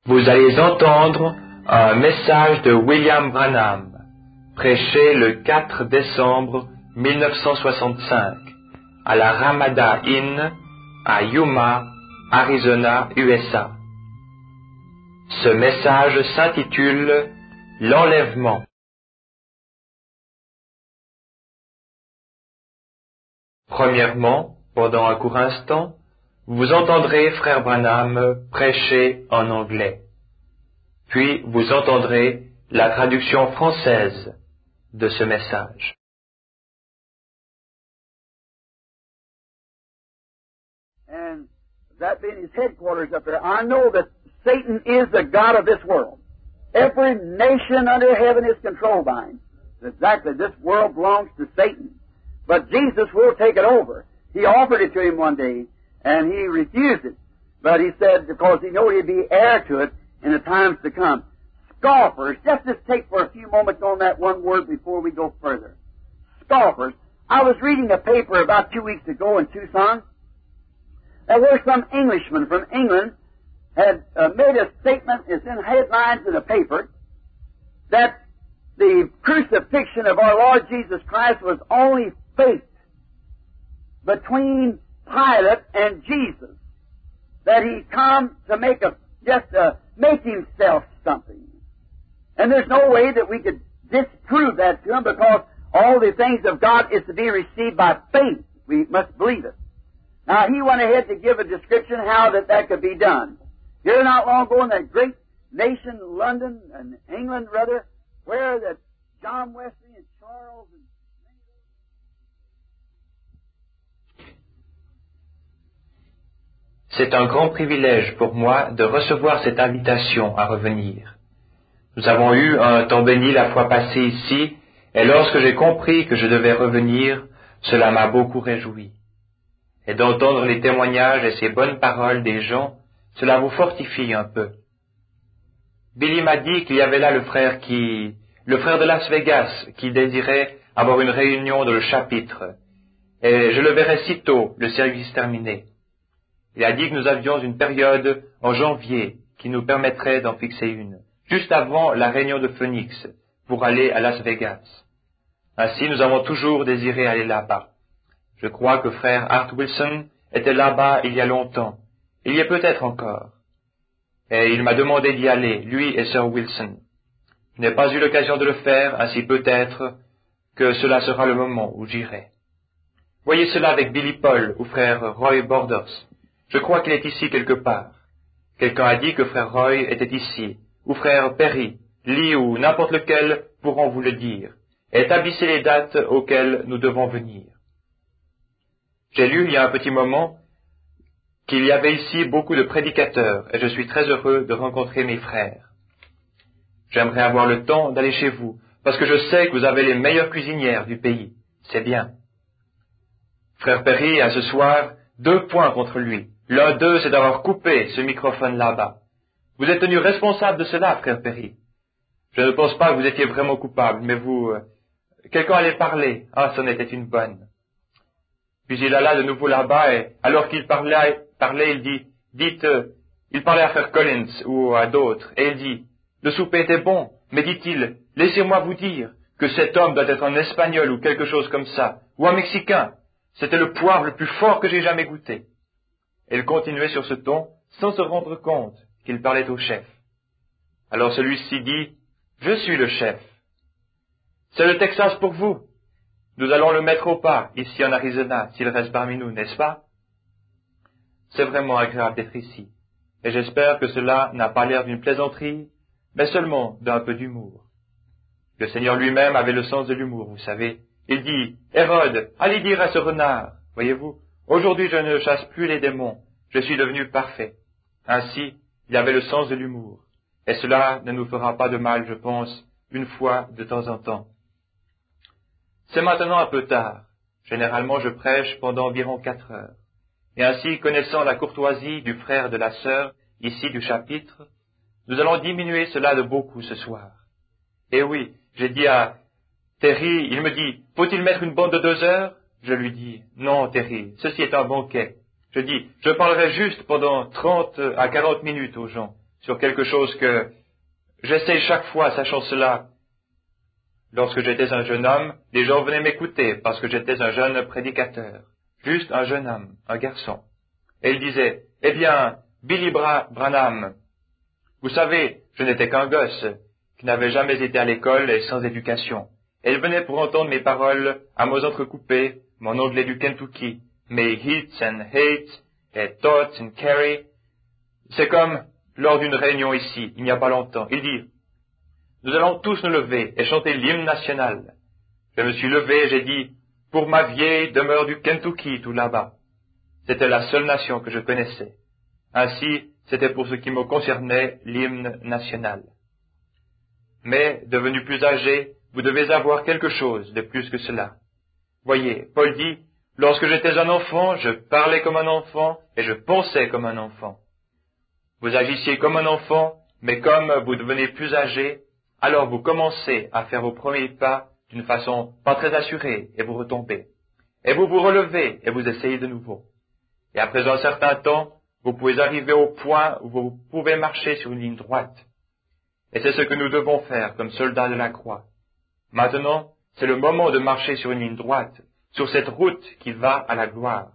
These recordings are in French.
Vous allez entendre un message de William Branham, prêché le 4 décembre 1965 à la Ramada Inn à Yuma, Arizona, USA. Ce message s'intitule « L'enlèvement ». Premièrement, pendant un court instant, vous entendrez Frère Branham prêcher en anglais. Puis vous entendrez la traduction française de ce message. And that being his headquarters up there, I know that Satan is the God of this world. Every nation under heaven is controlled by him. Exactly, this world belongs to Satan. But Jesus will take it over. He offered it to him one day, and he refused it. But he said, because he knew he'd be heir to it in the times to come. Scoffers, just take for a few moments on that one word before we go further. Scoffers. I was reading a paper about 2 weeks ago in Tucson. There were some Englishmen from England had made a statement, it's in headlines in the paper, that the crucifixion of our Lord Jesus Christ was only faked between Pilate and Jesus. That he come to make make himself something. And there's no way that we could disprove that to him because all the things of God is to be received by faith. We must believe it. Now, he went ahead to give a description how that could be done. Here not long ago in that great nation, London, and England rather, where that John Wesley and Charles and C'est un grand privilège pour moi de recevoir cette invitation à revenir. Nous avons eu un temps béni la fois passée ici, et lorsque j'ai compris que je devais revenir, cela m'a beaucoup réjoui. Et d'entendre les témoignages et ces bonnes paroles des gens, cela vous fortifie un peu. Billy m'a dit qu'il y avait là le frère de Las Vegas, qui désirait avoir une réunion dans le chapitre, et je le verrai sitôt, le service terminé. Il a dit que nous avions une période en janvier qui nous permettrait d'en fixer une, juste avant la réunion de Phoenix, pour aller à Las Vegas. Ainsi, nous avons toujours désiré aller là-bas. Je crois que frère Art Wilson était là-bas il y a longtemps. Il y est peut-être encore. Et il m'a demandé d'y aller, lui et sœur Wilson. Je n'ai pas eu l'occasion de le faire, ainsi peut-être que cela sera le moment où j'irai. Voyez cela avec Billy Paul ou frère Roy Borders. Je crois qu'il est ici quelque part. Quelqu'un a dit que frère Roy était ici, ou frère Perry, Lee ou n'importe lequel pourront vous le dire, et établissez les dates auxquelles nous devons venir. J'ai lu il y a un petit moment qu'il y avait ici beaucoup de prédicateurs, et je suis très heureux de rencontrer mes frères. J'aimerais avoir le temps d'aller chez vous, parce que je sais que vous avez les meilleures cuisinières du pays. C'est bien. Frère Perry a ce soir 2 points contre lui. L'un d'eux, c'est d'avoir coupé ce microphone là-bas. Vous êtes tenu responsable de cela, frère Perry. Je ne pense pas que vous étiez vraiment coupable, mais quelqu'un allait parler. Ah, c'en était une bonne. Puis il alla de nouveau là-bas, et alors qu'il parlait, il dit, il parlait à frère Collins ou à d'autres, et il dit, le souper était bon, mais dit-il, laissez-moi vous dire que cet homme doit être un Espagnol ou quelque chose comme ça, ou un Mexicain. C'était le poivre le plus fort que j'ai jamais goûté. Et il continuait sur ce ton, sans se rendre compte qu'il parlait au chef. Alors celui-ci dit, je suis le chef. C'est le Texas pour vous. Nous allons le mettre au pas, ici en Arizona, s'il reste parmi nous, n'est-ce pas? C'est vraiment agréable d'être ici, et j'espère que cela n'a pas l'air d'une plaisanterie, mais seulement d'un peu d'humour. Le Seigneur lui-même avait le sens de l'humour, vous savez. Il dit, Hérode, allez dire à ce renard, voyez-vous, aujourd'hui je ne chasse plus les démons, je suis devenu parfait. Ainsi, il avait le sens de l'humour, et cela ne nous fera pas de mal, je pense, une fois de temps en temps. C'est maintenant un peu tard. Généralement, je prêche pendant environ 4 heures. Et ainsi, connaissant la courtoisie du frère de la sœur, ici du chapitre, nous allons diminuer cela de beaucoup ce soir. Et oui, j'ai dit à Terry, il me dit, faut-il mettre une bande de 2 heures? Je lui dis, non, Terry, ceci est un banquet. Je dis, je parlerai juste pendant 30 à 40 minutes aux gens, sur quelque chose que j'essaie chaque fois, sachant cela. Lorsque j'étais un jeune homme, les gens venaient m'écouter parce que j'étais un jeune prédicateur, juste un jeune homme, un garçon. Et ils disaient, « Eh bien, Billy Branham, vous savez, je n'étais qu'un gosse qui n'avait jamais été à l'école et sans éducation. » Et ils venaient pour entendre mes paroles à mots entrecoupés, mon anglais du Kentucky, mes hits and hates, et thoughts and carry. C'est comme lors d'une réunion ici, il n'y a pas longtemps. Il dit, « Nous allons tous nous lever et chanter l'hymne national. » Je me suis levé et j'ai dit, « Pour ma vieille demeure du Kentucky, tout là-bas. » C'était la seule nation que je connaissais. Ainsi, c'était pour ce qui me concernait l'hymne national. Mais, devenu plus âgé, vous devez avoir quelque chose de plus que cela. Voyez, Paul dit, « Lorsque j'étais un enfant, je parlais comme un enfant et je pensais comme un enfant. » Vous agissiez comme un enfant, mais comme vous devenez plus âgé, alors vous commencez à faire vos premiers pas d'une façon pas très assurée et vous retombez. Et vous vous relevez et vous essayez de nouveau. Et après un certain temps, vous pouvez arriver au point où vous pouvez marcher sur une ligne droite. Et c'est ce que nous devons faire comme soldats de la croix. Maintenant, c'est le moment de marcher sur une ligne droite, sur cette route qui va à la gloire.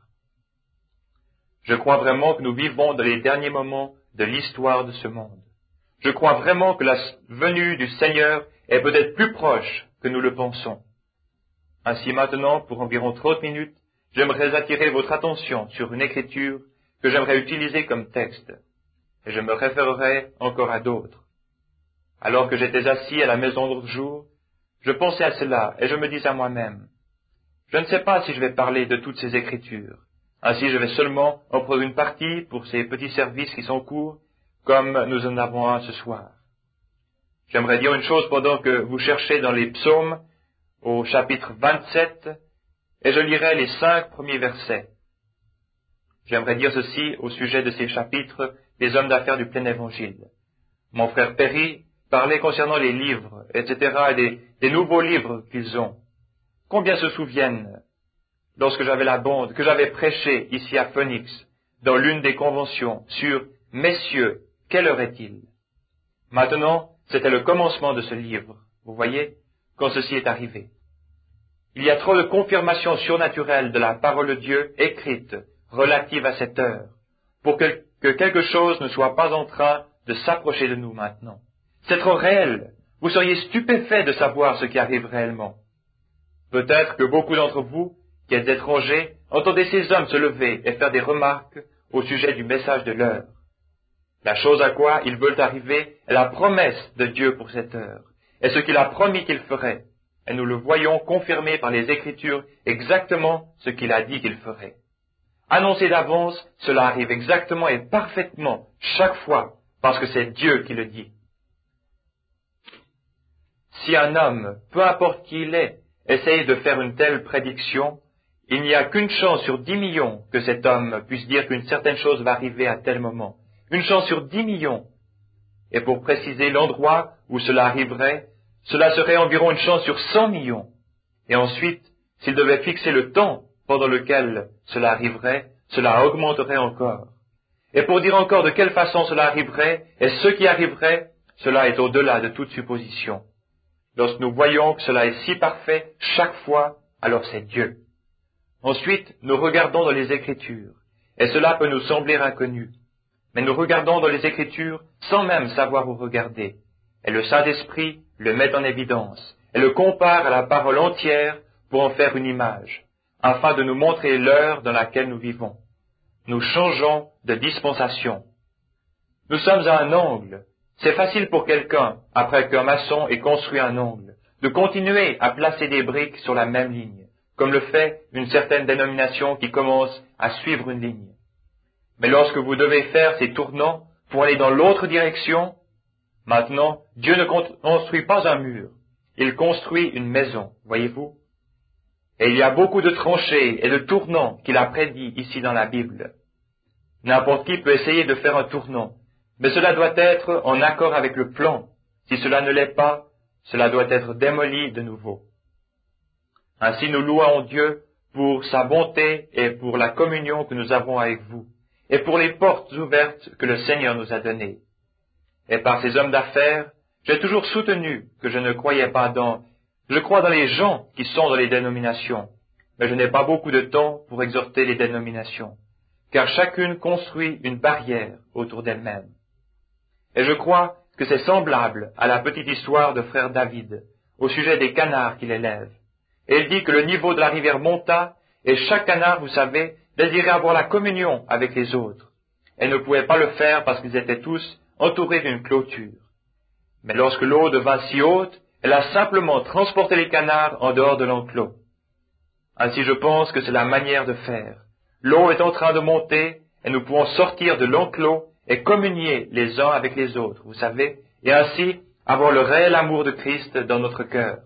Je crois vraiment que nous vivons dans les derniers moments de l'histoire de ce monde. Je crois vraiment que la venue du Seigneur est peut-être plus proche que nous le pensons. Ainsi maintenant, pour environ 30 minutes, j'aimerais attirer votre attention sur une écriture que j'aimerais utiliser comme texte, et je me référerai encore à d'autres. Alors que j'étais assis à la maison l'autre jour, je pensais à cela et je me disais à moi-même, je ne sais pas si je vais parler de toutes ces écritures. Ainsi je vais seulement en prendre une partie pour ces petits services qui sont courts, comme nous en avons un ce soir. J'aimerais dire une chose pendant que vous cherchez dans les psaumes, au chapitre 27, et je lirai les 5 premiers versets. J'aimerais dire ceci au sujet de ces chapitres des hommes d'affaires du plein évangile. Mon frère Perry parlait concernant les livres, etc., et des nouveaux livres qu'ils ont. Combien se souviennent, lorsque j'avais la bande, que j'avais prêché ici à Phoenix, dans l'une des conventions, sur « Messieurs, quelle heure est-il » Maintenant, c'était le commencement de ce livre, vous voyez, quand ceci est arrivé. Il y a trop de confirmations surnaturelles de la parole de Dieu écrite relative à cette heure, pour que quelque chose ne soit pas en train de s'approcher de nous maintenant. C'est trop réel. Vous seriez stupéfaits de savoir ce qui arrive réellement. Peut-être que beaucoup d'entre vous, qui êtes étrangers, entendez ces hommes se lever et faire des remarques au sujet du message de l'heure. La chose à quoi ils veulent arriver est la promesse de Dieu pour cette heure, et ce qu'il a promis qu'il ferait, et nous le voyons confirmé par les Écritures exactement ce qu'il a dit qu'il ferait. Annoncé d'avance, cela arrive exactement et parfaitement chaque fois, parce que c'est Dieu qui le dit. Si un homme, peu importe qui il est, essaye de faire une telle prédiction, il n'y a qu'une chance sur 10 millions que cet homme puisse dire qu'une certaine chose va arriver à tel moment. Une chance sur 10 millions. Et pour préciser l'endroit où cela arriverait, cela serait environ une chance sur 100 millions. Et ensuite, s'il devait fixer le temps pendant lequel cela arriverait, cela augmenterait encore. Et pour dire encore de quelle façon cela arriverait, et ce qui arriverait, cela est au-delà de toute supposition. Lorsque nous voyons que cela est si parfait chaque fois, alors c'est Dieu. Ensuite, nous regardons dans les Écritures, et cela peut nous sembler inconnu. Mais nous regardons dans les Écritures sans même savoir où regarder, et le Saint-Esprit le met en évidence, et le compare à la parole entière pour en faire une image, afin de nous montrer l'heure dans laquelle nous vivons. Nous changeons de dispensation. Nous sommes à un angle. C'est facile pour quelqu'un, après qu'un maçon ait construit un angle, de continuer à placer des briques sur la même ligne, comme le fait une certaine dénomination qui commence à suivre une ligne. Mais lorsque vous devez faire ces tournants pour aller dans l'autre direction, maintenant, Dieu ne construit pas un mur, il construit une maison, voyez-vous. Et il y a beaucoup de tranchées et de tournants qu'il a prédits ici dans la Bible. N'importe qui peut essayer de faire un tournant, mais cela doit être en accord avec le plan. Si cela ne l'est pas, cela doit être démoli de nouveau. Ainsi nous louons Dieu pour sa bonté et pour la communion que nous avons avec vous, et pour les portes ouvertes que le Seigneur nous a données. Et par ces hommes d'affaires, j'ai toujours soutenu que je ne croyais pas je crois dans les gens qui sont dans les dénominations, mais je n'ai pas beaucoup de temps pour exhorter les dénominations, car chacune construit une barrière autour d'elle-même. Et je crois que c'est semblable à la petite histoire de frère David, au sujet des canards qu'il élève. Et il dit que le niveau de la rivière monta, et chaque canard, vous savez, désirait avoir la communion avec les autres, et ne pouvait pas le faire parce qu'ils étaient tous entourés d'une clôture. Mais lorsque l'eau devint si haute, elle a simplement transporté les canards en dehors de l'enclos. Ainsi je pense que c'est la manière de faire. L'eau est en train de monter, et nous pouvons sortir de l'enclos et communier les uns avec les autres, vous savez, et ainsi avoir le réel amour de Christ dans notre cœur.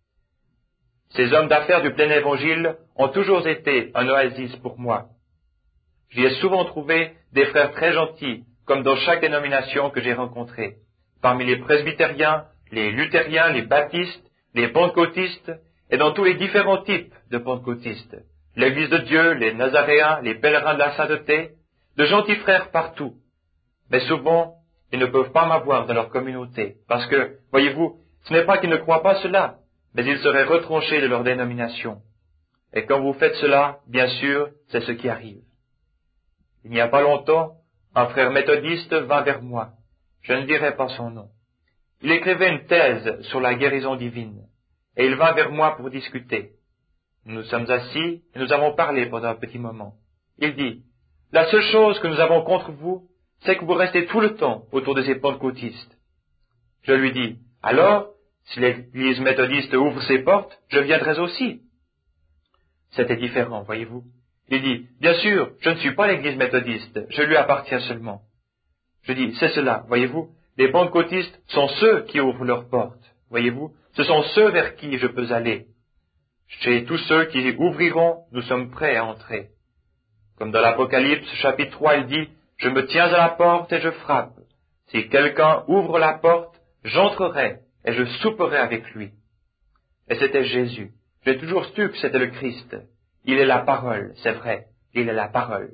Ces hommes d'affaires du plein évangile ont toujours été un oasis pour moi. J'y ai souvent trouvé des frères très gentils, comme dans chaque dénomination que j'ai rencontrée. Parmi les presbytériens, les luthériens, les baptistes, les pentecôtistes, et dans tous les différents types de pentecôtistes, l'Église de Dieu, les Nazaréens, les pèlerins de la sainteté, de gentils frères partout. Mais souvent, ils ne peuvent pas m'avoir dans leur communauté, parce que, voyez-vous, ce n'est pas qu'ils ne croient pas cela, mais ils seraient retranchés de leur dénomination. Et quand vous faites cela, bien sûr, c'est ce qui arrive. Il n'y a pas longtemps, un frère méthodiste vint vers moi. Je ne dirai pas son nom. Il écrivait une thèse sur la guérison divine, et il vint vers moi pour discuter. Nous nous sommes assis et nous avons parlé pendant un petit moment. Il dit, « La seule chose que nous avons contre vous, c'est que vous restez tout le temps autour de ces pentecôtistes. » Je lui dis, « Alors, si l'Église méthodiste ouvre ses portes, je viendrai aussi. » C'était différent, voyez-vous. Il dit, « Bien sûr, je ne suis pas l'Église méthodiste, je lui appartiens seulement. » Je dis, « C'est cela, voyez-vous, les pentecôtistes sont ceux qui ouvrent leurs portes, voyez-vous, ce sont ceux vers qui je peux aller. Chez tous ceux qui ouvriront, nous sommes prêts à entrer. » Comme dans l'Apocalypse, chapitre 3, il dit, « Je me tiens à la porte et je frappe. Si quelqu'un ouvre la porte, j'entrerai et je souperai avec lui. » Et c'était Jésus. J'ai toujours su que c'était le Christ. Il est la parole, c'est vrai, il est la parole.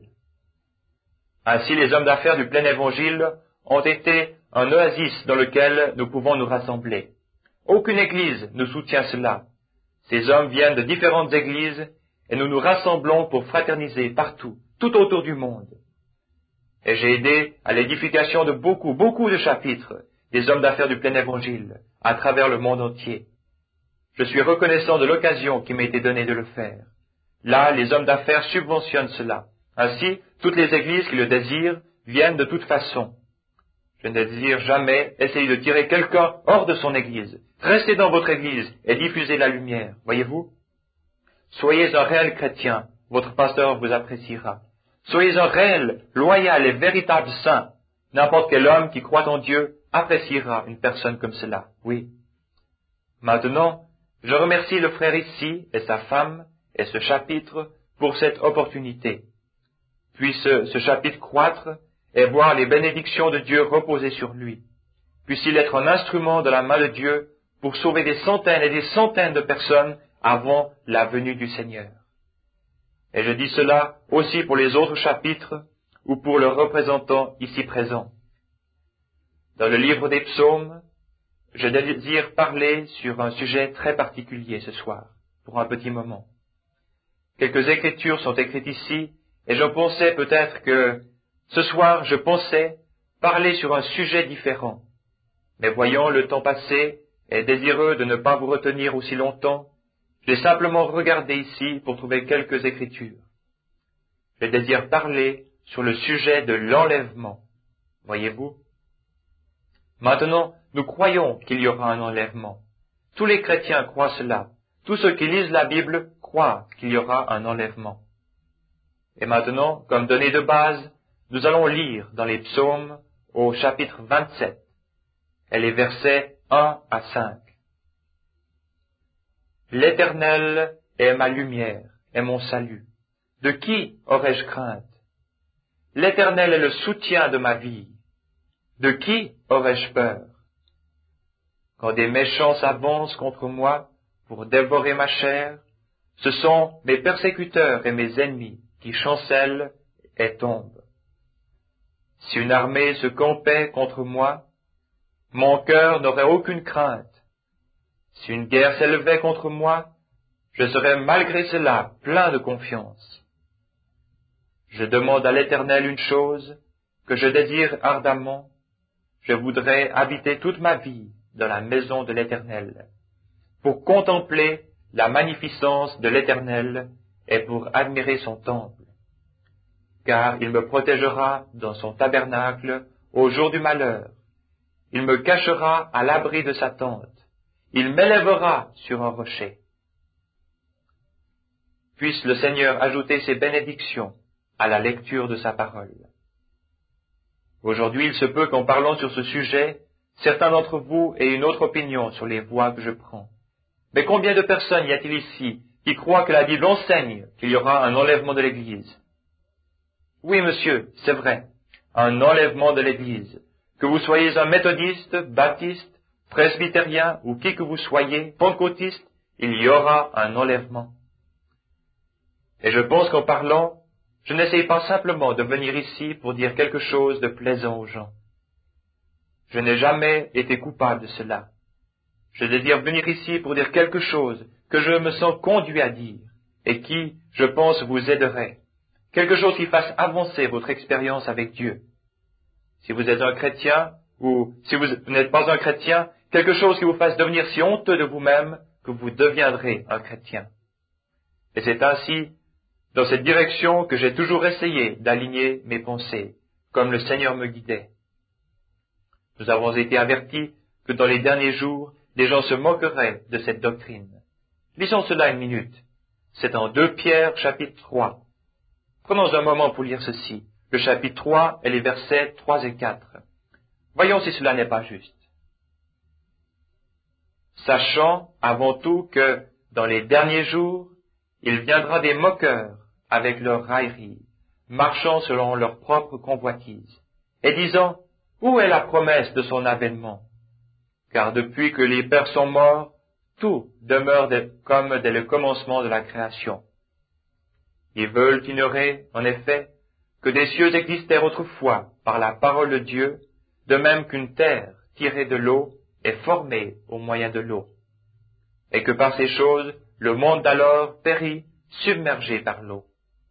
Ainsi, les hommes d'affaires du plein évangile ont été un oasis dans lequel nous pouvons nous rassembler. Aucune église ne soutient cela. Ces hommes viennent de différentes églises et nous nous rassemblons pour fraterniser partout, tout autour du monde. Et j'ai aidé à l'édification de beaucoup de chapitres des hommes d'affaires du plein évangile à travers le monde entier. Je suis reconnaissant de l'occasion qui m'a été donnée de le faire. Là, les hommes d'affaires subventionnent cela. Ainsi, toutes les églises qui le désirent viennent de toute façon. Je ne désire jamais essayer de tirer quelqu'un hors de son église. Restez dans votre église et diffusez la lumière, voyez-vous. Soyez un réel chrétien, votre pasteur vous appréciera. Soyez un réel, loyal et véritable saint. N'importe quel homme qui croit en Dieu appréciera une personne comme cela, oui. Maintenant, je remercie le frère ici et sa femme et ce chapitre pour cette opportunité. Puisse ce chapitre croître et voir les bénédictions de Dieu reposer sur lui. Puisse-t-il être un instrument de la main de Dieu pour sauver des centaines et des centaines de personnes avant la venue du Seigneur. Et je dis cela aussi pour les autres chapitres ou pour leurs représentants ici présents. Dans le livre des psaumes, je désire parler sur un sujet très particulier ce soir, pour un petit moment. Quelques écritures sont écrites ici, et je pensais peut-être que ce soir je pensais parler sur un sujet différent. Mais voyant le temps passer, et désireux de ne pas vous retenir aussi longtemps, j'ai simplement regardé ici pour trouver quelques écritures. Je désire parler sur le sujet de l'enlèvement. Voyez-vous? Maintenant, nous croyons qu'il y aura un enlèvement. Tous les chrétiens croient cela. Tous ceux qui lisent la Bible croient qu'il y aura un enlèvement. Et maintenant, comme donnée de base, nous allons lire dans les psaumes au chapitre 27 et les versets 1 à 5. L'Éternel est ma lumière et mon salut. De qui aurais-je crainte? L'Éternel est le soutien de ma vie. De qui aurais-je peur? Quand des méchants s'avancent contre moi pour dévorer ma chair, ce sont mes persécuteurs et mes ennemis qui chancellent et tombent. Si une armée se campait contre moi, Mon cœur n'aurait aucune crainte. Si une guerre s'élevait contre moi, je serais malgré cela plein de confiance. Je demande à l'Éternel une chose que je désire ardemment. Je voudrais habiter toute ma vie dans la maison de l'Éternel, pour contempler la magnificence de l'Éternel et pour admirer son temple. Car il me protégera dans son tabernacle au jour du malheur. Il me cachera à l'abri de sa tente. Il m'élèvera sur un rocher. Puisse le Seigneur ajouter ses bénédictions à la lecture de sa parole. Aujourd'hui, il se peut qu'en parlant sur ce sujet, certains d'entre vous aient une autre opinion sur les voies que je prends. Mais combien de personnes y a-t-il ici qui croient que la Bible enseigne qu'il y aura un enlèvement de l'Église? Oui, monsieur, c'est vrai, un enlèvement de l'Église. Que vous soyez un méthodiste, baptiste, presbytérien ou qui que vous soyez, pentecôtiste, il y aura un enlèvement. Et je pense qu'en parlant, je n'essaye pas simplement de venir ici pour dire quelque chose de plaisant aux gens. Je n'ai jamais été coupable de cela. Je désire venir ici pour dire quelque chose que je me sens conduit à dire et qui, je pense, vous aiderait. Quelque chose qui fasse avancer votre expérience avec Dieu. Si vous êtes un chrétien ou si vous n'êtes pas un chrétien, quelque chose qui vous fasse devenir si honteux de vous-même que vous deviendrez un chrétien. Et c'est ainsi, dans cette direction, que j'ai toujours essayé d'aligner mes pensées, comme le Seigneur me guidait. Nous avons été avertis que dans les derniers jours, les gens se moqueraient de cette doctrine. Lisons cela une minute. C'est en 2 Pierre, chapitre 3. Prenons un moment pour lire ceci, le chapitre 3 et les versets 3 et 4. Voyons si cela n'est pas juste. Sachant avant tout que, dans les derniers jours, il viendra des moqueurs avec leur raillerie, marchant selon leur propre convoitise, et disant, où est la promesse de son avènement? Car depuis que les pères sont morts, tout demeure comme dès le commencement de la création. Ils veulent ignorer, en effet, que des cieux existèrent autrefois par la parole de Dieu, de même qu'une terre tirée de l'eau est formée au moyen de l'eau, et que par ces choses, le monde d'alors périt, submergé par l'eau.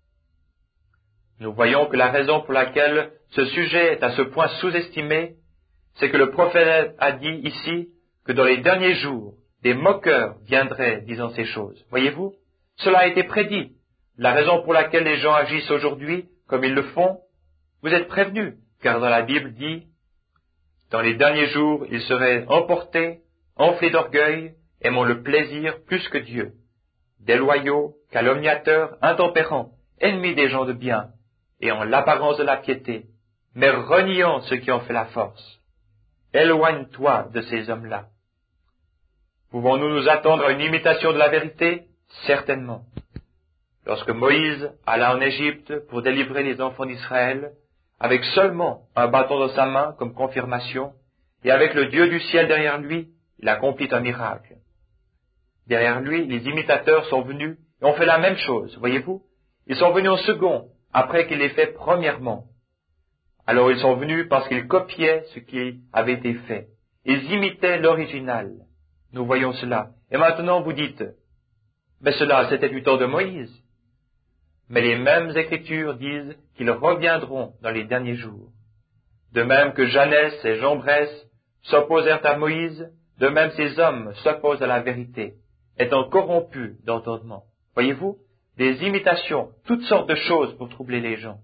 Nous voyons que la raison pour laquelle ce sujet est à ce point sous-estimé, c'est que le prophète a dit ici que dans les derniers jours, des moqueurs viendraient disant ces choses. Voyez-vous, cela a été prédit. La raison pour laquelle les gens agissent aujourd'hui comme ils le font, vous êtes prévenus, car dans la Bible dit, dans les derniers jours, ils seraient emportés, enflés d'orgueil, aimant le plaisir plus que Dieu, déloyaux, calomniateurs, intempérants, ennemis des gens de bien, et en l'apparence de la piété, mais reniant ceux qui ont fait la force. Éloigne-toi de ces hommes-là. Pouvons-nous nous attendre à une imitation de la vérité? Certainement. Lorsque Moïse alla en Égypte pour délivrer les enfants d'Israël, avec seulement un bâton dans sa main comme confirmation, et avec le Dieu du ciel derrière lui, il accomplit un miracle. Derrière lui, les imitateurs sont venus et ont fait la même chose, voyez-vous. Ils sont venus en second, après qu'il l'ait fait premièrement. Alors ils sont venus parce qu'ils copiaient ce qui avait été fait. Ils imitaient l'original. Nous voyons cela. Et maintenant vous dites, mais cela c'était du temps de Moïse. Mais les mêmes Écritures disent qu'ils reviendront dans les derniers jours. De même que Janès et Jambres s'opposèrent à Moïse, de même ces hommes s'opposent à la vérité, étant corrompus d'entendement. Voyez-vous, des imitations, toutes sortes de choses pour troubler les gens.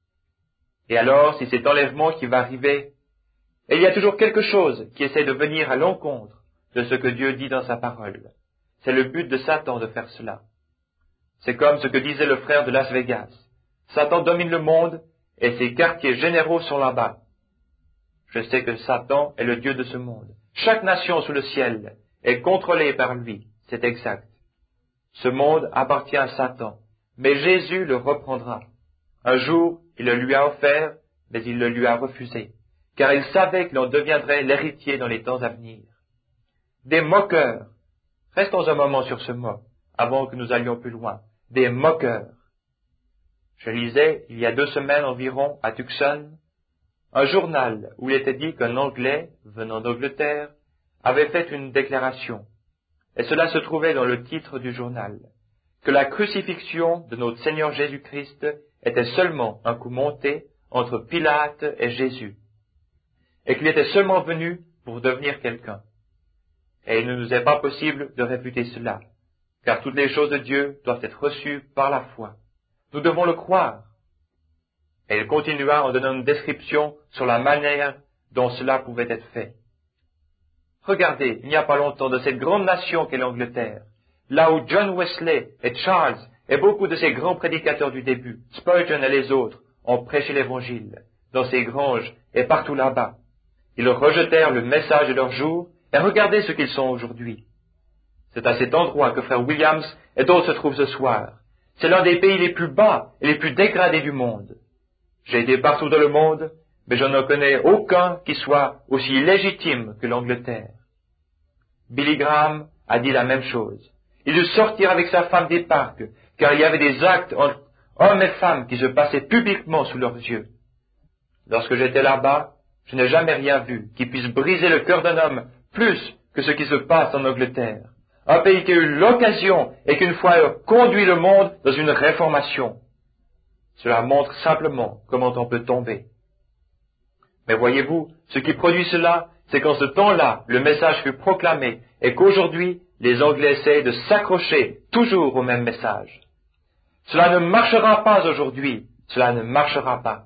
Et alors, si cet enlèvement qui va arriver, et il y a toujours quelque chose qui essaie de venir à l'encontre de ce que Dieu dit dans sa parole. C'est le but de Satan de faire cela. C'est comme ce que disait le frère de Las Vegas. Satan domine le monde et ses quartiers généraux sont là-bas. Je sais que Satan est le Dieu de ce monde. Chaque nation sous le ciel est contrôlée par lui, c'est exact. Ce monde appartient à Satan, mais Jésus le reprendra. Un jour, il le lui a offert, mais il le lui a refusé, car il savait qu'il en deviendrait l'héritier dans les temps à venir. Des moqueurs. Restons un moment sur ce mot, avant que nous allions plus loin. Des moqueurs. Je lisais, il y a 2 semaines environ, à Tucson, un journal où il était dit qu'un Anglais, venant d'Angleterre, avait fait une déclaration, et cela se trouvait dans le titre du journal, que la crucifixion de notre Seigneur Jésus-Christ était seulement un coup monté entre Pilate et Jésus, et qu'il était seulement venu pour devenir quelqu'un. Et il ne nous est pas possible de réfuter cela, car toutes les choses de Dieu doivent être reçues par la foi. Nous devons le croire. Et il continua en donnant une description sur la manière dont cela pouvait être fait. Regardez, il n'y a pas longtemps, de cette grande nation qu'est l'Angleterre, là où John Wesley et Charles et beaucoup de ces grands prédicateurs du début, Spurgeon et les autres, ont prêché l'Évangile, dans ces granges et partout là-bas. Ils rejetèrent le message de leur jour, et regardez ce qu'ils sont aujourd'hui. C'est à cet endroit que frère Williams et d'autres se trouvent ce soir. C'est l'un des pays les plus bas et les plus dégradés du monde. J'ai été partout dans le monde, mais je n'en connais aucun qui soit aussi légitime que l'Angleterre. Billy Graham a dit la même chose. Il dut sortir avec sa femme des parcs, car il y avait des actes entre hommes et femmes qui se passaient publiquement sous leurs yeux. Lorsque j'étais là-bas, je n'ai jamais rien vu qui puisse briser le cœur d'un homme plus que ce qui se passe en Angleterre. Un pays qui a eu l'occasion et qu'une fois a conduit le monde dans une réformation. Cela montre simplement comment on peut tomber. Mais voyez-vous, ce qui produit cela, c'est qu'en ce temps-là, le message fut proclamé et qu'aujourd'hui, les Anglais essaient de s'accrocher toujours au même message. Cela ne marchera pas aujourd'hui, cela ne marchera pas.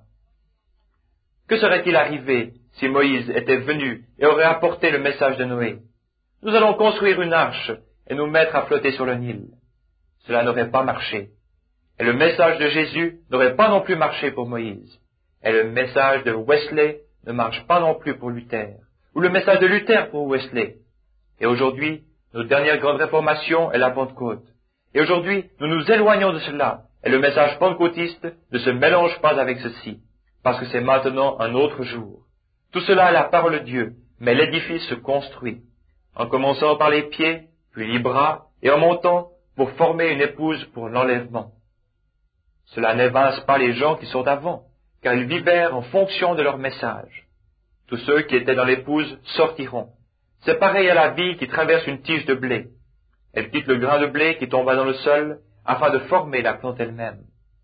Que serait-il arrivé si Moïse était venu et aurait apporté le message de Noé? Nous allons construire une arche et nous mettre à flotter sur le Nil. Cela n'aurait pas marché. Et le message de Jésus n'aurait pas non plus marché pour Moïse. Et le message de Wesley ne marche pas non plus pour Luther. Ou le message de Luther pour Wesley. Et aujourd'hui, notre dernière grande réformation est la Pentecôte. Et aujourd'hui, nous nous éloignons de cela. Et le message pentecôtiste ne se mélange pas avec ceci. Parce que c'est maintenant un autre jour. Tout cela est la parole de Dieu. Mais l'édifice se construit. En commençant par les pieds, puis les bras, et en montant pour former une épouse pour l'enlèvement. Cela n'évince pas les gens qui sont avant, car ils vivèrent en fonction de leur message. Tous ceux qui étaient dans l'épouse sortiront. C'est pareil à la vie qui traverse une tige de blé. Elle quitte le grain de blé qui tomba dans le sol, afin de former la plante elle-même.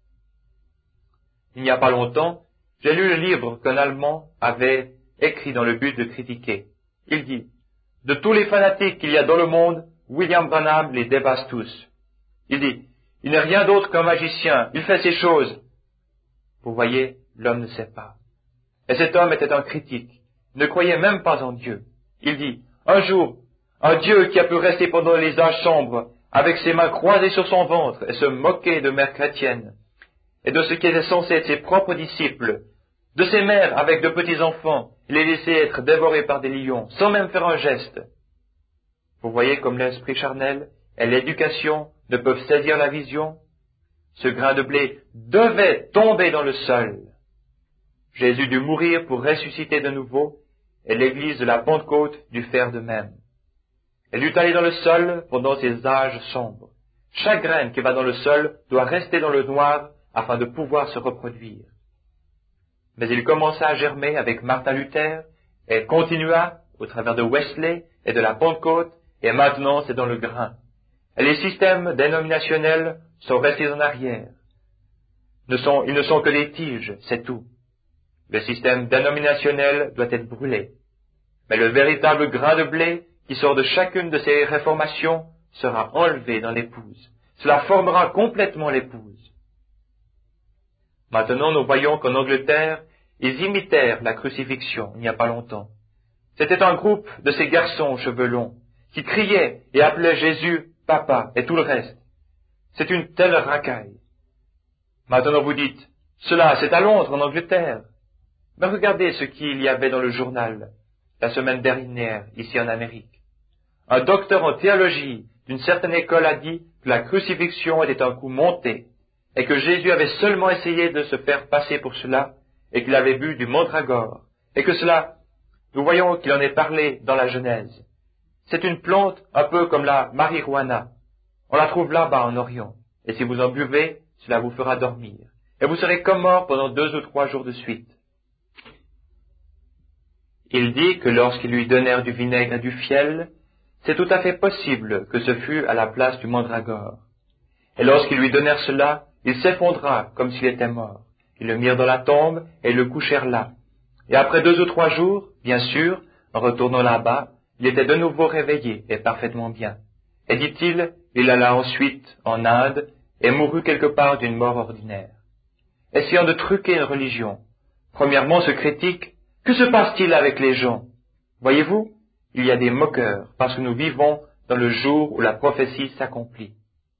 Il n'y a pas longtemps, j'ai lu le livre qu'un Allemand avait écrit dans le but de critiquer. Il dit, « De tous les fanatiques qu'il y a dans le monde, William Branham les dépasse tous. » Il dit, « Il n'est rien d'autre qu'un magicien, il fait ces choses. » Vous voyez, l'homme ne sait pas. Et cet homme était un critique, il ne croyait même pas en Dieu. Il dit, « Un jour, un Dieu qui a pu rester pendant les âges sombres, avec ses mains croisées sur son ventre et se moquer de mères chrétiennes, et de ce qui était censé être ses propres disciples, de ses mères avec de petits enfants, il les laissait être dévorés par des lions, sans même faire un geste. » Vous voyez comme l'esprit charnel et l'éducation ne peuvent saisir la vision. Ce grain de blé devait tomber dans le sol. Jésus dut mourir pour ressusciter de nouveau, et l'église de la Pentecôte dut faire de même. Elle dut aller dans le sol pendant ces âges sombres. Chaque graine qui va dans le sol doit rester dans le noir afin de pouvoir se reproduire. Mais il commença à germer avec Martin Luther, et continua au travers de Wesley et de la Pentecôte, et maintenant c'est dans le grain. Et les systèmes dénominationnels sont restés en arrière. Ils ne sont que des tiges, c'est tout. Le système dénominationnel doit être brûlé. Mais le véritable grain de blé qui sort de chacune de ces réformations sera enlevé dans l'épouse. Cela formera complètement l'épouse. Maintenant, nous voyons qu'en Angleterre, ils imitèrent la crucifixion il n'y a pas longtemps. C'était un groupe de ces garçons aux cheveux longs qui criaient et appelaient Jésus « Papa » et tout le reste. C'est une telle racaille. Maintenant vous dites « Cela, c'est à Londres, en Angleterre. » Mais regardez ce qu'il y avait dans le journal la semaine dernière, ici en Amérique. Un docteur en théologie d'une certaine école a dit que la crucifixion était un coup monté, et que Jésus avait seulement essayé de se faire passer pour cela, et qu'il avait bu du mandragore, et que cela, nous voyons qu'il en est parlé dans la Genèse. C'est une plante un peu comme la marijuana. On la trouve là-bas en Orient, et si vous en buvez, cela vous fera dormir, et vous serez comme mort pendant 2 ou 3 jours de suite. Il dit que lorsqu'ils lui donnèrent du vinaigre et du fiel, c'est tout à fait possible que ce fût à la place du mandragore. Et lorsqu'ils lui donnèrent cela, il s'effondra comme s'il était mort. Ils le mirent dans la tombe et le couchèrent là. Et après 2 ou 3 jours, bien sûr, en retournant là-bas, il était de nouveau réveillé et parfaitement bien. Et dit-il, il alla ensuite en Inde et mourut quelque part d'une mort ordinaire. Essayant de truquer une religion, premièrement ce critique, que se passe-t-il avec les gens? Voyez-vous, il y a des moqueurs, parce que nous vivons dans le jour où la prophétie s'accomplit.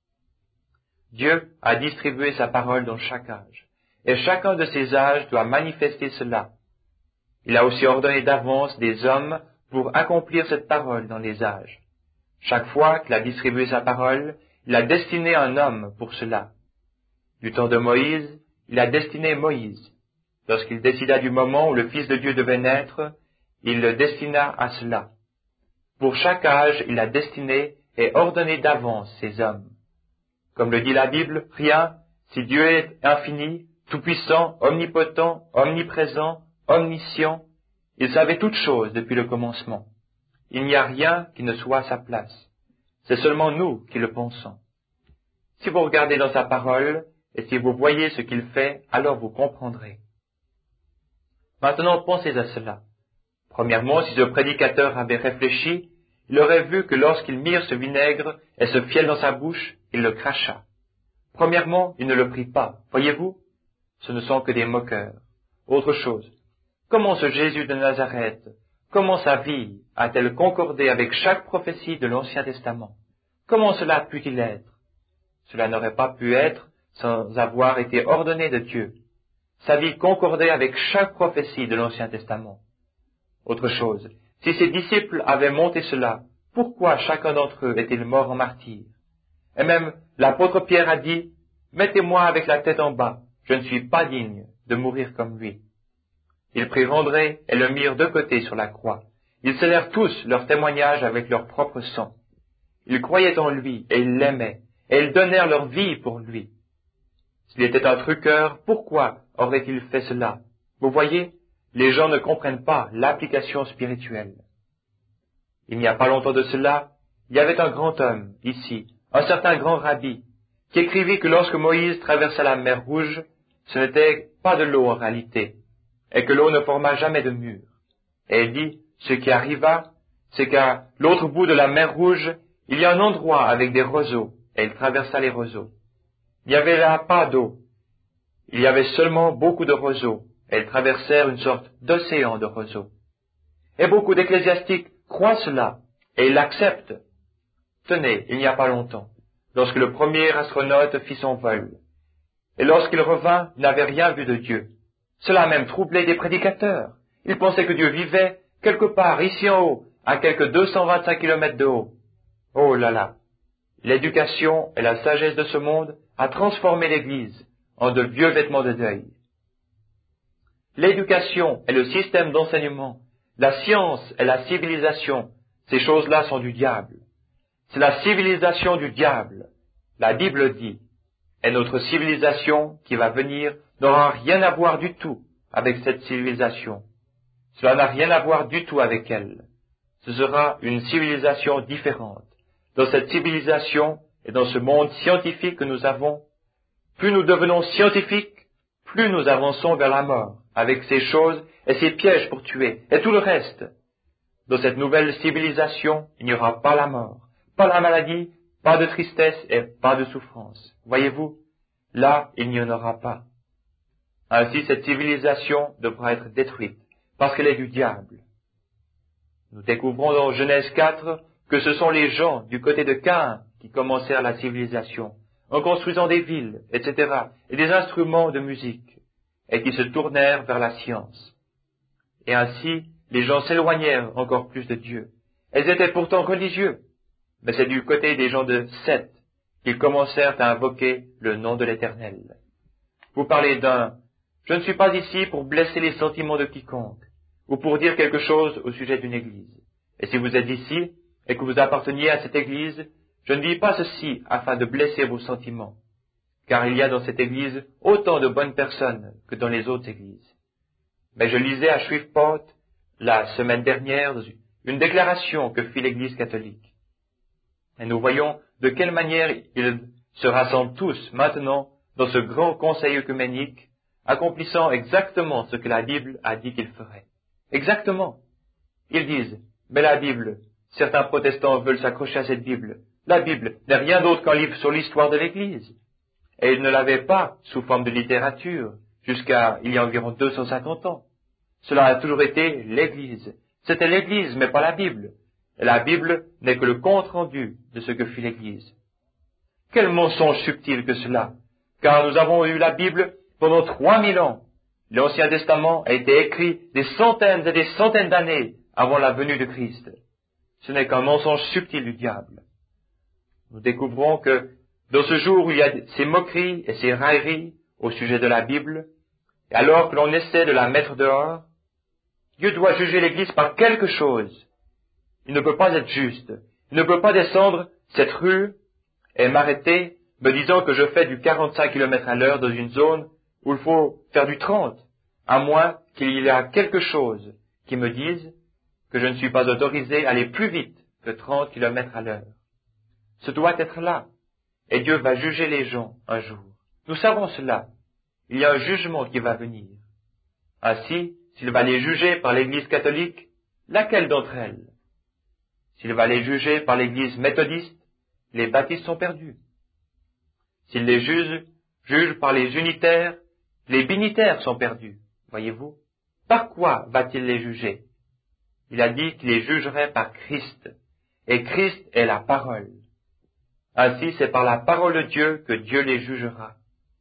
Dieu a distribué sa parole dans chaque âge, et chacun de ces âges doit manifester cela. Il a aussi ordonné d'avance des hommes pour accomplir cette parole dans les âges. Chaque fois qu'il a distribué sa parole, il a destiné un homme pour cela. Du temps de Moïse, il a destiné Moïse. Lorsqu'il décida du moment où le Fils de Dieu devait naître, il le destina à cela. Pour chaque âge, il a destiné et ordonné d'avance ces hommes. Comme le dit la Bible, rien, si Dieu est infini, tout-puissant, omnipotent, omniprésent, omniscient, il savait toutes choses depuis le commencement. Il n'y a rien qui ne soit à sa place. C'est seulement nous qui le pensons. Si vous regardez dans sa parole, et si vous voyez ce qu'il fait, alors vous comprendrez. Maintenant, pensez à cela. Premièrement, si ce prédicateur avait réfléchi, il aurait vu que lorsqu'ils mirent ce vinaigre et ce fiel dans sa bouche, il le cracha. Premièrement, il ne le prit pas. Voyez-vous, ce ne sont que des moqueurs. Autre chose, comment ce Jésus de Nazareth, comment sa vie a-t-elle concordé avec chaque prophétie de l'Ancien Testament? Comment cela put-il être? Cela n'aurait pas pu être sans avoir été ordonné de Dieu. Sa vie concordait avec chaque prophétie de l'Ancien Testament. Autre chose, si ses disciples avaient monté cela, pourquoi chacun d'entre eux est-il mort en martyr? Et même l'apôtre Pierre a dit, « Mettez-moi avec la tête en bas, je ne suis pas digne de mourir comme lui. » Ils prirent André et le mirent de côté sur la croix. Ils scellèrent tous leur témoignage avec leur propre sang. Ils croyaient en lui et ils l'aimaient, et ils donnèrent leur vie pour lui. S'il était un truqueur, pourquoi aurait-il fait cela? Vous voyez, les gens ne comprennent pas l'application spirituelle. Il n'y a pas longtemps de cela, il y avait un grand homme, ici, un certain grand rabbi, qui écrivit que lorsque Moïse traversa la mer Rouge, ce n'était pas de l'eau en réalité, et que l'eau ne forma jamais de mur. Et il dit, ce qui arriva, c'est qu'à l'autre bout de la mer Rouge, il y a un endroit avec des roseaux, et il traversa les roseaux. Il n'y avait là pas d'eau, il y avait seulement beaucoup de roseaux, et ils traversèrent une sorte d'océan de roseaux. Et beaucoup d'ecclésiastiques croient cela, et ils l'acceptent. Tenez, il n'y a pas longtemps, lorsque le premier astronaute fit son vol, et lorsqu'il revint, il n'avait rien vu de Dieu. Cela a même troublé des prédicateurs. Ils pensaient que Dieu vivait quelque part ici en haut, à quelques 225 kilomètres de haut. Oh là là! L'éducation et la sagesse de ce monde a transformé l'Église en de vieux vêtements de deuil. L'éducation et le système d'enseignement, la science et la civilisation, ces choses-là sont du diable. C'est la civilisation du diable. La Bible dit, et notre civilisation qui va venir n'aura rien à voir du tout avec cette civilisation. Cela n'a rien à voir du tout avec elle. Ce sera une civilisation différente. Dans cette civilisation et dans ce monde scientifique que nous avons, plus nous devenons scientifiques, plus nous avançons vers la mort, avec ces choses et ces pièges pour tuer, et tout le reste. Dans cette nouvelle civilisation, il n'y aura pas la mort, pas la maladie, pas de tristesse et pas de souffrance. Voyez-vous, là, il n'y en aura pas. Ainsi, cette civilisation devra être détruite, parce qu'elle est du diable. Nous découvrons dans Genèse 4 que ce sont les gens du côté de Caïn qui commencèrent la civilisation, en construisant des villes, etc., et des instruments de musique, et qui se tournèrent vers la science. Et ainsi, les gens s'éloignèrent encore plus de Dieu. Ils étaient pourtant religieux, mais c'est du côté des gens de Seth qu'ils commencèrent à invoquer le nom de l'Éternel. Vous parlez d'un « je ne suis pas ici pour blesser les sentiments de quiconque », ou pour dire quelque chose au sujet d'une église. Et si vous êtes ici, et que vous apparteniez à cette église, je ne dis pas ceci afin de blesser vos sentiments, car il y a dans cette église autant de bonnes personnes que dans les autres églises. Mais je lisais à Shreveport la semaine dernière une déclaration que fit l'Église catholique. Et nous voyons de quelle manière ils se rassemblent tous maintenant dans ce grand conseil œcuménique, accomplissant exactement ce que la Bible a dit qu'ils feraient. Exactement. Ils disent, mais la Bible, certains protestants veulent s'accrocher à cette Bible. La Bible n'est rien d'autre qu'un livre sur l'histoire de l'Église. Et ils ne l'avaient pas sous forme de littérature jusqu'à il y a environ 250 ans. Cela a toujours été l'Église. C'était l'Église, mais pas la Bible. Et la Bible n'est que le compte-rendu de ce que fit l'Église. Quel mensonge subtil que cela, car nous avons eu la Bible pendant 3000 ans. L'Ancien Testament a été écrit des centaines et des centaines d'années avant la venue de Christ. Ce n'est qu'un mensonge subtil du diable. Nous découvrons que dans ce jour où il y a ces moqueries et ces railleries au sujet de la Bible, et alors que l'on essaie de la mettre dehors, Dieu doit juger l'Église par quelque chose. Il ne peut pas être juste. Il ne peut pas descendre cette rue et m'arrêter me disant que je fais du 45 km à l'heure dans une zone où il faut faire du 30, à moins qu'il y ait quelque chose qui me dise que je ne suis pas autorisé à aller plus vite que 30 km à l'heure. Ce doit être là, et Dieu va juger les gens un jour. Nous savons cela. Il y a un jugement qui va venir. Ainsi, s'il va les juger par l'Église catholique, laquelle d'entre elles? S'il va les juger par l'Église méthodiste, les baptistes sont perdus. S'il les juge par les unitaires, les binitaires sont perdus. Voyez-vous? Par quoi va-t-il les juger? Il a dit qu'il les jugerait par Christ, et Christ est la parole. Ainsi, c'est par la parole de Dieu que Dieu les jugera.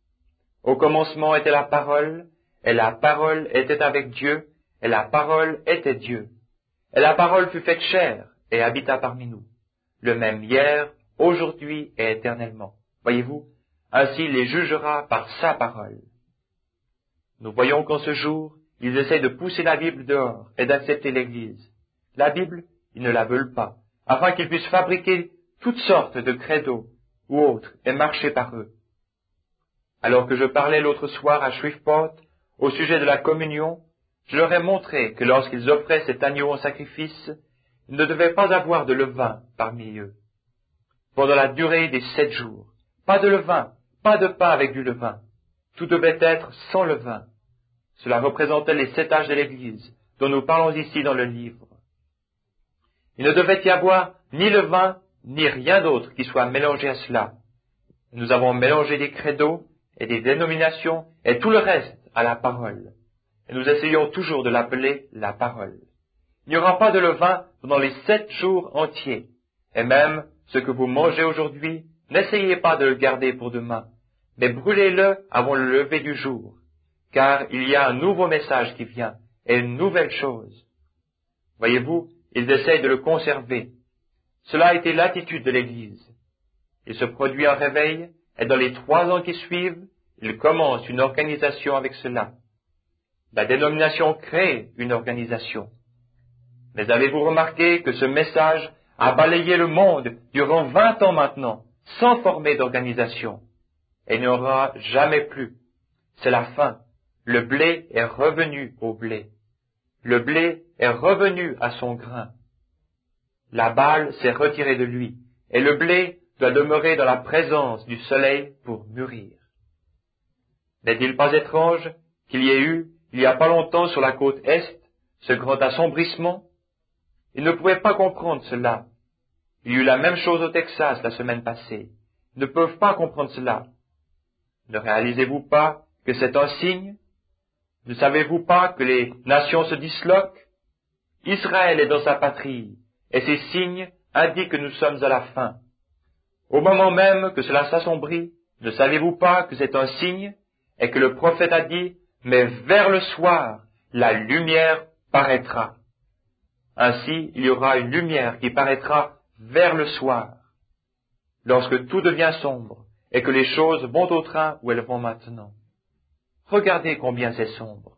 Au commencement était la parole, et la parole était avec Dieu, et la parole était Dieu. Et la parole fut faite chair, et habita parmi nous, le même hier, aujourd'hui et éternellement. Voyez-vous, ainsi il les jugera par sa parole. Nous voyons qu'en ce jour, ils essayent de pousser la Bible dehors et d'accepter l'Église. La Bible, ils ne la veulent pas, afin qu'ils puissent fabriquer toutes sortes de credos ou autres et marcher par eux. Alors que je parlais l'autre soir à Shreveport au sujet de la communion, je leur ai montré que lorsqu'ils offraient cet agneau en sacrifice, ils ne devaient pas avoir de levain parmi eux. Pendant la durée des 7 jours, pas de levain, pas de pain avec du levain. Tout devait être sans levain. Cela représentait les 7 âges de l'Église, dont nous parlons ici dans le livre. Il ne devait y avoir ni levain, ni rien d'autre qui soit mélangé à cela. Nous avons mélangé des credos et des dénominations et tout le reste à la parole. Et nous essayons toujours de l'appeler la parole. Il n'y aura pas de levain pendant les 7 jours entiers. Et même ce que vous mangez aujourd'hui, n'essayez pas de le garder pour demain, mais brûlez-le avant le lever du jour, car il y a un nouveau message qui vient, et une nouvelle chose. Voyez-vous, ils essayent de le conserver. Cela a été l'attitude de l'Église. Il se produit un réveil, et dans les 3 ans qui suivent, il commence une organisation avec cela. La dénomination crée une organisation. Mais avez-vous remarqué que ce message a balayé le monde durant 20 ans maintenant, sans former d'organisation, et il n'y aura jamais plus. C'est la fin. Le blé est revenu au blé. Le blé est revenu à son grain. La balle s'est retirée de lui, et le blé doit demeurer dans la présence du soleil pour mûrir. N'est-il pas étrange qu'il y ait eu, il y a pas longtemps sur la côte Est, ce grand assombrissement? Ils ne pouvaient pas comprendre cela. Il y eut la même chose au Texas la semaine passée. Ils ne peuvent pas comprendre cela. Ne réalisez-vous pas que c'est un signe? Ne savez-vous pas que les nations se disloquent? Israël est dans sa patrie, et ces signes indiquent que nous sommes à la fin. Au moment même que cela s'assombrit, ne savez-vous pas que c'est un signe, et que le prophète a dit, mais vers le soir, la lumière paraîtra. Ainsi, il y aura une lumière qui paraîtra vers le soir, lorsque tout devient sombre, et que les choses vont au train où elles vont maintenant. Regardez combien c'est sombre.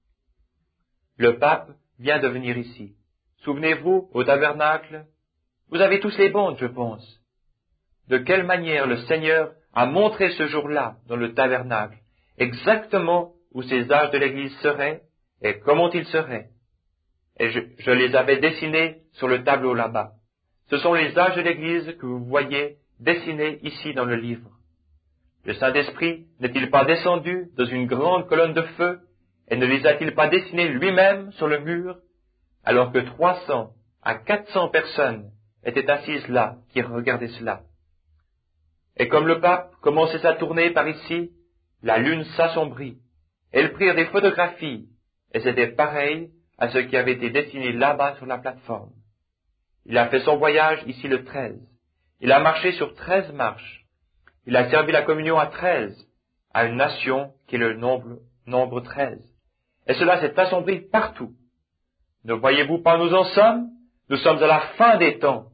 Le pape vient de venir ici. Souvenez-vous, au tabernacle, vous avez tous les bandes, je pense. De quelle manière le Seigneur a montré ce jour-là, dans le tabernacle, exactement où ces âges de l'Église seraient, et comment ils seraient. et je les avais dessinés sur le tableau là-bas. Ce sont les âges de l'Église que vous voyez dessinés ici dans le livre. Le Saint-Esprit n'est-il pas descendu dans une grande colonne de feu et ne les a-t-il pas dessinés lui-même sur le mur, alors que 300 à 400 personnes étaient assises là qui regardaient cela? Et comme le pape commençait sa tournée par ici, la lune s'assombrit, et ils prirent des photographies, et c'était pareil à ce qui avait été dessiné là-bas sur la plateforme. Il a fait son voyage ici le 13. Il a marché sur 13 marches. Il a servi la communion à 13, à une nation qui est le nombre 13. Et cela s'est assombri partout. Ne voyez-vous pas où nous en sommes? Nous sommes à la fin des temps.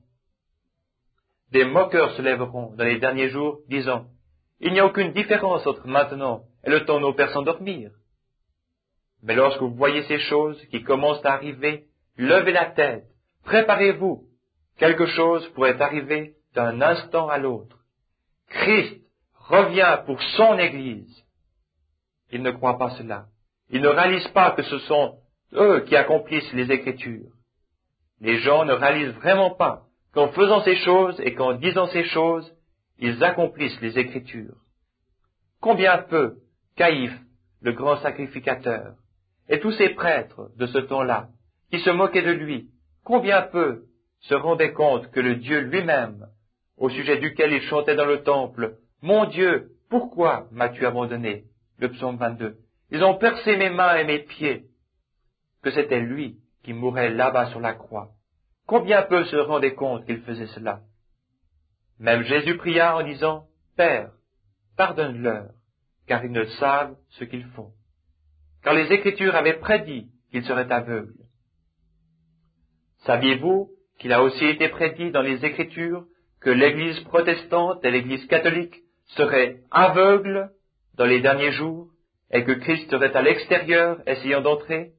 Des moqueurs se lèveront dans les derniers jours, disant, il n'y a aucune différence entre maintenant et le temps où nos pères s'endormirent. Mais lorsque vous voyez ces choses qui commencent à arriver, levez la tête, préparez-vous. Quelque chose pourrait arriver d'un instant à l'autre. Christ revient pour son Église. Ils ne croient pas cela. Ils ne réalisent pas que ce sont eux qui accomplissent les Écritures. Les gens ne réalisent vraiment pas qu'en faisant ces choses et qu'en disant ces choses, ils accomplissent les Écritures. Combien peu Caïphe, le grand sacrificateur, et tous ces prêtres de ce temps-là, qui se moquaient de lui, combien peu se rendaient compte que le Dieu lui-même, au sujet duquel il chantait dans le temple, « Mon Dieu, pourquoi m'as-tu abandonné ?» Le psaume 22. Ils ont percé mes mains et mes pieds, que c'était lui qui mourait là-bas sur la croix. Combien peu se rendaient compte qu'il faisait cela? Même Jésus pria en disant, « Père, pardonne-leur, car ils ne savent ce qu'ils font. » Car les Écritures avaient prédit qu'ils seraient aveugles. Saviez-vous qu'il a aussi été prédit dans les Écritures que l'Église protestante et l'Église catholique seraient aveugles dans les derniers jours et que Christ serait à l'extérieur essayant d'entrer?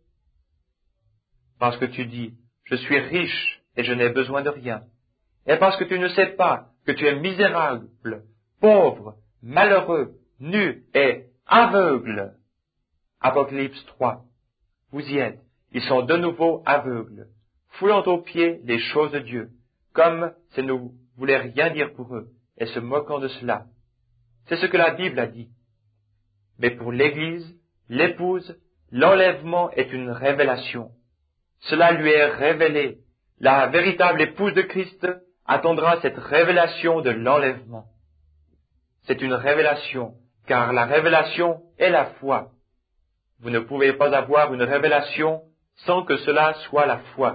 Parce que tu dis, je suis riche et je n'ai besoin de rien, et parce que tu ne sais pas que tu es misérable, pauvre, malheureux, nu et aveugle. Apocalypse 3. Vous y êtes, ils sont de nouveau aveugles, foulant aux pieds les choses de Dieu, comme ça ne voulait rien dire pour eux, et se moquant de cela. C'est ce que la Bible a dit. Mais pour l'Église, l'épouse, l'enlèvement est une révélation. Cela lui est révélé. La véritable épouse de Christ attendra cette révélation de l'enlèvement. C'est une révélation, car la révélation est la foi. Vous ne pouvez pas avoir une révélation sans que cela soit la foi.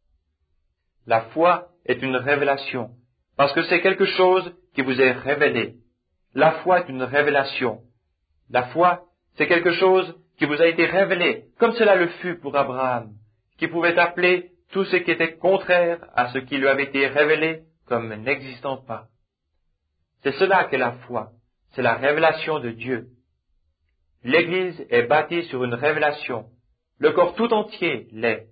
La foi est une révélation, parce que c'est quelque chose qui vous est révélé. La foi est une révélation. La foi, c'est quelque chose qui vous a été révélé, comme cela le fut pour Abraham, qui pouvait appeler tout ce qui était contraire à ce qui lui avait été révélé comme n'existant pas. C'est cela qu'est la foi, c'est la révélation de Dieu. L'Église est bâtie sur une révélation, le corps tout entier l'est.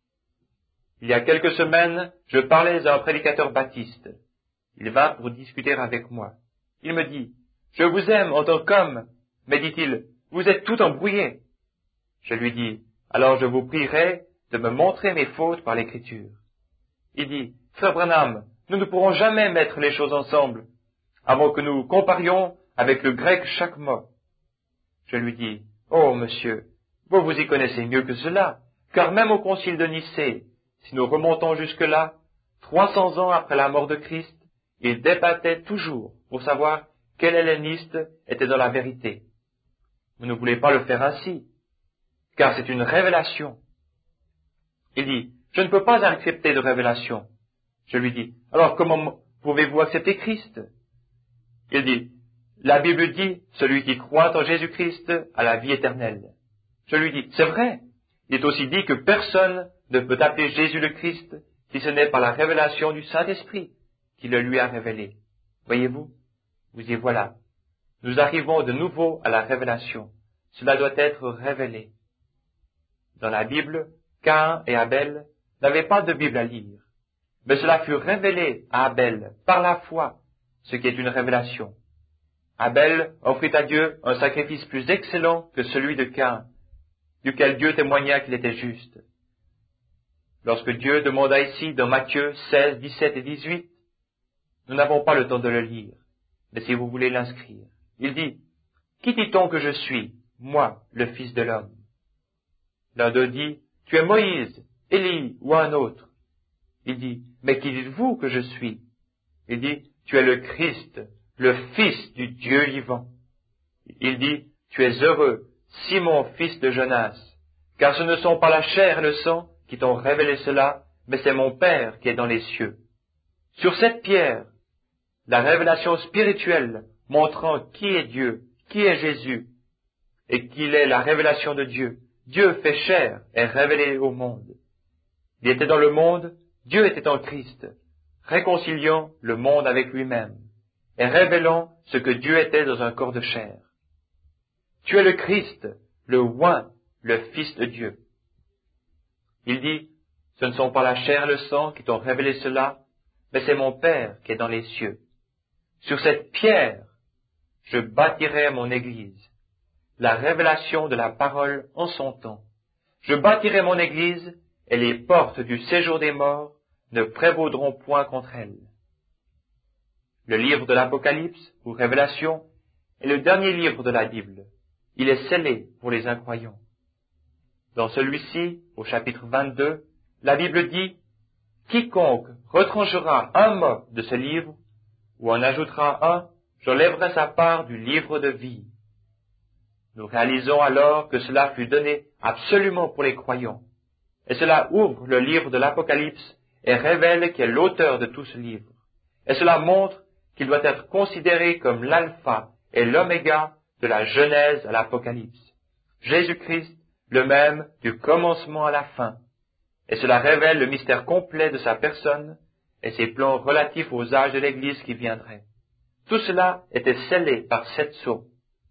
Il y a quelques semaines, je parlais à un prédicateur baptiste. Il vint pour discuter avec moi. Il me dit, « Je vous aime en tant qu'homme, mais dit-il, vous êtes tout embrouillé. » Je lui dis, « Alors je vous prierai de me montrer mes fautes par l'Écriture. » Il dit, « Frère Branham, nous ne pourrons jamais mettre les choses ensemble, avant que nous comparions avec le grec chaque mot. » Je lui dis, « Oh, monsieur, vous vous y connaissez mieux que cela, car même au concile de Nicée, si nous remontons jusque-là, 300 ans après la mort de Christ, il débattait toujours pour savoir quel helléniste était dans la vérité. Vous ne voulez pas le faire ainsi, car c'est une révélation. » Il dit, « Je ne peux pas accepter de révélation. » Je lui dis, « Alors comment pouvez-vous accepter Christ ?» Il dit, « La Bible dit, celui qui croit en Jésus-Christ a la vie éternelle. » Je lui dis, « C'est vrai. Il est aussi dit que personne ne peut appeler Jésus le Christ si ce n'est par la révélation du Saint-Esprit qui le lui a révélé. » Voyez-vous, vous y voilà. Nous arrivons de nouveau à la révélation. Cela doit être révélé. Dans la Bible, Caïn et Abel n'avaient pas de Bible à lire. Mais cela fut révélé à Abel par la foi, ce qui est une révélation. Abel offrit à Dieu un sacrifice plus excellent que celui de Caïn, duquel Dieu témoigna qu'il était juste. lorsque Dieu demanda ici dans Matthieu 16, 17 et 18, nous n'avons pas le temps de le lire, mais si vous voulez l'inscrire, il dit, « Qui dit-on que je suis, moi, le Fils de l'homme » L'un d'eux dit, « Tu es Moïse, Élie ou un autre. » Il dit, « Mais qui dites-vous que je suis » Il dit, « Tu es le Christ, le Fils du Dieu vivant. » Il dit, « Tu es heureux, Simon, fils de Jonas, car ce ne sont pas la chair et le sang qui t'ont révélé cela, mais c'est mon Père qui est dans les cieux. » Sur cette pierre, la révélation spirituelle montrant qui est Dieu, qui est Jésus, et qu'il est la révélation de Dieu. Dieu fait chair est révélé au monde. Il était dans le monde, Dieu était en Christ, réconciliant le monde avec lui-même, et révélant ce que Dieu était dans un corps de chair. Tu es le Christ, le oint, le Fils de Dieu. Il dit, ce ne sont pas la chair et le sang qui t'ont révélé cela, mais c'est mon Père qui est dans les cieux. Sur cette pierre, je bâtirai mon Église, la révélation de la parole en son temps. Je bâtirai mon Église, et les portes du séjour des morts ne prévaudront point contre elle. Le livre de l'Apocalypse, ou Révélation, est le dernier livre de la Bible. Il est scellé pour les incroyants. Dans celui-ci, au chapitre 22, la Bible dit, « Quiconque retranchera un mot de ce livre, ou en ajoutera un, j'enlèverai sa part du livre de vie. » Nous réalisons alors que cela fut donné absolument pour les croyants. Et cela ouvre le livre de l'Apocalypse et révèle qui est l'auteur de tout ce livre. Et cela montre qu'il doit être considéré comme l'alpha et l'oméga de la Genèse à l'Apocalypse. Jésus-Christ, le même du commencement à la fin. Et cela révèle le mystère complet de sa personne et ses plans relatifs aux âges de l'Église qui viendraient. Tout cela était scellé par 7 sceaux.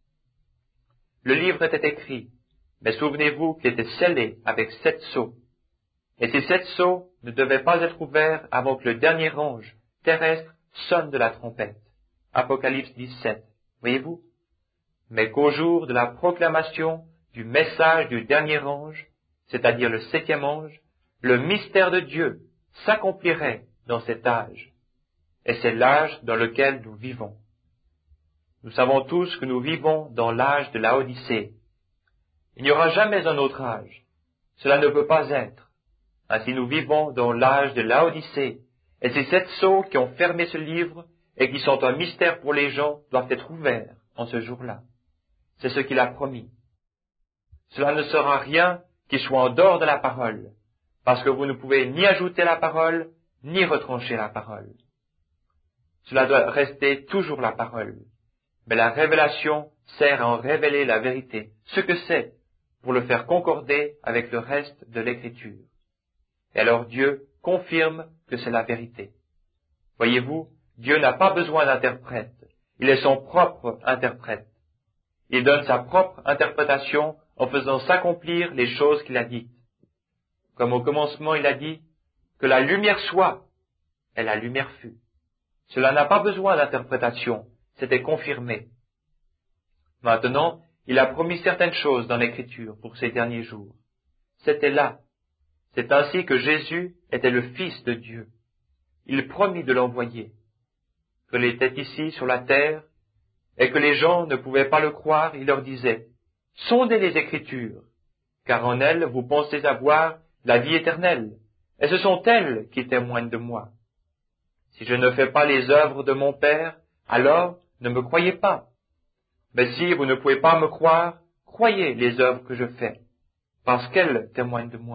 Le livre était écrit, mais souvenez-vous qu'il était scellé avec 7 sceaux. Et ces 7 sceaux ne devaient pas être ouverts avant que le dernier ange terrestre sonne de la trompette. Apocalypse 17. Voyez-vous? Mais qu'au jour de la proclamation du message du dernier ange, c'est-à-dire le 7e ange, le mystère de Dieu s'accomplirait dans cet âge. Et c'est l'âge dans lequel nous vivons. Nous savons tous que nous vivons dans l'âge de Laodicée. Il n'y aura jamais un autre âge. Cela ne peut pas être. Ainsi nous vivons dans l'âge de Laodicée. Et ces 7 sceaux qui ont fermé ce livre et qui sont un mystère pour les gens doivent être ouverts en ce jour-là. C'est ce qu'il a promis. Cela ne sera rien qui soit en dehors de la parole, parce que vous ne pouvez ni ajouter la parole, ni retrancher la parole. Cela doit rester toujours la parole. Mais la révélation sert à en révéler la vérité, ce que c'est, pour le faire concorder avec le reste de l'Écriture. Et alors Dieu confirme que c'est la vérité. Voyez-vous, Dieu n'a pas besoin d'interprète. Il est son propre interprète. Il donne sa propre interprétation en faisant s'accomplir les choses qu'il a dites. Comme au commencement il a dit que la lumière soit, et la lumière fut. Cela n'a pas besoin d'interprétation, c'était confirmé. Maintenant, il a promis certaines choses dans l'Écriture pour ces derniers jours. C'était là. C'est ainsi que Jésus était le Fils de Dieu. Il promit de l'envoyer. Qu'il était ici sur la terre, et que les gens ne pouvaient pas le croire, il leur disait, « Sondez les Écritures, car en elles vous pensez avoir la vie éternelle, et ce sont elles qui témoignent de moi. Si je ne fais pas les œuvres de mon Père, alors ne me croyez pas. Mais si vous ne pouvez pas me croire, croyez les œuvres que je fais, parce qu'elles témoignent de moi. »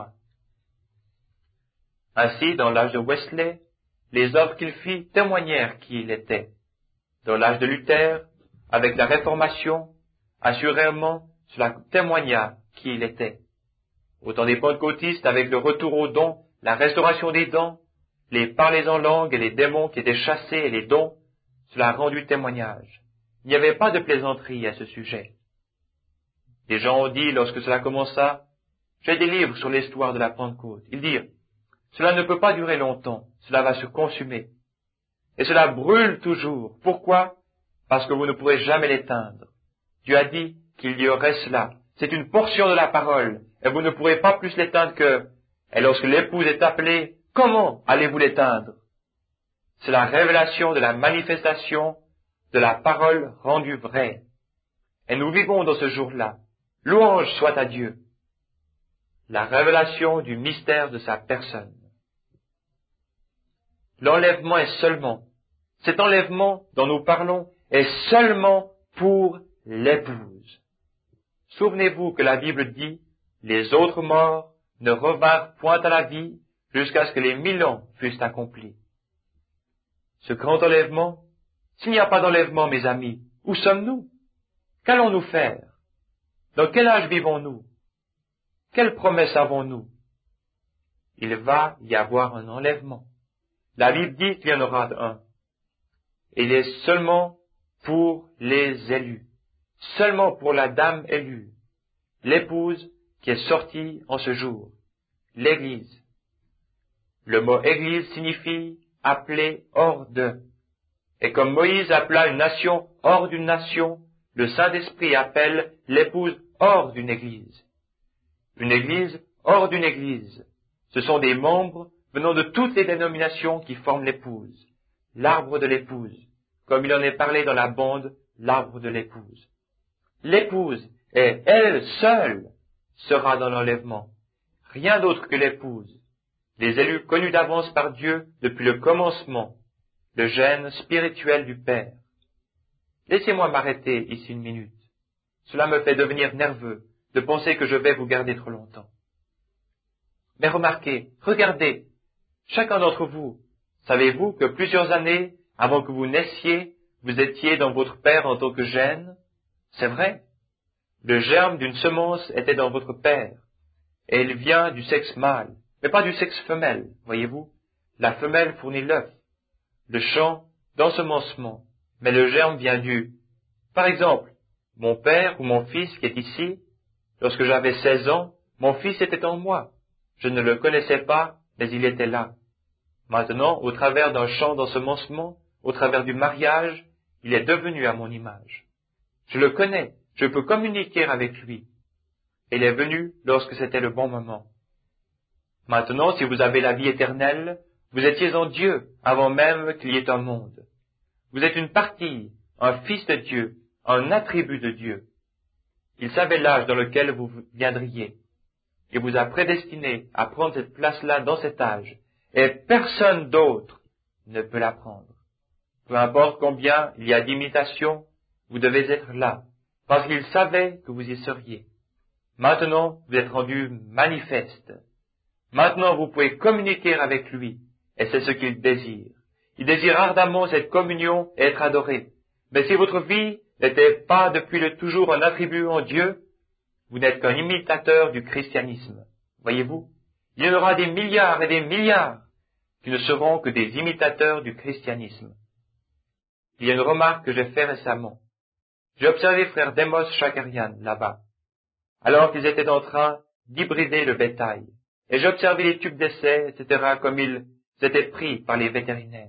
Ainsi, dans l'âge de Wesley, les œuvres qu'il fit témoignèrent qui il était. Dans l'âge de Luther, avec la Réformation, assurément, cela témoigna qui il était. Au temps des pentecôtistes, avec le retour aux dons, la restauration des dons, les parlers en langue et les démons qui étaient chassés et les dons, cela rendu témoignage. Il n'y avait pas de plaisanterie à ce sujet. Les gens ont dit, lorsque cela commença, « J'ai des livres sur l'histoire de la Pentecôte. » Ils dirent, « Cela ne peut pas durer longtemps, cela va se consumer. » Et cela brûle toujours. Pourquoi? Parce que vous ne pourrez jamais l'éteindre. Dieu a dit qu'il y aurait cela. C'est une portion de la parole, et vous ne pourrez pas plus l'éteindre que Et lorsque l'épouse est appelée, comment allez-vous l'éteindre? C'est la révélation de la manifestation de la parole rendue vraie. Et nous vivons dans ce jour-là. Louange soit à Dieu. La révélation du mystère de sa personne. L'enlèvement est seulement, cet enlèvement dont nous parlons est seulement pour l'épouse. Souvenez-vous que la Bible dit, les autres morts ne revinrent point à la vie jusqu'à ce que les 1000 ans fussent accomplis. Ce grand enlèvement, s'il n'y a pas d'enlèvement, mes amis, où sommes-nous? Qu'allons-nous faire? Dans quel âge vivons-nous? Quelle promesse avons-nous? Il va y avoir un enlèvement. La Bible dit qu'il y en aura un. Il est seulement pour les élus, seulement pour la dame élue, l'épouse qui est sortie en ce jour, l'Église. Le mot Église signifie appeler hors de. Et comme Moïse appela une nation hors d'une nation, le Saint-Esprit appelle l'épouse hors d'une Église. Une Église hors d'une Église. Ce sont des membres venant de toutes les dénominations qui forment l'épouse, l'arbre de l'épouse, comme il en est parlé dans la bande, l'arbre de l'épouse. L'épouse, et elle seule, sera dans l'enlèvement. Rien d'autre que l'épouse. Les élus connus d'avance par Dieu depuis le commencement, le gène spirituel du Père. Laissez-moi m'arrêter ici une minute. Cela me fait devenir nerveux de penser que je vais vous garder trop longtemps. Mais remarquez, regardez, chacun d'entre vous, savez-vous que plusieurs années avant que vous naissiez, vous étiez dans votre père en tant que gène? C'est vrai. Le germe d'une semence était dans votre père, et il vient du sexe mâle, mais pas du sexe femelle, voyez-vous. La femelle fournit l'œuf, le champ d'ensemencement, mais le germe vient du... Par exemple, mon père ou mon fils qui est ici, lorsque j'avais 16 ans, mon fils était en moi. Je ne le connaissais pas, mais il était là. Maintenant, au travers d'un champ d'ensemencement, au travers du mariage, il est devenu à mon image. Je le connais, je peux communiquer avec lui. Il est venu lorsque c'était le bon moment. Maintenant, si vous avez la vie éternelle, vous étiez en Dieu avant même qu'il y ait un monde. Vous êtes une partie, un fils de Dieu, un attribut de Dieu. Il savait l'âge dans lequel vous viendriez. Il vous a prédestiné à prendre cette place-là dans cet âge, et personne d'autre ne peut la prendre. Peu importe combien il y a d'imitations, vous devez être là, parce qu'il savait que vous y seriez. Maintenant, vous êtes rendu manifeste. Maintenant, vous pouvez communiquer avec lui, et c'est ce qu'il désire. Il désire ardemment cette communion et être adoré. Mais si votre vie n'était pas depuis le toujours un attribut en Dieu, vous n'êtes qu'un imitateur du christianisme. Voyez-vous, il y en aura des milliards et des milliards qui ne seront que des imitateurs du christianisme. Il y a une remarque que j'ai faite récemment. J'ai observé frère Demos Chakarian là-bas, alors qu'ils étaient en train d'hybrider le bétail, et j'ai observé les tubes d'essai, etc., comme ils étaient pris par les vétérinaires.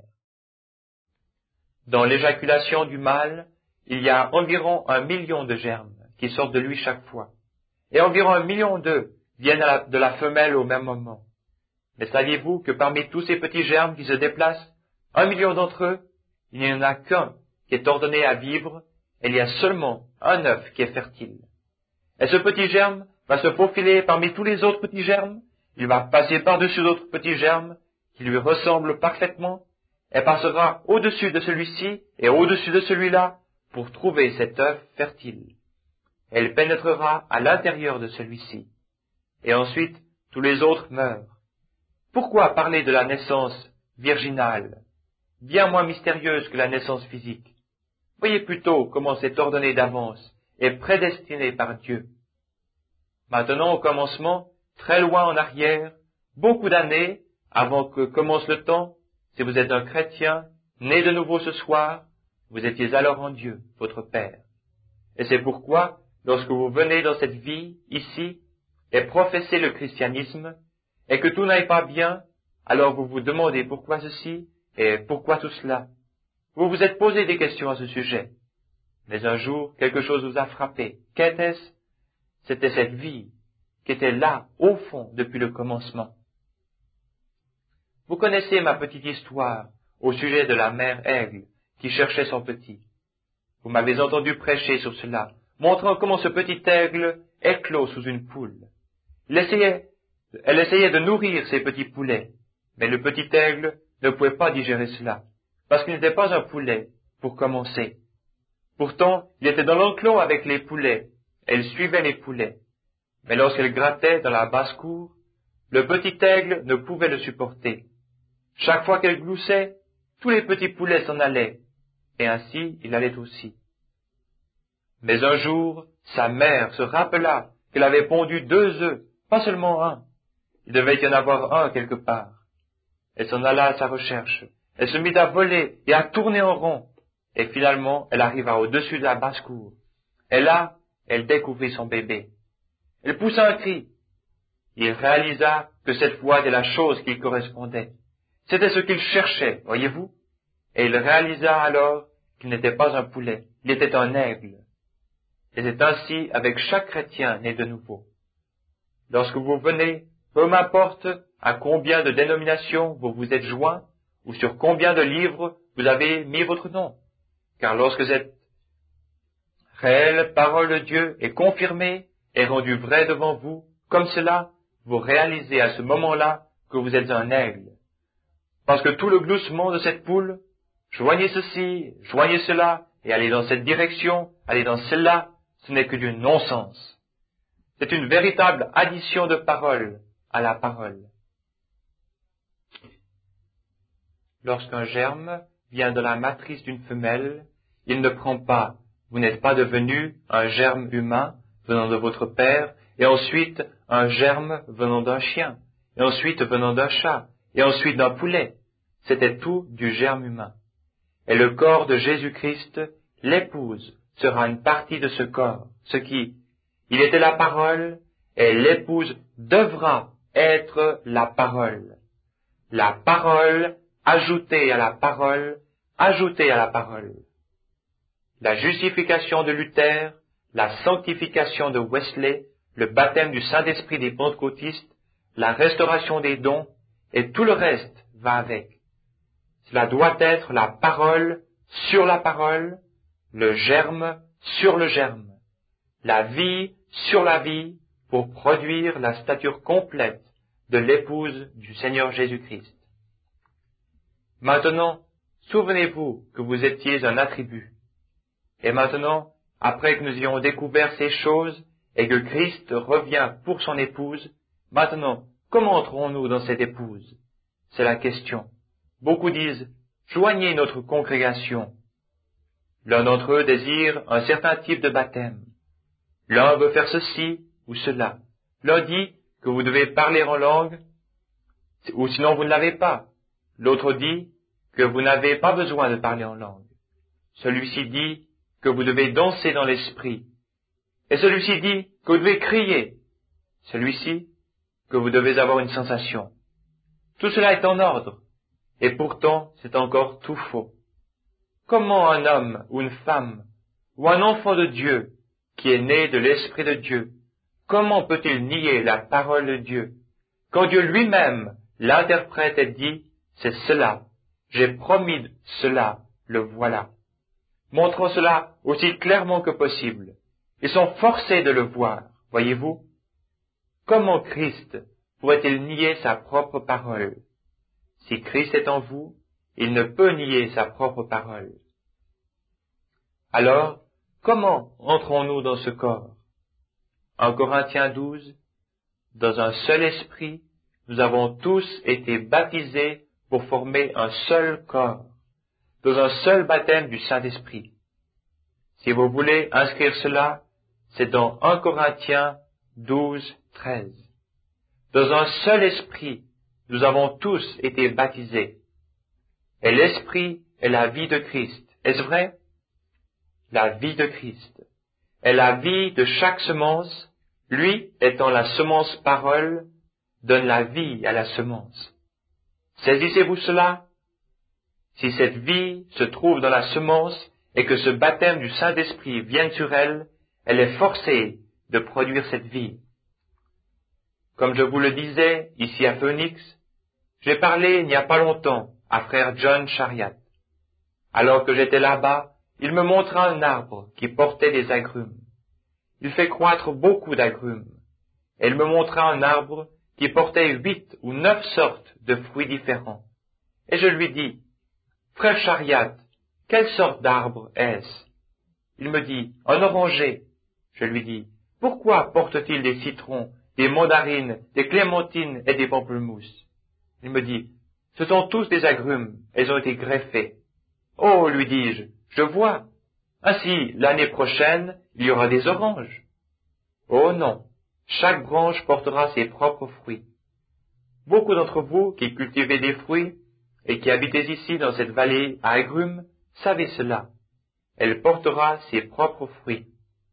Dans l'éjaculation du mâle, il y a environ 1 million de germes qui sortent de lui chaque fois, et environ 1 million d'œufs viennent de la femelle au même moment. Mais saviez-vous que parmi tous ces petits germes qui se déplacent, 1 million d'entre eux, il n'y en a qu'un qui est ordonné à vivre, et il y a seulement un œuf qui est fertile. Et ce petit germe va se faufiler parmi tous les autres petits germes, il va passer par-dessus d'autres petits germes qui lui ressemblent parfaitement, et passera au-dessus de celui-ci et au-dessus de celui-là pour trouver cet œuf fertile. Elle pénétrera à l'intérieur de celui-ci. Et ensuite, tous les autres meurent. Pourquoi parler de la naissance virginale, bien moins mystérieuse que la naissance physique? Voyez plutôt comment c'est ordonné d'avance et prédestiné par Dieu. Maintenant, au commencement, très loin en arrière, beaucoup d'années avant que commence le temps, si vous êtes un chrétien, né de nouveau ce soir, vous étiez alors en Dieu, votre Père. Et c'est pourquoi, lorsque vous venez dans cette vie, ici, et professez le christianisme, et que tout n'aille pas bien, alors vous vous demandez pourquoi ceci et pourquoi tout cela. Vous vous êtes posé des questions à ce sujet. Mais un jour, quelque chose vous a frappé. Qu'était-ce? C'était cette vie qui était là, au fond, depuis le commencement. Vous connaissez ma petite histoire au sujet de la mère aigle qui cherchait son petit. Vous m'avez entendu prêcher sur cela, montrant comment ce petit aigle éclot sous une poule. Elle essayait de nourrir ses petits poulets, mais le petit aigle ne pouvait pas digérer cela, parce qu'il n'était pas un poulet, pour commencer. Pourtant, il était dans l'enclos avec les poulets, et il suivait les poulets. Mais lorsqu'elle grattait dans la basse-cour, le petit aigle ne pouvait le supporter. Chaque fois qu'elle gloussait, tous les petits poulets s'en allaient, et ainsi il allait aussi. Mais un jour, sa mère se rappela qu'elle avait pondu 2 œufs, pas seulement un. Il devait y en avoir un quelque part. Elle s'en alla à sa recherche. Elle se mit à voler et à tourner en rond. Et finalement, elle arriva au-dessus de la basse-cour. Et là, elle découvrit son bébé. Elle poussa un cri. Il réalisa que cette fois était la chose qui correspondait. C'était ce qu'il cherchait, voyez-vous? Et il réalisa alors qu'il n'était pas un poulet, il était un aigle. Et c'est ainsi avec chaque chrétien né de nouveau. Lorsque vous venez, peu m'importe à combien de dénominations vous vous êtes joints, ou sur combien de livres vous avez mis votre nom. Car lorsque cette réelle parole de Dieu est confirmée et rendue vraie devant vous, comme cela, vous réalisez à ce moment-là que vous êtes un aigle. Parce que tout le gloussement de cette poule, joignez ceci, joignez cela, et allez dans cette direction, allez dans celle-là, ce n'est que du non-sens. C'est une véritable addition de parole à la parole. Lorsqu'un germe vient de la matrice d'une femelle, il ne prend pas, vous n'êtes pas devenu un germe humain venant de votre père, et ensuite un germe venant d'un chien, et ensuite venant d'un chat, et ensuite d'un poulet. C'était tout du germe humain. Et le corps de Jésus-Christ, l'épouse, sera une partie de ce corps, ce qui, il était la parole, et l'épouse devra être la parole. La parole ajoutée à la parole, ajoutée à la parole. La justification de Luther, la sanctification de Wesley, le baptême du Saint-Esprit des pentecôtistes, la restauration des dons, et tout le reste va avec. Cela doit être la parole sur la parole, le germe sur le germe, la vie sur la vie, pour produire la stature complète de l'épouse du Seigneur Jésus-Christ. Maintenant, souvenez-vous que vous étiez un attribut. Et maintenant, après que nous ayons découvert ces choses et que Christ revient pour son épouse, maintenant, comment entrons-nous dans cette épouse? C'est la question. Beaucoup disent, joignez notre congrégation. L'un d'entre eux désire un certain type de baptême. L'un veut faire ceci ou cela. L'un dit que vous devez parler en langue, ou sinon vous ne l'avez pas. L'autre dit que vous n'avez pas besoin de parler en langue. Celui-ci dit que vous devez danser dans l'esprit. Et celui-ci dit que vous devez crier. Celui-ci que vous devez avoir une sensation. Tout cela est en ordre. Et pourtant, c'est encore tout faux. Comment un homme ou une femme ou un enfant de Dieu qui est né de l'Esprit de Dieu, comment peut-il nier la parole de Dieu quand Dieu lui-même l'interprète et dit « c'est cela, j'ai promis cela, le voilà ». Montrant cela aussi clairement que possible. Ils sont forcés de le voir, voyez-vous. Comment Christ pourrait-il nier sa propre parole? Si Christ est en vous, il ne peut nier sa propre parole. Alors, comment entrons-nous dans ce corps? En Corinthiens 12, dans un seul esprit, nous avons tous été baptisés pour former un seul corps, dans un seul baptême du Saint-Esprit. Si vous voulez inscrire cela, c'est dans 1 Corinthiens 12, 13. Dans un seul esprit, nous avons tous été baptisés. Et l'esprit est la vie de Christ. Est-ce vrai? La vie de Christ est la vie de chaque semence, lui étant la semence parole, donne la vie à la semence. Saisissez-vous cela? Si cette vie se trouve dans la semence et que ce baptême du Saint-Esprit vienne sur elle, elle est forcée de produire cette vie. Comme je vous le disais ici à Phoenix, J'ai parlé il n'y a pas longtemps à frère John Chariat. Alors que j'étais là-bas, il me montra un arbre qui portait des agrumes. Il fait croître beaucoup d'agrumes. Et il me montra un arbre qui portait 8 ou 9 sortes de fruits différents. Et je lui dis, frère Chariat, quelle sorte d'arbre est-ce? Il me dit, un oranger. Je lui dis, pourquoi porte-t-il des citrons, des mandarines, des clémentines et des pamplemousses? Il me dit, ce sont tous des agrumes, elles ont été greffées. Oh, lui dis-je, je vois. Ainsi, l'année prochaine, il y aura des oranges. Oh non, chaque branche portera ses propres fruits. Beaucoup d'entre vous qui cultivez des fruits et qui habitez ici dans cette vallée à agrumes, savez cela. Elle portera ses propres fruits.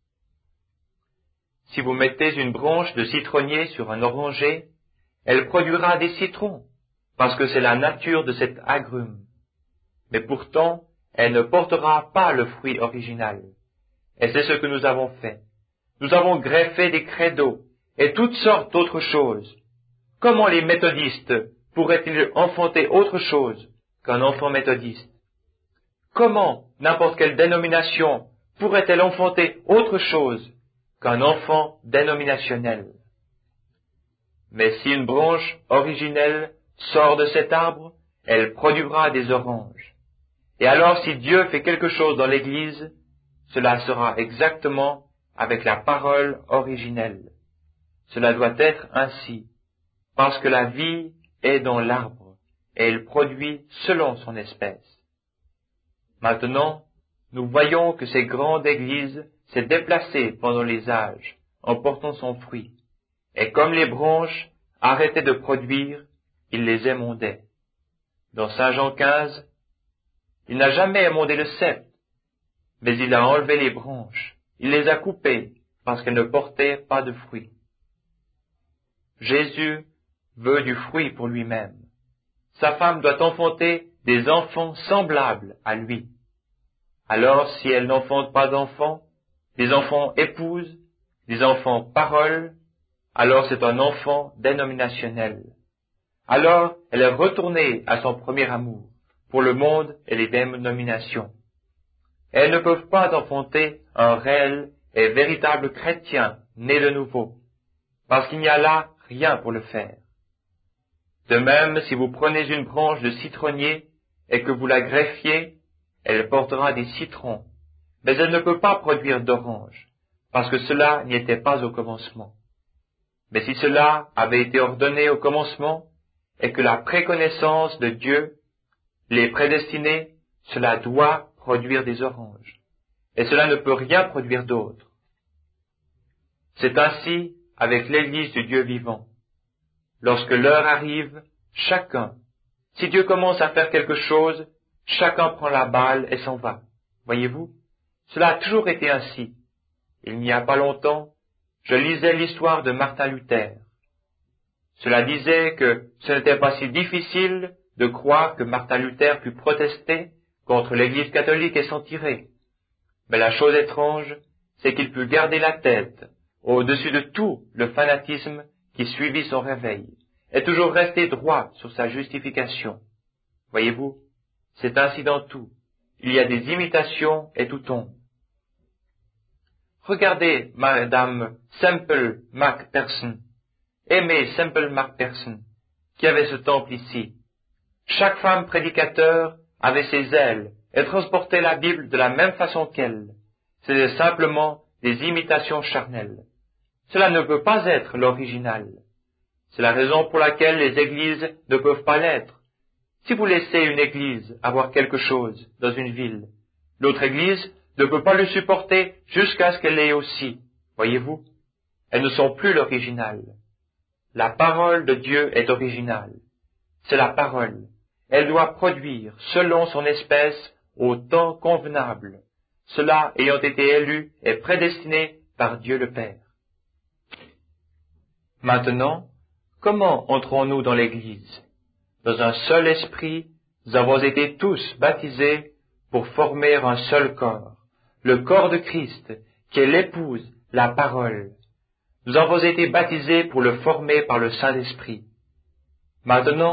Si vous mettez une branche de citronnier sur un oranger, elle produira des citrons, parce que c'est la nature de cet agrume. Mais pourtant, elle ne portera pas le fruit original. Et c'est ce que nous avons fait. Nous avons greffé des créneaux et toutes sortes d'autres choses. Comment les méthodistes pourraient-ils enfanter autre chose qu'un enfant méthodiste? Comment n'importe quelle dénomination pourrait-elle enfanter autre chose qu'un enfant dénominationnel? Mais si une branche originelle sort de cet arbre, elle produira des oranges. Et alors si Dieu fait quelque chose dans l'Église, cela sera exactement avec la parole originelle. Cela doit être ainsi, parce que la vie est dans l'arbre, et il produit selon son espèce. Maintenant, nous voyons que cette grande Église s'est déplacée pendant les âges, en portant son fruit, et comme les branches arrêtaient de produire, il les émondait. Dans Saint Jean 15, il n'a jamais émondé le cep, mais il a enlevé les branches, il les a coupées, parce qu'elles ne portaient pas de fruits. Jésus veut du fruit pour lui-même. Sa femme doit enfanter des enfants semblables à lui. Alors, si elle n'enfante pas d'enfants, des enfants épouses, des enfants paroles, alors c'est un enfant dénominationnel. Alors, elle est retournée à son premier amour, pour le monde et les dénominations. Elles ne peuvent pas enfanter un réel et véritable chrétien né de nouveau, parce qu'il n'y a là rien pour le faire. De même, si vous prenez une branche de citronnier et que vous la greffiez, elle portera des citrons, mais elle ne peut pas produire d'oranges, parce que cela n'y était pas au commencement. Mais si cela avait été ordonné au commencement, et que la préconnaissance de Dieu les prédestinait, cela doit produire des oranges, et cela ne peut rien produire d'autre. C'est ainsi avec l'Église du Dieu vivant. Lorsque l'heure arrive, chacun, si Dieu commence à faire quelque chose, chacun prend la balle et s'en va. Voyez-vous, cela a toujours été ainsi. Il n'y a pas longtemps, je lisais l'histoire de Martin Luther. Cela disait que ce n'était pas si difficile de croire que Martin Luther put protester contre l'Église catholique et s'en tirer. Mais la chose étrange, c'est qu'il put garder la tête au-dessus de tout le fanatisme qui suivit son réveil, et toujours rester droit sur sa justification. Voyez-vous, c'est ainsi dans tout. Il y a des imitations et tout tombe. Regardez Madame Semple McPherson, aimée Semple McPherson, qui avait ce temple ici. Chaque femme prédicateur avait ses ailes et transportait la Bible de la même façon qu'elle. C'était simplement des imitations charnelles. Cela ne peut pas être l'original. C'est la raison pour laquelle les églises ne peuvent pas l'être. Si vous laissez une église avoir quelque chose dans une ville, l'autre église ne peut pas le supporter jusqu'à ce qu'elle l'ait aussi. Voyez-vous, elles ne sont plus l'original. La parole de Dieu est originale. C'est la parole. Elle doit produire selon son espèce au temps convenable, cela ayant été élu et prédestiné par Dieu le Père. Maintenant, comment entrons-nous dans l'Église? Dans un seul esprit, nous avons été tous baptisés pour former un seul corps, le corps de Christ, qui est l'épouse, la parole. Nous avons été baptisés pour le former par le Saint-Esprit. Maintenant,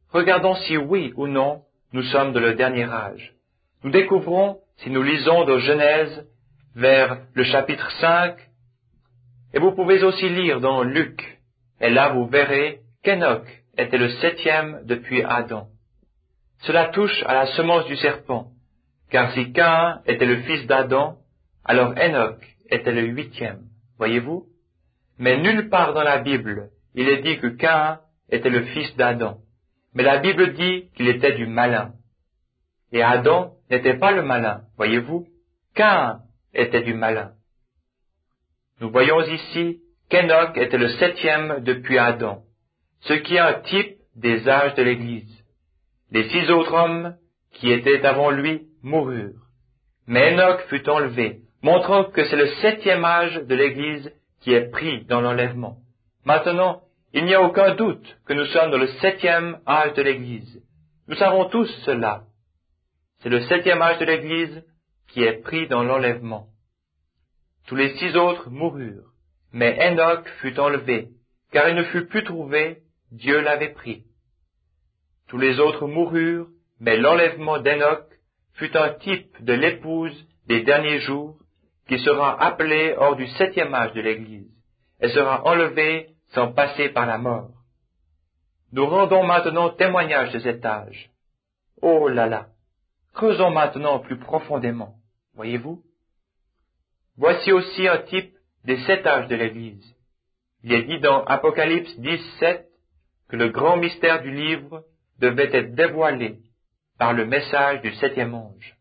Regardons si oui ou non nous sommes de le dernier âge. Nous découvrons, si nous lisons de Genèse vers le chapitre 5, et vous pouvez aussi lire dans Luc, et là vous verrez qu'Enoch était le 7e depuis Adam. Cela touche à la semence du serpent, car si Caïn était le fils d'Adam, alors Enoch était le 8e, voyez-vous? Mais nulle part dans la Bible, il est dit que Caïn était le fils d'Adam. Mais la Bible dit qu'il était du malin. Et Adam n'était pas le malin, voyez-vous? Caïn était du malin. Nous voyons ici qu'Enoch était le 7e depuis Adam, ce qui est un type des âges de l'Église. Les 6 autres hommes qui étaient avant lui moururent. Mais Enoch fut enlevé, montrant que c'est le 7e âge de l'Église qui est pris dans l'enlèvement. Maintenant, il n'y a aucun doute que nous sommes dans le 7e âge de l'Église. Nous savons tous cela. C'est le 7e âge de l'Église qui est pris dans l'enlèvement. Tous les 6 autres moururent, mais Enoch fut enlevé, car il ne fut plus trouvé, Dieu l'avait pris. Tous les autres moururent, mais l'enlèvement d'Enoch fut un type de l'épouse des derniers jours, qui sera appelée hors du 7e âge de l'Église, et sera enlevée sans passer par la mort. Nous rendons maintenant témoignage de cet âge. Oh là là! Creusons maintenant plus profondément, voyez-vous? Voici aussi un type des 7 âges de l'Église. Il est dit dans Apocalypse 10:7 que le grand mystère du livre devait être dévoilé par le message du 7e ange.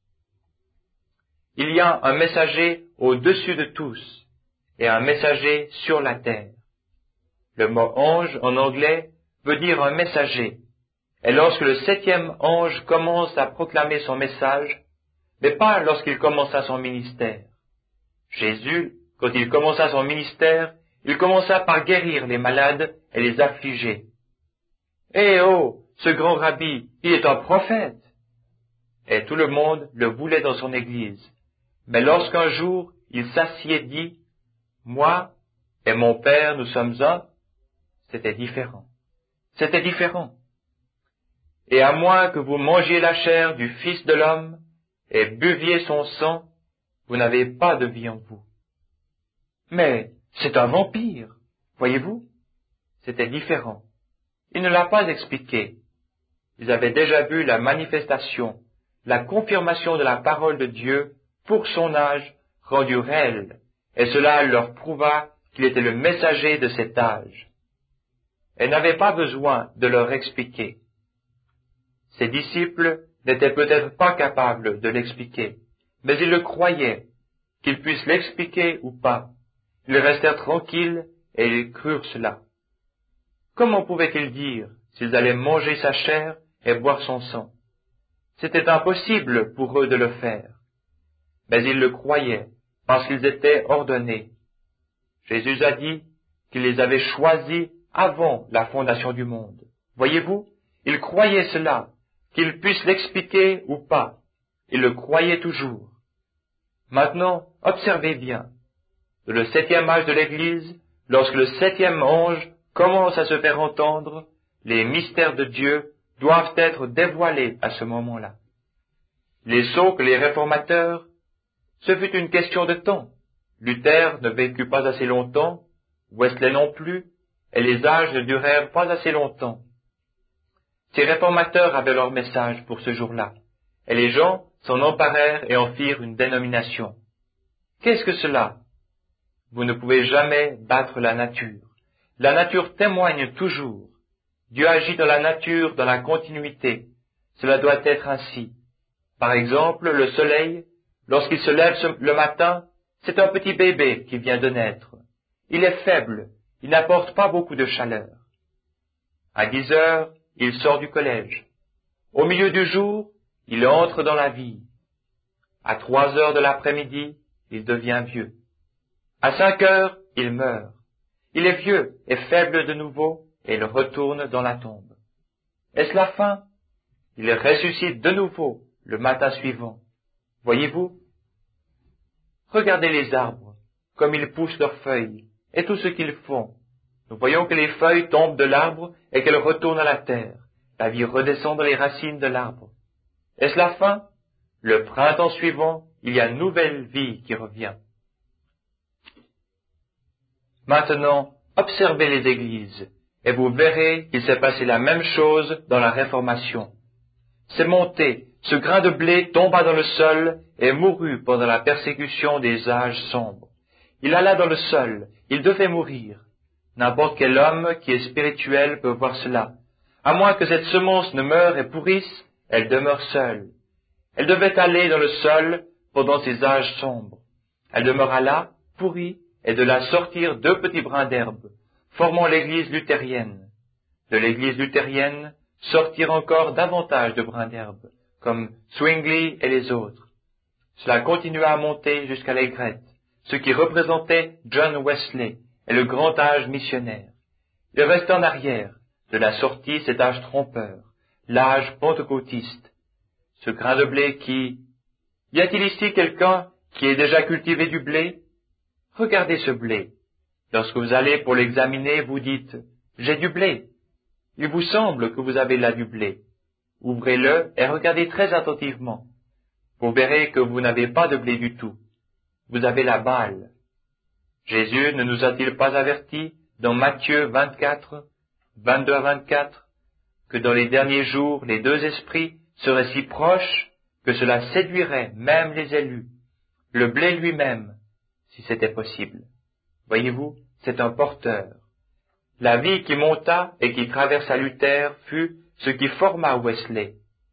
Il y a un messager au-dessus de tous et un messager sur la terre. Le mot ange en anglais veut dire un messager. Et lorsque le 7e ange commence à proclamer son message, mais pas lorsqu'il commença son ministère. Jésus, quand il commença son ministère, il commença par guérir les malades et les affligés. Eh oh, ce grand rabbi, il est un prophète! Et tout le monde le voulait dans son église. Mais lorsqu'un jour il s'assit et dit, « Moi et mon Père, nous sommes un », c'était différent. C'était différent. Et à moins que vous mangiez la chair du Fils de l'homme et buviez son sang, vous n'avez pas de vie en vous. Mais c'est un vampire, voyez-vous? C'était différent. Il ne l'a pas expliqué. Ils avaient déjà vu la manifestation, la confirmation de la parole de Dieu pour son âge rendue réelle, et cela leur prouva qu'il était le messager de cet âge. Elle n'avait pas besoin de leur expliquer. Ses disciples n'étaient peut-être pas capables de l'expliquer, mais ils le croyaient, qu'ils puissent l'expliquer ou pas. Ils restèrent tranquilles et ils crurent cela. Comment pouvaient-ils dire s'ils allaient manger sa chair et boire son sang? C'était impossible pour eux de le faire. Mais ils le croyaient, parce qu'ils étaient ordonnés. Jésus a dit qu'il les avait choisis avant la fondation du monde. Voyez-vous, ils croyaient cela, qu'ils puissent l'expliquer ou pas. Ils le croyaient toujours. Maintenant, observez bien. Dans le 7e âge de l'Église, lorsque le 7e ange commence à se faire entendre, les mystères de Dieu doivent être dévoilés à ce moment-là. Les sceaux que les réformateurs, ce fut une question de temps. Luther ne vécut pas assez longtemps, Wesley non plus, et les âges ne durèrent pas assez longtemps. Ces réformateurs avaient leur message pour ce jour-là, et les gens s'en emparèrent et en firent une dénomination. Qu'est-ce que cela? Vous ne pouvez jamais battre la nature. La nature témoigne toujours. Dieu agit dans la nature, dans la continuité. Cela doit être ainsi. Par exemple, le soleil, lorsqu'il se lève le matin, c'est un petit bébé qui vient de naître. Il est faible, il n'apporte pas beaucoup de chaleur. À 10 heures, il sort du collège. Au milieu du jour, il entre dans la vie. À 3 heures de l'après-midi, il devient vieux. À 5 heures, il meurt. Il est vieux et faible de nouveau, et il retourne dans la tombe. Est-ce la fin? Il ressuscite de nouveau le matin suivant. Voyez-vous? Regardez les arbres, comme ils poussent leurs feuilles, et tout ce qu'ils font. Nous voyons que les feuilles tombent de l'arbre et qu'elles retournent à la terre. La vie redescend dans les racines de l'arbre. Est-ce la fin? Le printemps suivant, il y a une nouvelle vie qui revient. Maintenant, observez les églises, et vous verrez qu'il s'est passé la même chose dans la Réformation. C'est monté, ce grain de blé tomba dans le sol et mourut pendant la persécution des âges sombres. Il alla dans le sol, il devait mourir. N'importe quel homme qui est spirituel peut voir cela. À moins que cette semence ne meure et pourrisse, elle demeure seule. Elle devait aller dans le sol pendant ces âges sombres. Elle demeura là, pourrie, et de là sortir 2 petits brins d'herbe, formant l'église luthérienne. De l'église luthérienne sortirent encore davantage de brins d'herbe, comme Zwingli et les autres. Cela continua à monter jusqu'à l'aigrette, ce qui représentait John Wesley et le grand âge missionnaire. Il restait en arrière, de la sortie cet âge trompeur, l'âge pentecôtiste. Ce grain de blé qui... Y a-t-il ici quelqu'un qui ait déjà cultivé du blé? Regardez ce blé. Lorsque vous allez pour l'examiner, vous dites « J'ai du blé ». Il vous semble que vous avez là du blé. Ouvrez-le et regardez très attentivement. Vous verrez que vous n'avez pas de blé du tout. Vous avez la balle. Jésus ne nous a-t-il pas avertis dans Matthieu 24, 22 à 24, que dans les derniers jours, les 2 esprits seraient si proches que cela séduirait même les élus, le blé lui-même, si c'était possible. Voyez-vous, c'est un porteur. La vie qui monta et qui traversa Luther fut ce qui forma Wesley.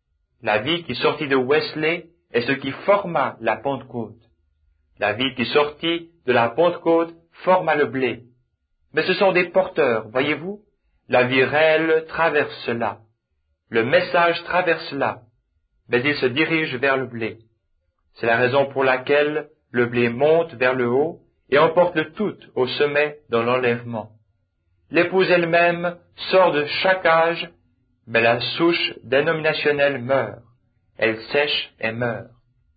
La vie qui sortit de Wesley est ce qui forma la Pentecôte. La vie qui sortit de la Pentecôte forma le blé. Mais ce sont des porteurs, voyez-vous? La vie réelle traverse cela. Le message traverse là. Mais il se dirige vers le blé. C'est la raison pour laquelle le blé monte vers le haut et emporte le tout au sommet dans l'enlèvement. L'épouse elle-même sort de chaque âge, mais la souche dénominationnelle meurt. Elle sèche et meurt.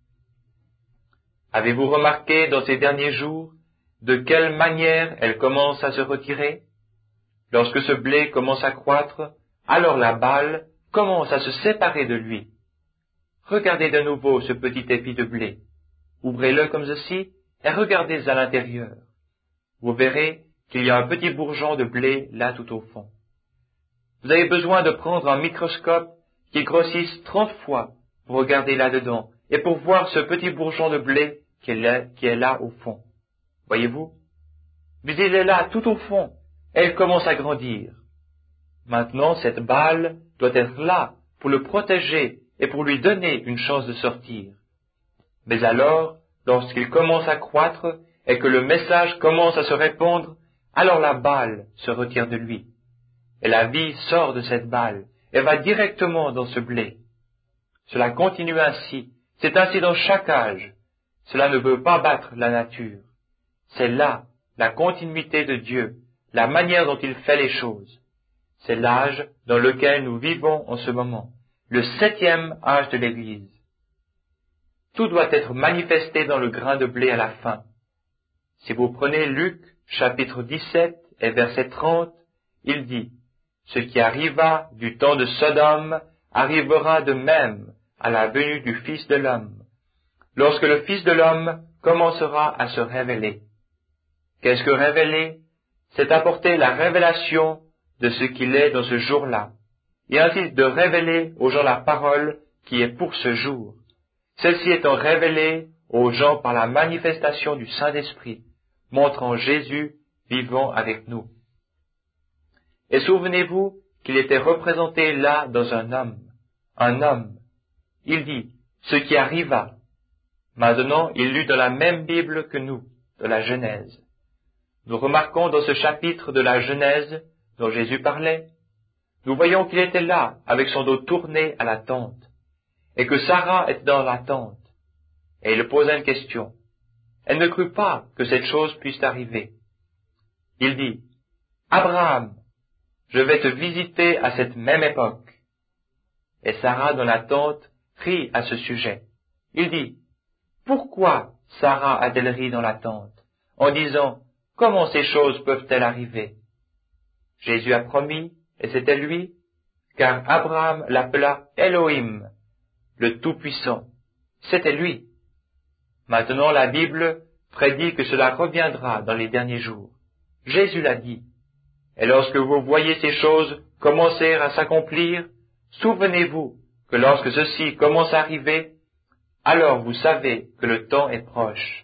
Avez-vous remarqué dans ces derniers jours de quelle manière elle commence à se retirer? Lorsque ce blé commence à croître, alors la balle commence à se séparer de lui. Regardez de nouveau ce petit épi de blé. Ouvrez-le comme ceci et regardez à l'intérieur. Vous verrez qu'il y a un petit bourgeon de blé là tout au fond. Vous avez besoin de prendre un microscope qui grossisse 30 fois pour regarder là-dedans et pour voir ce petit bourgeon de blé qui est là au fond. Voyez-vous? Mais il est là tout au fond et il commence à grandir. Maintenant, cette balle doit être là pour le protéger et pour lui donner une chance de sortir. Mais alors, lorsqu'il commence à croître et que le message commence à se répandre, alors la balle se retire de lui. Et la vie sort de cette balle et va directement dans ce blé. Cela continue ainsi. C'est ainsi dans chaque âge. Cela ne veut pas battre la nature. C'est là la continuité de Dieu, la manière dont il fait les choses. C'est l'âge dans lequel nous vivons en ce moment, le 7e âge de l'Église. Tout doit être manifesté dans le grain de blé à la fin. Si vous prenez Luc, chapitre 17 et verset 30, il dit « Ce qui arriva du temps de Sodome arrivera de même à la venue du Fils de l'homme, lorsque le Fils de l'homme commencera à se révéler. » Qu'est-ce que révéler? C'est apporter la révélation de ce qu'il est dans ce jour-là, et ainsi de révéler aux gens la parole qui est pour ce jour, celle-ci étant révélée aux gens par la manifestation du Saint-Esprit, montrant Jésus vivant avec nous. Et souvenez-vous qu'il était représenté là dans un homme. Il dit, ce qui arriva. Maintenant, il lut dans la même Bible que nous, de la Genèse. Nous remarquons dans ce chapitre de la Genèse dont Jésus parlait, nous voyons qu'il était là, avec son dos tourné à la tente, et que Sarah était dans la tente. Et il posa une question. Elle ne crut pas que cette chose puisse arriver. Il dit, « Abraham, je vais te visiter à cette même époque. » Et Sarah dans la tente rit à ce sujet. Il dit, « Pourquoi Sarah a-t-elle ri dans la tente, en disant, « Comment ces choses peuvent-elles arriver ?» Jésus a promis, et c'était lui, car Abraham l'appela Elohim, le Tout-Puissant. C'était lui. Maintenant la Bible prédit que cela reviendra dans les derniers jours. Jésus l'a dit. Et lorsque vous voyez ces choses commencer à s'accomplir, souvenez-vous que lorsque ceci commence à arriver, alors vous savez que le temps est proche.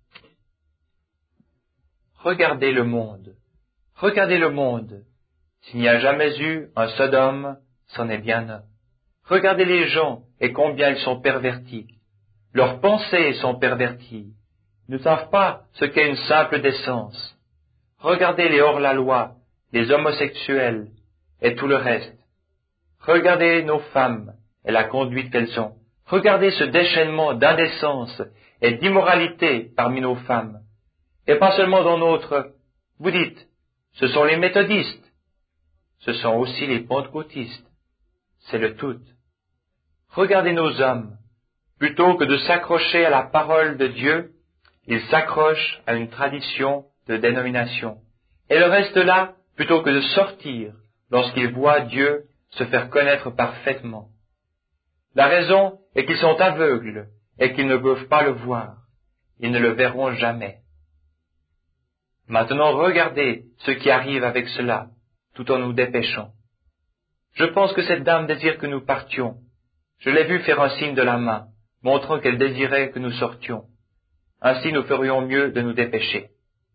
Regardez le monde. Regardez le monde. S'il n'y a jamais eu un Sodome, c'en est bien un. Regardez les gens et combien ils sont pervertis. Leurs pensées sont perverties. Ils ne savent pas ce qu'est une simple décence. Regardez les hors-la-loi, les homosexuels et tout le reste. Regardez nos femmes et la conduite qu'elles ont. Regardez ce déchaînement d'indécence et d'immoralité parmi nos femmes. Et pas seulement dans notre... Vous dites, ce sont les méthodistes. Ce sont aussi les pentecôtistes. C'est le tout. Regardez nos hommes. Plutôt que de s'accrocher à la parole de Dieu, ils s'accrochent à une tradition de dénomination. Et le reste là, plutôt que de sortir lorsqu'ils voient Dieu se faire connaître parfaitement. La raison est qu'ils sont aveugles et qu'ils ne peuvent pas le voir. Ils ne le verront jamais. Maintenant, regardez ce qui arrive avec cela, tout en nous dépêchant. Je pense que cette dame désire que nous partions. Je l'ai vue faire un signe de la main, montrant qu'elle désirait que nous sortions. Ainsi nous ferions mieux de nous dépêcher.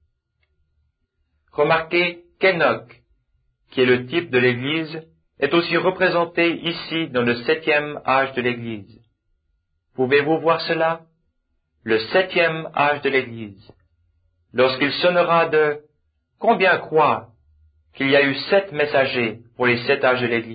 Remarquez qu'Enoch, qui est le type de l'Église, est aussi représenté ici dans le 7e âge de l'Église. Pouvez-vous voir cela? Le 7e âge de l'Église. Lorsqu'il sonnera de « Combien croient qu'il y a eu 7 messagers pour les 7 âges de l'Église ?»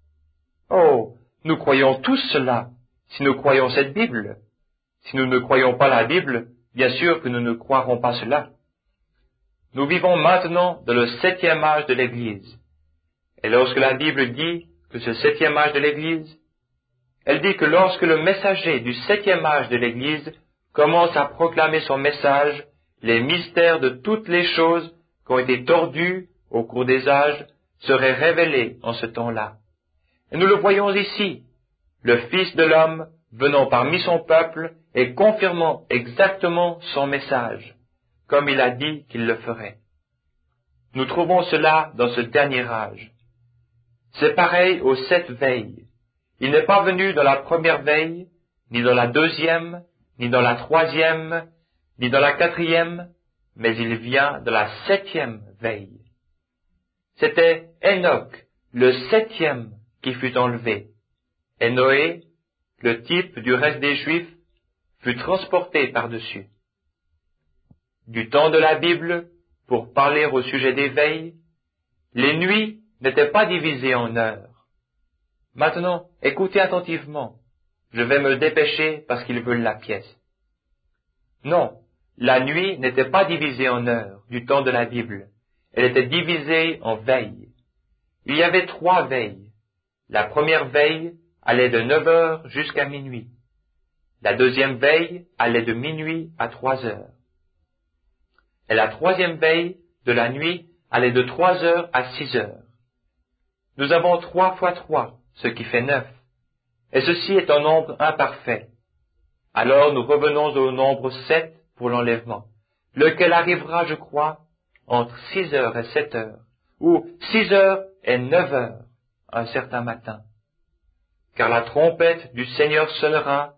Oh, nous croyons tous cela, si nous croyons cette Bible. Si nous ne croyons pas la Bible, bien sûr que nous ne croirons pas cela. Nous vivons maintenant dans le 7e âge de l'Église. Et lorsque la Bible dit que ce 7e âge de l'Église, elle dit que lorsque le messager du 7e âge de l'Église commence à proclamer son message, les mystères de toutes les choses qui ont été tordues au cours des âges seraient révélés en ce temps-là. Et nous le voyons ici, le Fils de l'homme venant parmi son peuple et confirmant exactement son message, comme il a dit qu'il le ferait. Nous trouvons cela dans ce dernier âge. C'est pareil aux 7 veilles. Il n'est pas venu dans la première veille, ni dans la 2e, ni dans la 3e, ni dans la 4e, mais il vient de la 7e veille. C'était Enoch, le 7e, qui fut enlevé. Et Noé, le type du reste des Juifs, fut transporté par-dessus. Du temps de la Bible, pour parler au sujet des veilles, les nuits n'étaient pas divisées en heures. Maintenant, écoutez attentivement. Je vais me dépêcher parce qu'ils veulent la pièce. Non, la nuit n'était pas divisée en heures du temps de la Bible. Elle était divisée en veilles. Il y avait 3 veilles. La première veille allait de 9 heures jusqu'à minuit. La deuxième veille allait de minuit à 3 heures. Et la 3e veille de la nuit allait de 3 heures à 6 heures. Nous avons 3 fois 3, ce qui fait 9. Et ceci est un nombre imparfait. Alors nous revenons au nombre 7 pour l'enlèvement, lequel arrivera, je crois, entre 6 heures et 7 heures, ou 6 heures et 9 heures, un certain matin. Car la trompette du Seigneur sonnera,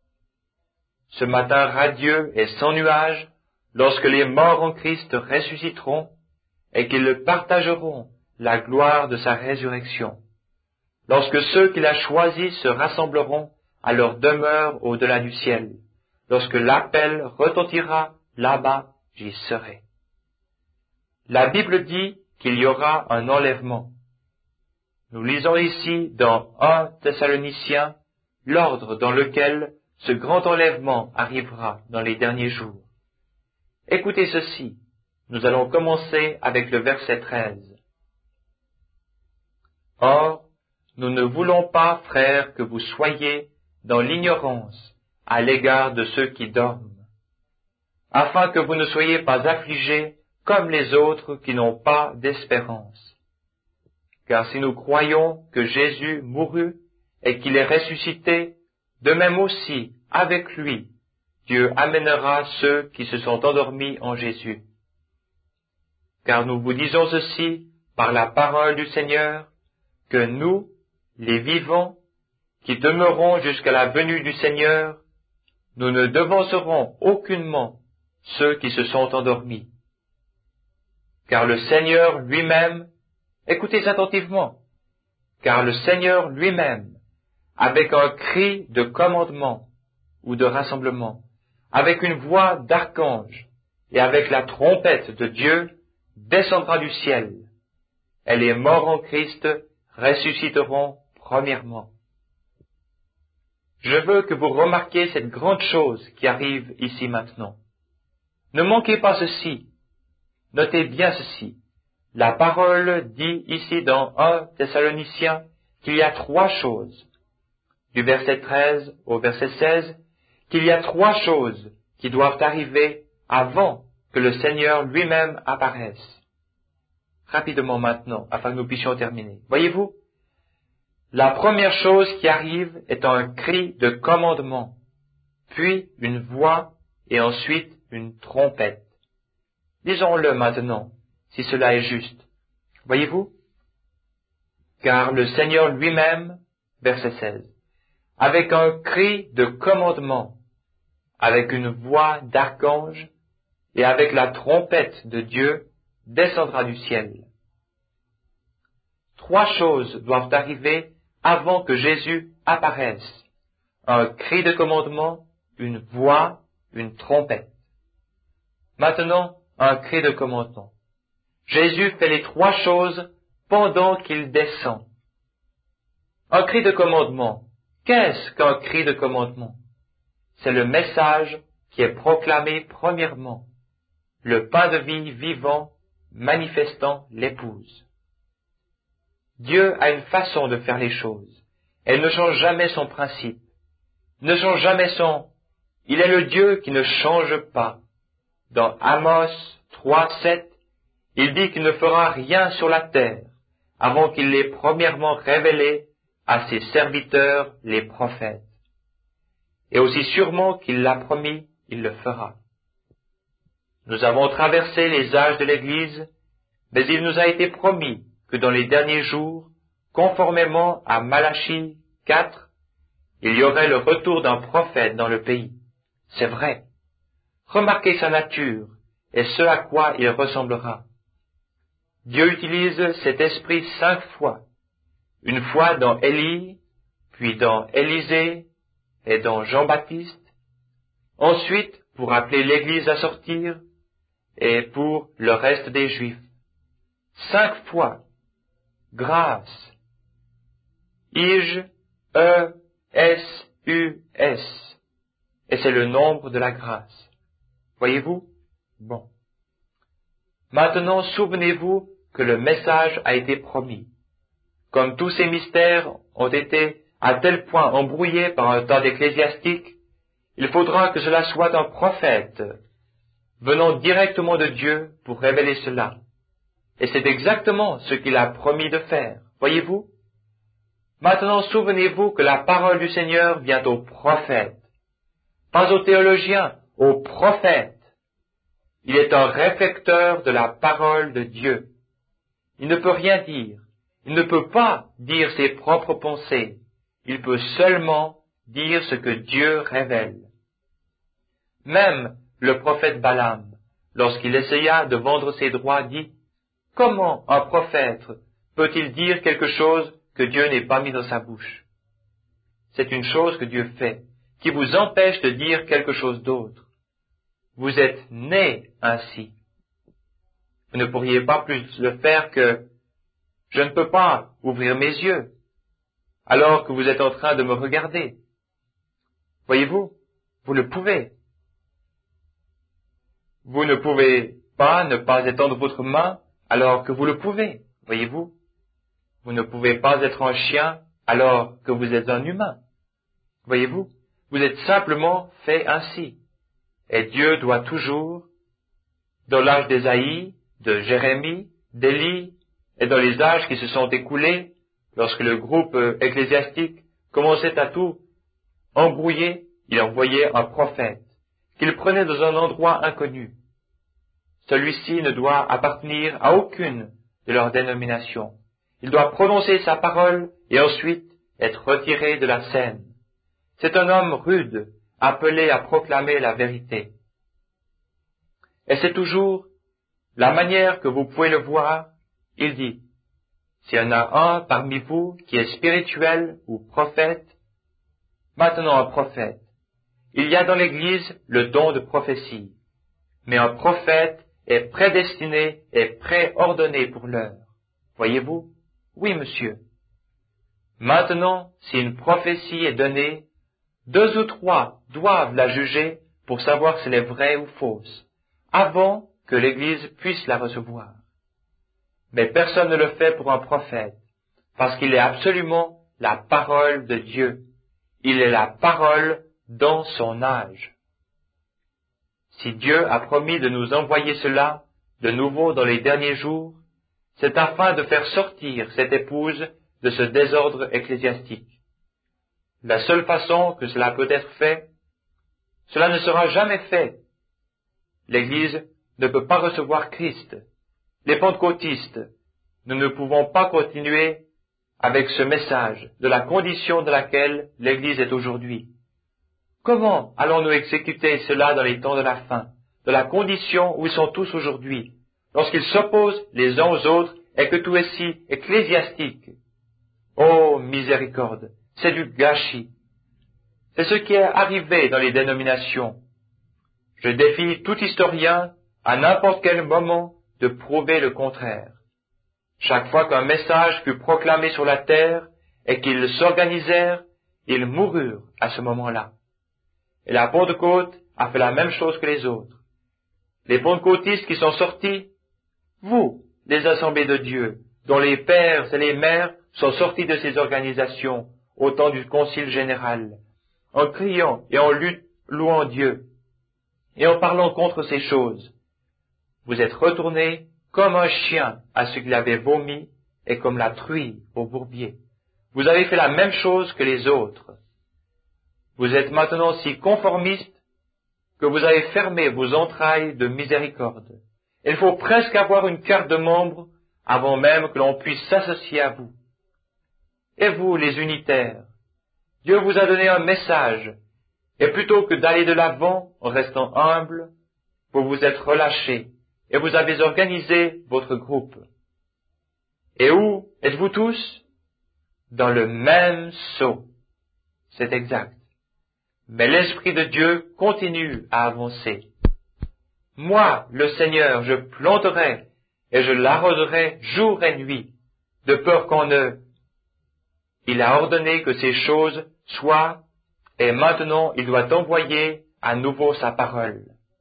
ce matin radieux et sans nuage, lorsque les morts en Christ ressusciteront, et qu'ils partageront la gloire de sa résurrection, lorsque ceux qu'il a choisis se rassembleront à leur demeure au-delà du ciel, lorsque l'appel retentira, là-bas j'y serai. La Bible dit qu'il y aura un enlèvement. Nous lisons ici dans 1 Thessaloniciens l'ordre dans lequel ce grand enlèvement arrivera dans les derniers jours. Écoutez ceci, nous allons commencer avec le verset 13. Or, nous ne voulons pas, frères, que vous soyez dans l'ignorance à l'égard de ceux qui dorment, afin que vous ne soyez pas affligés comme les autres qui n'ont pas d'espérance. Car si nous croyons que Jésus mourut et qu'il est ressuscité, de même aussi, avec lui, Dieu amènera ceux qui se sont endormis en Jésus. Car nous vous disons ceci par la parole du Seigneur, que nous, les vivants, qui demeurons jusqu'à la venue du Seigneur, nous ne devancerons aucunement ceux qui se sont endormis. Car le Seigneur lui-même, écoutez attentivement, car le Seigneur lui-même, avec un cri de commandement ou de rassemblement, avec une voix d'archange et avec la trompette de Dieu, descendra du ciel, et les morts en Christ ressusciteront premièrement. Je veux que vous remarquiez cette grande chose qui arrive ici maintenant. Ne manquez pas ceci. Notez bien ceci. La parole dit ici dans 1 Thessaloniciens qu'il y a 3 choses. Du verset 13 au verset 16, qu'il y a 3 choses qui doivent arriver avant que le Seigneur lui-même apparaisse. Rapidement maintenant, afin que nous puissions terminer. Voyez-vous, la première chose qui arrive est un cri de commandement, puis une voix et ensuite une trompette. Disons-le maintenant, si cela est juste. Voyez-vous? Car le Seigneur lui-même, verset 16, avec un cri de commandement, avec une voix d'archange et avec la trompette de Dieu, descendra du ciel. 3 choses doivent arriver avant que Jésus apparaisse. Un cri de commandement, une voix, une trompette. Maintenant, un cri de commandement. Jésus fait les 3 choses pendant qu'il descend. Un cri de commandement. Qu'est-ce qu'un cri de commandement? C'est le message qui est proclamé premièrement. Le pain de vie vivant manifestant l'épouse. Dieu a une façon de faire les choses. Elle ne change jamais son principe. Ne change jamais son... Il est le Dieu qui ne change pas. Dans Amos 3:7, il dit qu'il ne fera rien sur la terre avant qu'il l'ait premièrement révélé à ses serviteurs, les prophètes. Et aussi sûrement qu'il l'a promis, il le fera. Nous avons traversé les âges de l'Église, mais il nous a été promis que dans les derniers jours, conformément à Malachie 4, il y aurait le retour d'un prophète dans le pays. C'est vrai. Remarquez sa nature et ce à quoi il ressemblera. Dieu utilise cet esprit 5 fois. Une fois dans Élie, puis dans Élisée et dans Jean-Baptiste. Ensuite, pour appeler l'Église à sortir et pour le reste des Juifs. 5 fois. Grâce. I-J-E-S-U-S. Et c'est le nombre de la grâce. Voyez-vous? Bon. Maintenant, souvenez-vous que le message a été promis. Comme tous ces mystères ont été à tel point embrouillés par un temps ecclésiastique, il faudra que cela soit un prophète venant directement de Dieu pour révéler cela. Et c'est exactement ce qu'il a promis de faire. Voyez-vous? Maintenant, souvenez-vous que la parole du Seigneur vient aux prophètes. Pas aux théologiens, aux prophètes. Il est un réflecteur de la parole de Dieu. Il ne peut rien dire. Il ne peut pas dire ses propres pensées. Il peut seulement dire ce que Dieu révèle. Même le prophète Balaam, lorsqu'il essaya de vendre ses droits, dit « Comment un prophète peut-il dire quelque chose que Dieu n'ait pas mis dans sa bouche ?» C'est une chose que Dieu fait, qui vous empêche de dire quelque chose d'autre. Vous êtes né ainsi. Vous ne pourriez pas plus le faire que « Je ne peux pas ouvrir mes yeux » alors que vous êtes en train de me regarder. Voyez-vous, vous le pouvez. Vous ne pouvez pas ne pas étendre votre main alors que vous le pouvez. Voyez-vous, vous ne pouvez pas être un chien alors que vous êtes un humain. Voyez-vous, vous êtes simplement fait ainsi. Et Dieu doit toujours, dans l'âge d'Ésaïe, de Jérémie, d'Élie Et dans les âges qui se sont écoulés, lorsque le groupe ecclésiastique commençait à tout embrouiller, il envoyait un prophète, qu'il prenait dans un endroit inconnu. Celui-ci ne doit appartenir à aucune de leurs dénominations. Il doit prononcer sa parole et ensuite être retiré de la scène. C'est un homme rude, appelé à proclamer la vérité. Et c'est toujours la manière que vous pouvez le voir. Il dit, s'il y en a un parmi vous qui est spirituel ou prophète, maintenant un prophète. Il y a dans l'Église le don de prophétie, mais un prophète est prédestiné et préordonné pour l'heure. Voyez-vous? Oui, monsieur. Maintenant, si une prophétie est donnée, 2 ou 3 doivent la juger pour savoir si elle est vraie ou fausse, avant que l'Église puisse la recevoir. Mais personne ne le fait pour un prophète, parce qu'il est absolument la parole de Dieu. Il est la parole dans son âge. Si Dieu a promis de nous envoyer cela de nouveau dans les derniers jours, c'est afin de faire sortir cette épouse de ce désordre ecclésiastique. La seule façon que cela peut être fait, cela ne sera jamais fait. L'Église ne peut pas recevoir Christ. Les pentecôtistes, nous ne pouvons pas continuer avec ce message de la condition dans laquelle l'Église est aujourd'hui. Comment allons-nous exécuter cela dans les temps de la fin, de la condition où ils sont tous aujourd'hui, lorsqu'ils s'opposent les uns aux autres et que tout est si ecclésiastique? Oh, miséricorde, c'est du gâchis. C'est ce qui est arrivé dans les dénominations. Je défie tout historien, à n'importe quel moment, de prouver le contraire. Chaque fois qu'un message fut proclamé sur la terre et qu'ils s'organisèrent, ils moururent à ce moment-là. Et la Pentecôte a fait la même chose que les autres. Les pentecôtistes qui sont sortis, vous, les assemblées de Dieu, dont les pères et les mères sont sortis de ces organisations au temps du concile général, en criant et en louant Dieu, et en parlant contre ces choses, vous êtes retournés comme un chien à ce qu'il avait vomi et comme la truie au bourbier. Vous avez fait la même chose que les autres. Vous êtes maintenant si conformistes que vous avez fermé vos entrailles de miséricorde. Il faut presque avoir une carte de membre avant même que l'on puisse s'associer à vous. Et vous, les unitaires, Dieu vous a donné un message, et plutôt que d'aller de l'avant en restant humble, vous vous êtes relâchés, et vous avez organisé votre groupe. Et où êtes-vous tous? Dans le même seau. C'est exact. Mais l'Esprit de Dieu continue à avancer. Moi, le Seigneur, je planterai et je l'arroserai jour et nuit, de peur qu'on ne... Il a ordonné que ces choses soient, et maintenant il doit envoyer à nouveau sa parole.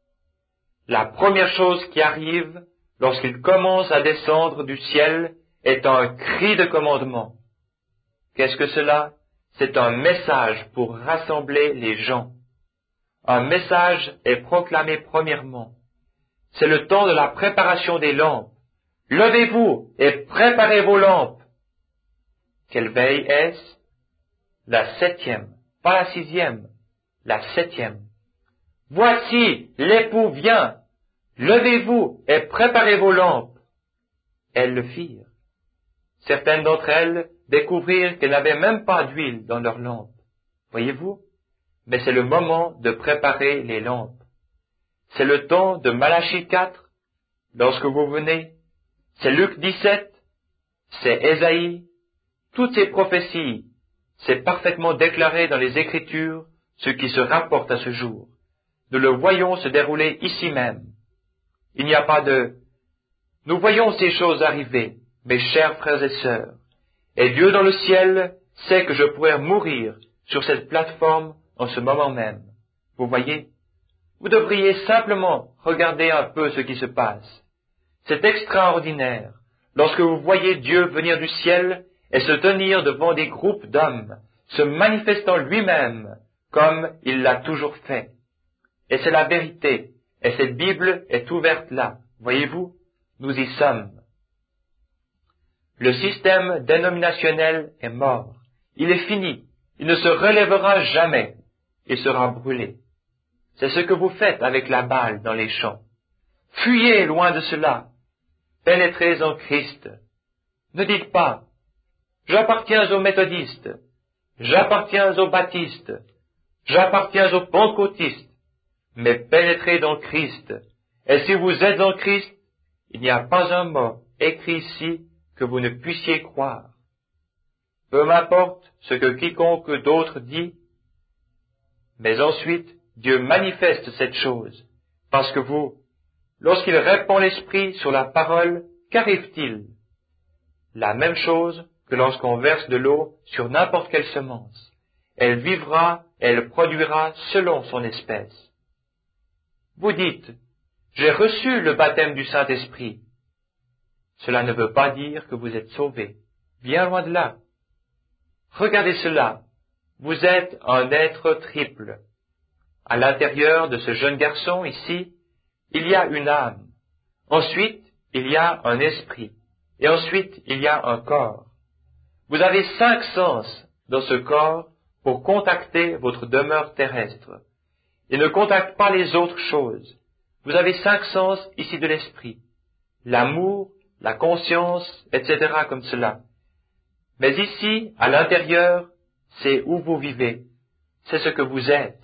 La première chose qui arrive lorsqu'il commence à descendre du ciel est un cri de commandement. Qu'est-ce que cela? C'est un message pour rassembler les gens. Un message est proclamé premièrement. C'est le temps de la préparation des lampes. Levez-vous et préparez vos lampes. Quelle veille est-ce? La 7e, pas la 6e, la 7e. Voici, l'époux vient. Levez-vous et préparez vos lampes. Elles le firent. Certaines d'entre elles découvrirent qu'elles n'avaient même pas d'huile dans leurs lampes. Voyez-vous? Mais c'est le moment de préparer les lampes. C'est le temps de Malachie 4, lorsque vous venez. C'est Luc 17, c'est Ésaïe. Toutes ces prophéties, c'est parfaitement déclaré dans les Écritures, ce qui se rapporte à ce jour. Nous le voyons se dérouler ici même. Il n'y a pas de... Nous voyons ces choses arriver, mes chers frères et sœurs, et Dieu dans le ciel sait que je pourrais mourir sur cette plateforme en ce moment même. Vous voyez? Vous devriez simplement regarder un peu ce qui se passe. C'est extraordinaire lorsque vous voyez Dieu venir du ciel et se tenir devant des groupes d'hommes, se manifestant lui-même comme il l'a toujours fait. Et c'est la vérité, et cette Bible est ouverte là. Voyez-vous, nous y sommes. Le système dénominationnel est mort. Il est fini. Il ne se relèvera jamais. Il sera brûlé. C'est ce que vous faites avec la balle dans les champs. Fuyez loin de cela. Pénétrez en Christ. Ne dites pas, j'appartiens aux méthodistes, j'appartiens aux baptistes, j'appartiens aux pentecôtistes, mais pénétrez dans Christ. Et si vous êtes en Christ, il n'y a pas un mot écrit ici que vous ne puissiez croire. Peu m'importe ce que quiconque d'autre dit, mais ensuite Dieu manifeste cette chose, parce que vous, lorsqu'il répand l'Esprit sur la parole, qu'arrive-t-il? La même chose que lorsqu'on verse de l'eau sur n'importe quelle semence. Elle vivra, elle produira selon son espèce. Vous dites, j'ai reçu le baptême du Saint-Esprit. Cela ne veut pas dire que vous êtes sauvés. Bien loin de là. Regardez cela. Vous êtes un être triple. À l'intérieur de ce jeune garçon ici, il y a une âme. Ensuite, il y a un esprit. Et ensuite, il y a un corps. Vous avez 5 sens dans ce corps pour contacter votre demeure terrestre. Il ne contacte pas les autres choses. Vous avez 5 sens ici de l'esprit. L'amour, la conscience, etc. comme cela. Mais ici, à l'intérieur, c'est où vous vivez. C'est ce que vous êtes.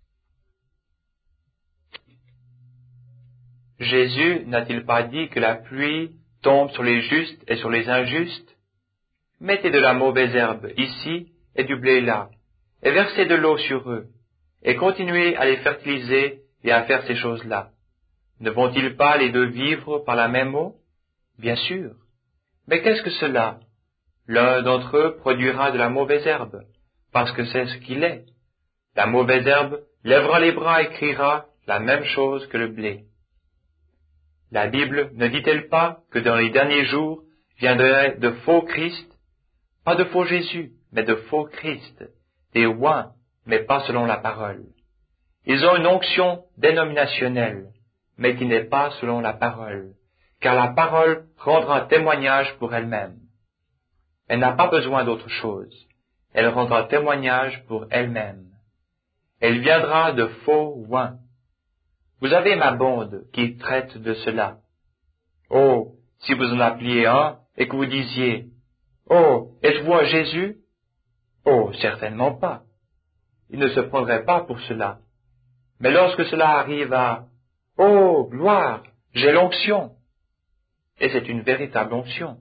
Jésus n'a-t-il pas dit que la pluie tombe sur les justes et sur les injustes? Mettez de la mauvaise herbe ici et du blé là, et versez de l'eau sur eux, et continuez à les fertiliser et à faire ces choses-là. Ne vont-ils pas les deux vivre par la même eau? Bien sûr. Mais qu'est-ce que cela? L'un d'entre eux produira de la mauvaise herbe, parce que c'est ce qu'il est. La mauvaise herbe lèvera les bras et criera la même chose que le blé. La Bible ne dit-elle pas que dans les derniers jours viendraient de faux Christ, pas de faux Jésus, mais de faux Christ, des oints, mais pas selon la parole. Ils ont une onction dénominationnelle, mais qui n'est pas selon la parole, car la parole rendra témoignage pour elle-même. Elle n'a pas besoin d'autre chose, elle rendra témoignage pour elle-même. Elle viendra de faux oints. Vous avez ma bande qui traite de cela. Oh, si vous en appeliez un et que vous disiez, « Oh, êtes-vous un Jésus ?» Oh, certainement pas. Il ne se prendrait pas pour cela. Mais lorsque cela arrive à, « Oh, gloire, j'ai l'onction !» Et c'est une véritable onction.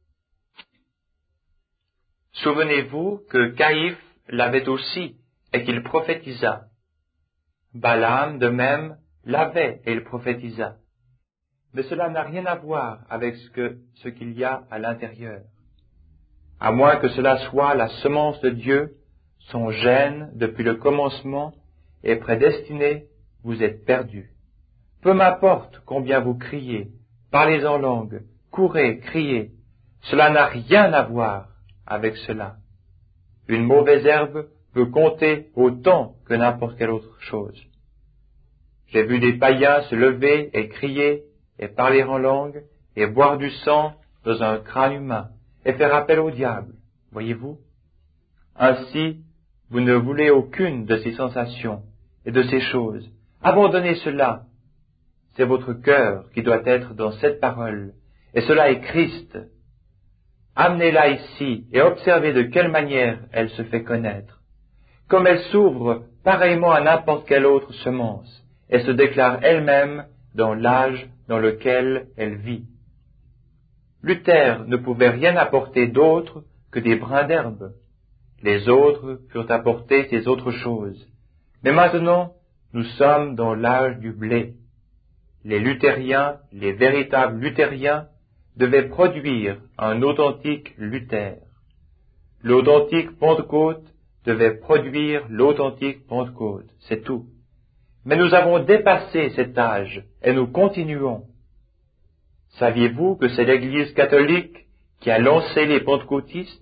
Souvenez-vous que Caïphe l'avait aussi et qu'il prophétisa. Balaam, de même, l'avait et il prophétisa. Mais cela n'a rien à voir avec ce qu'il y a à l'intérieur. À moins que cela soit la semence de Dieu, son gène depuis le commencement est prédestiné, vous êtes perdus. Peu m'importe combien vous criez, parlez en langue, courez, criez, cela n'a rien à voir avec cela. Une mauvaise herbe peut compter autant que n'importe quelle autre chose. J'ai vu des païens se lever et crier, et parler en langue, et boire du sang dans un crâne humain, et faire appel au diable, voyez-vous? Ainsi, vous ne voulez aucune de ces sensations et de ces choses. Abandonnez cela. C'est votre cœur qui doit être dans cette parole, et cela est Christ. Amenez-la ici et observez de quelle manière elle se fait connaître. Comme elle s'ouvre pareillement à n'importe quelle autre semence, et se déclare elle-même dans l'âge dans lequel elle vit. Luther ne pouvait rien apporter d'autre que des brins d'herbe. Les autres purent apporter ces autres choses. Mais maintenant, nous sommes dans l'âge du blé. Les luthériens, les véritables luthériens, devaient produire un authentique Luther. L'authentique Pentecôte devait produire l'authentique Pentecôte, c'est tout. Mais nous avons dépassé cet âge et nous continuons. Saviez-vous que c'est l'Église catholique qui a lancé les pentecôtistes?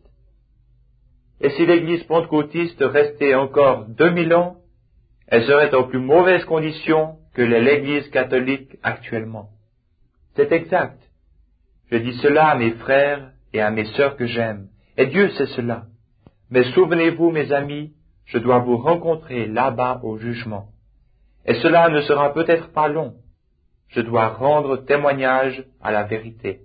Et si l'Église pentecôtiste restait encore 2000 ans, elle serait en plus mauvaise condition que l'Église catholique actuellement. C'est exact. Je dis cela à mes frères et à mes sœurs que j'aime, et Dieu sait cela. Mais souvenez-vous, mes amis, je dois vous rencontrer là-bas au jugement. Et cela ne sera peut-être pas long. Je dois rendre témoignage à la vérité.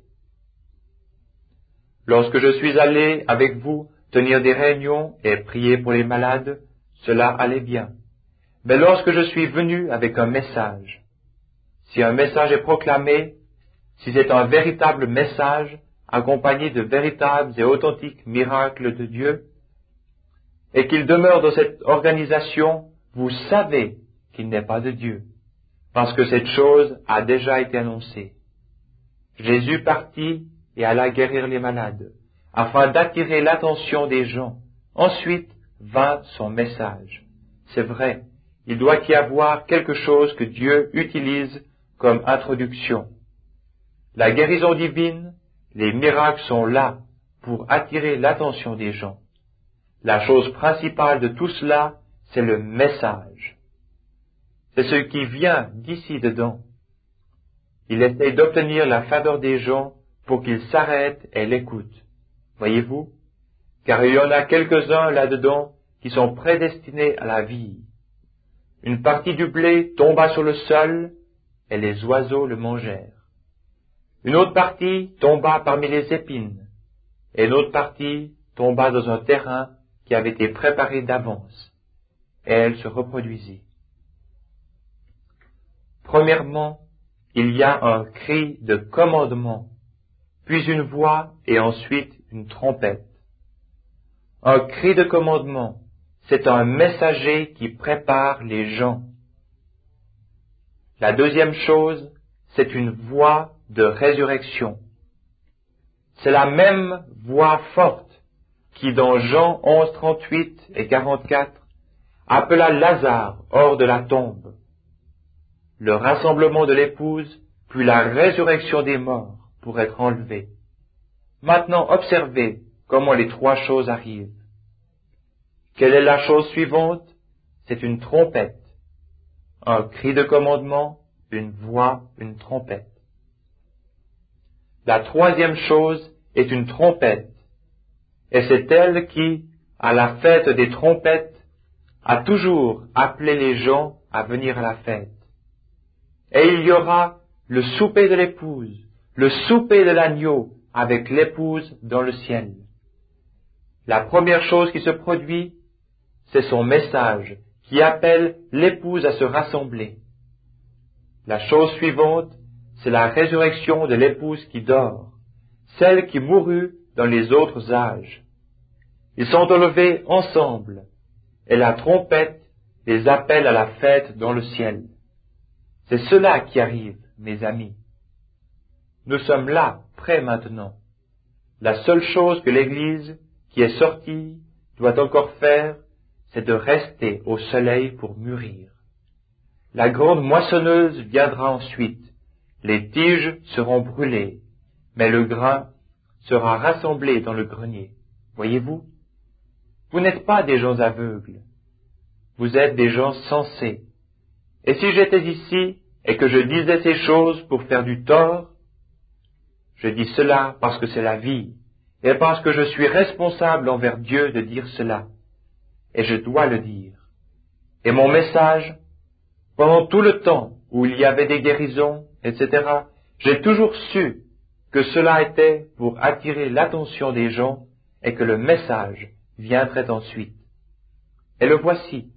Lorsque je suis allé avec vous tenir des réunions et prier pour les malades, cela allait bien. Mais lorsque je suis venu avec un message, si un message est proclamé, si c'est un véritable message accompagné de véritables et authentiques miracles de Dieu, et qu'il demeure dans cette organisation, vous savez qu'il n'est pas de Dieu, parce que cette chose a déjà été annoncée. Jésus partit et alla guérir les malades, afin d'attirer l'attention des gens. Ensuite vint son message. C'est vrai, il doit y avoir quelque chose que Dieu utilise comme introduction. La guérison divine, les miracles sont là pour attirer l'attention des gens. La chose principale de tout cela, c'est le message. C'est ce qui vient d'ici dedans. Il essaie d'obtenir la faveur des gens pour qu'ils s'arrêtent et l'écoutent. Voyez-vous? Car il y en a quelques-uns là-dedans qui sont prédestinés à la vie. Une partie du blé tomba sur le sol et les oiseaux le mangèrent. Une autre partie tomba parmi les épines et une autre partie tomba dans un terrain qui avait été préparé d'avance, et elle se reproduisit. Premièrement, il y a un cri de commandement, puis une voix et ensuite une trompette. Un cri de commandement, c'est un messager qui prépare les gens. La deuxième chose, c'est une voix de résurrection. C'est la même voix forte qui, dans Jean 11, 38 et 44, appela Lazare hors de la tombe. Le rassemblement de l'épouse, puis la résurrection des morts pour être enlevés. Maintenant, observez comment les trois choses arrivent. Quelle est la chose suivante? C'est une trompette. Un cri de commandement, une voix, une trompette. La troisième chose est une trompette. Et c'est elle qui, à la fête des trompettes, a toujours appelé les gens à venir à la fête. Et il y aura le souper de l'épouse, le souper de l'agneau avec l'épouse dans le ciel. La première chose qui se produit, c'est son message qui appelle l'épouse à se rassembler. La chose suivante, c'est la résurrection de l'épouse qui dort, celle qui mourut dans les autres âges. Ils sont enlevés ensemble, et la trompette les appelle à la fête dans le ciel. C'est cela qui arrive, mes amis. Nous sommes là, prêts maintenant. La seule chose que l'Église, qui est sortie, doit encore faire, c'est de rester au soleil pour mûrir. La grande moissonneuse viendra ensuite. Les tiges seront brûlées, mais le grain sera rassemblé dans le grenier. Voyez-vous? Vous n'êtes pas des gens aveugles. Vous êtes des gens sensés. Et si j'étais ici et que je disais ces choses pour faire du tort, je dis cela parce que c'est la vie et parce que je suis responsable envers Dieu de dire cela. Et je dois le dire. Et mon message, pendant tout le temps où il y avait des guérisons, etc., j'ai toujours su que cela était pour attirer l'attention des gens et que le message viendrait ensuite. Et le voici.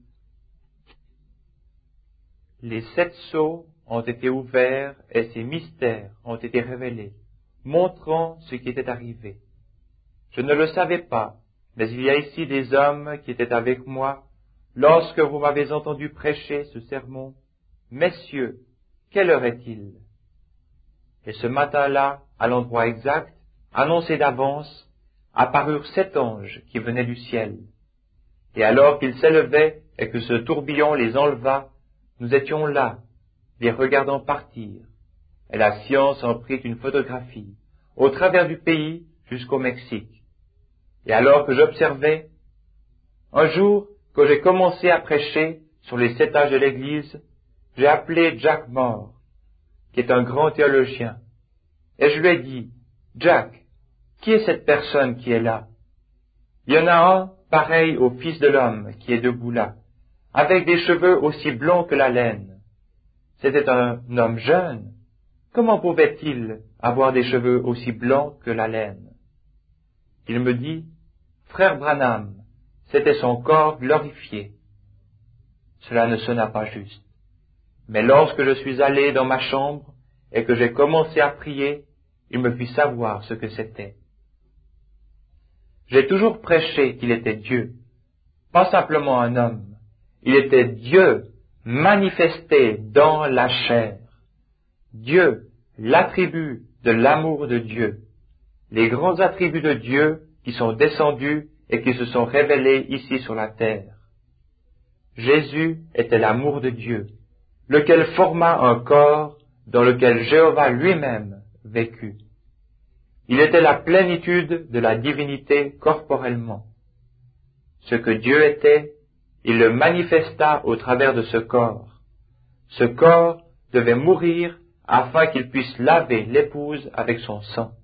Les 7 sceaux ont été ouverts et ces mystères ont été révélés, montrant ce qui était arrivé. Je ne le savais pas, mais il y a ici des hommes qui étaient avec moi lorsque vous m'avez entendu prêcher ce sermon. Messieurs, quelle heure est-il? Et ce matin-là, à l'endroit exact, annoncé d'avance, apparurent 7 anges qui venaient du ciel. Et alors qu'ils s'élevaient et que ce tourbillon les enleva, nous étions là, les regardant partir. Et la science en prit une photographie, au travers du pays jusqu'au Mexique. Et alors que j'observais, un jour, quand j'ai commencé à prêcher sur les 7 âges de l'Église, j'ai appelé Jack Moore, qui est un grand théologien, et je lui ai dit, Jack, Qui est cette personne qui est là? Il y en a un pareil au Fils de l'homme qui est debout là, avec des cheveux aussi blonds que la laine. C'était un homme jeune. Comment pouvait-il avoir des cheveux aussi blancs que la laine? Il me dit, Frère Branham, c'était son corps glorifié. Cela ne sonna pas juste. Mais lorsque je suis allé dans ma chambre et que j'ai commencé à prier, il me fit savoir ce que c'était. J'ai toujours prêché qu'il était Dieu, pas simplement un homme. Il était Dieu manifesté dans la chair. Dieu, l'attribut de l'amour de Dieu. Les grands attributs de Dieu qui sont descendus et qui se sont révélés ici sur la terre. Jésus était l'amour de Dieu, lequel forma un corps dans lequel Jéhovah lui-même vécut. Il était la plénitude de la divinité corporellement. Ce que Dieu était, il le manifesta au travers de ce corps. Ce corps devait mourir afin qu'il puisse laver l'épouse avec son sang.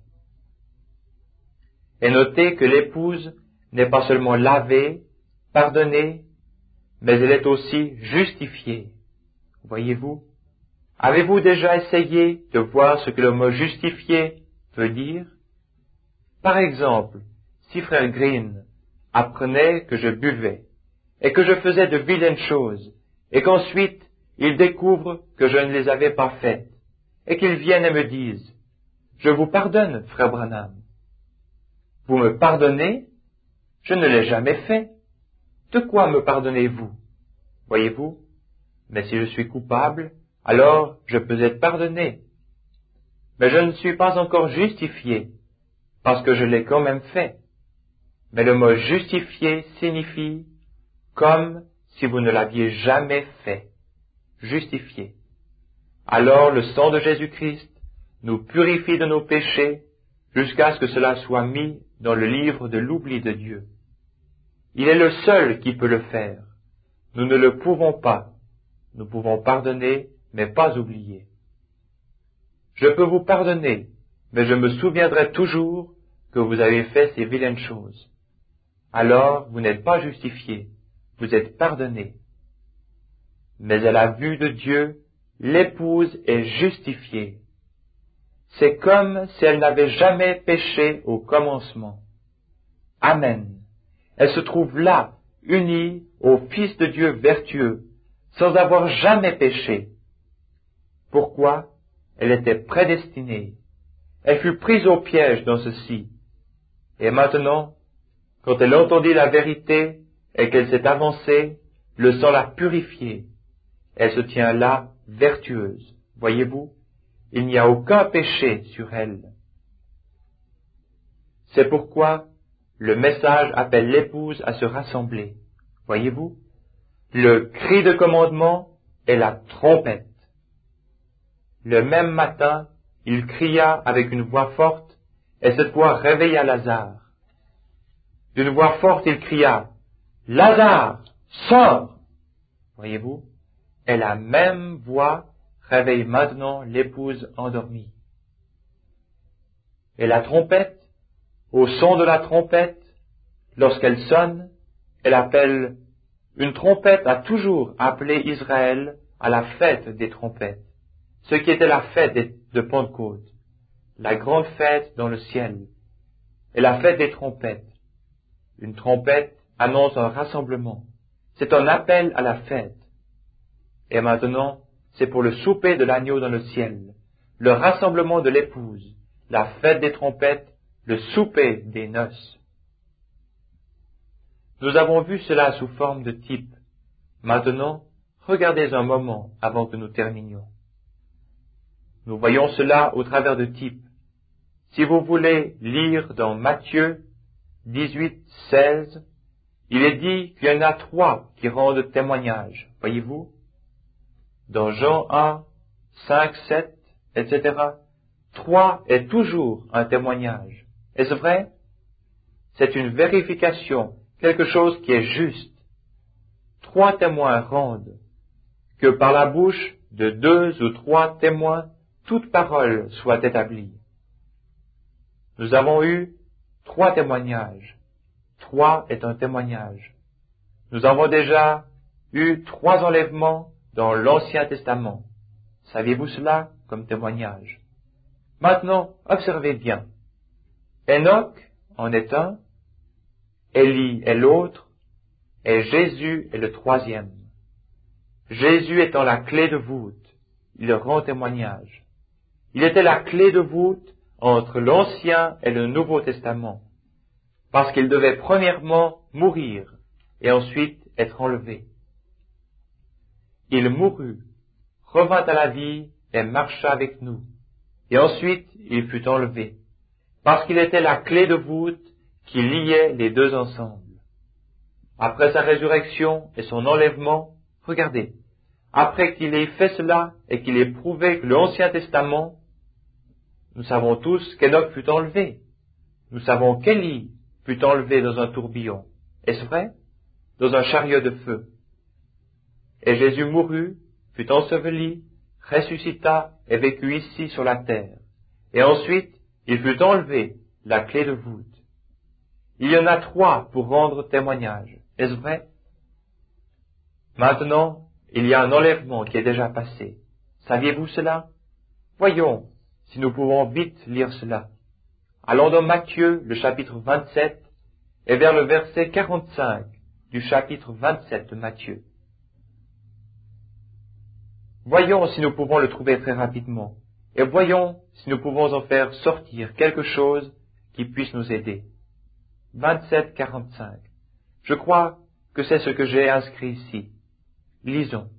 Et notez que l'épouse n'est pas seulement lavée, pardonnée, mais elle est aussi justifiée. Voyez-vous? Avez-vous déjà essayé de voir ce que le mot justifié veut dire? Par exemple, si frère Green apprenait que je buvais, et que je faisais de vilaines choses, et qu'ensuite il découvre que je ne les avais pas faites, et qu'il vienne et me dise, « Je vous pardonne, frère Branham. » Vous me pardonnez? Je ne l'ai jamais fait. De quoi me pardonnez-vous? Voyez-vous? Mais si je suis coupable, alors je peux être pardonné. Mais je ne suis pas encore justifié, parce que je l'ai quand même fait. Mais le mot justifié signifie comme si vous ne l'aviez jamais fait. Justifié. Alors le sang de Jésus-Christ nous purifie de nos péchés jusqu'à ce que cela soit mis dans le livre de l'oubli de Dieu. Il est le seul qui peut le faire. Nous ne le pouvons pas. Nous pouvons pardonner, mais pas oublier. Je peux vous pardonner, mais je me souviendrai toujours que vous avez fait ces vilaines choses. Alors vous n'êtes pas justifié, vous êtes pardonné. Mais à la vue de Dieu, l'épouse est justifiée. C'est comme si elle n'avait jamais péché au commencement. Amen. Elle se trouve là, unie au Fils de Dieu vertueux, sans avoir jamais péché. Pourquoi? Elle était prédestinée. Elle fut prise au piège dans ceci. Et maintenant, quand elle entendit la vérité et qu'elle s'est avancée, le sang l'a purifiée. Elle se tient là, vertueuse. Voyez-vous? Il n'y a aucun péché sur elle. C'est pourquoi le message appelle l'épouse à se rassembler. Voyez-vous? Le cri de commandement est la trompette. Le même matin, il cria avec une voix forte, et cette voix réveilla Lazare. D'une voix forte, il cria, « Lazare, sors !» Voyez-vous? Et la même voix réveille maintenant l'épouse endormie. Et la trompette, au son de la trompette, lorsqu'elle sonne, elle appelle, une trompette a toujours appelé Israël à la fête des trompettes, ce qui était la fête de Pentecôte, la grande fête dans le ciel, et la fête des trompettes. Une trompette annonce un rassemblement, c'est un appel à la fête. Et maintenant, c'est pour le souper de l'agneau dans le ciel, le rassemblement de l'épouse, la fête des trompettes, le souper des noces. Nous avons vu cela sous forme de type. Maintenant, regardez un moment avant que nous terminions. Nous voyons cela au travers de types. Si vous voulez lire dans Matthieu 18, 16, il est dit qu'il y en a 3 qui rendent témoignage, voyez-vous? Dans Jean 1, 5, 7, etc., 3 est toujours un témoignage. Est-ce vrai? C'est une vérification, quelque chose qui est juste. 3 témoins rendent que par la bouche de 2 ou 3 témoins, toute parole soit établie. Nous avons eu 3 témoignages. 3 est un témoignage. Nous avons déjà eu 3 enlèvements dans l'Ancien Testament. Saviez-vous cela comme témoignage? Maintenant, observez bien. Enoch en est un, Élie est l'autre, et Jésus est le 3e. Jésus étant la clé de voûte, il rend témoignage. Il était la clé de voûte entre l'Ancien et le Nouveau Testament, parce qu'il devait premièrement mourir et ensuite être enlevé. Il mourut, revint à la vie et marcha avec nous, et ensuite il fut enlevé, parce qu'il était la clé de voûte qui liait les deux ensemble. Après sa résurrection et son enlèvement, regardez, après qu'il ait fait cela et qu'il ait prouvé que l'Ancien Testament, nous savons tous qu'Enoch fut enlevé. Nous savons qu'Élie fut enlevé dans un tourbillon. Est-ce vrai? Dans un chariot de feu. Et Jésus mourut, fut enseveli, ressuscita et vécut ici sur la terre. Et ensuite, il fut enlevé, la clé de voûte. Il y en a 3 pour rendre témoignage. Est-ce vrai? Maintenant, il y a un enlèvement qui est déjà passé. Saviez-vous cela? Voyons si nous pouvons vite lire cela. Allons dans Matthieu, le chapitre 27, et vers le verset 45 du chapitre 27 de Matthieu. Voyons si nous pouvons le trouver très rapidement, et voyons si nous pouvons en faire sortir quelque chose qui puisse nous aider. 27, 45. Je crois que c'est ce que j'ai inscrit ici. Lisons.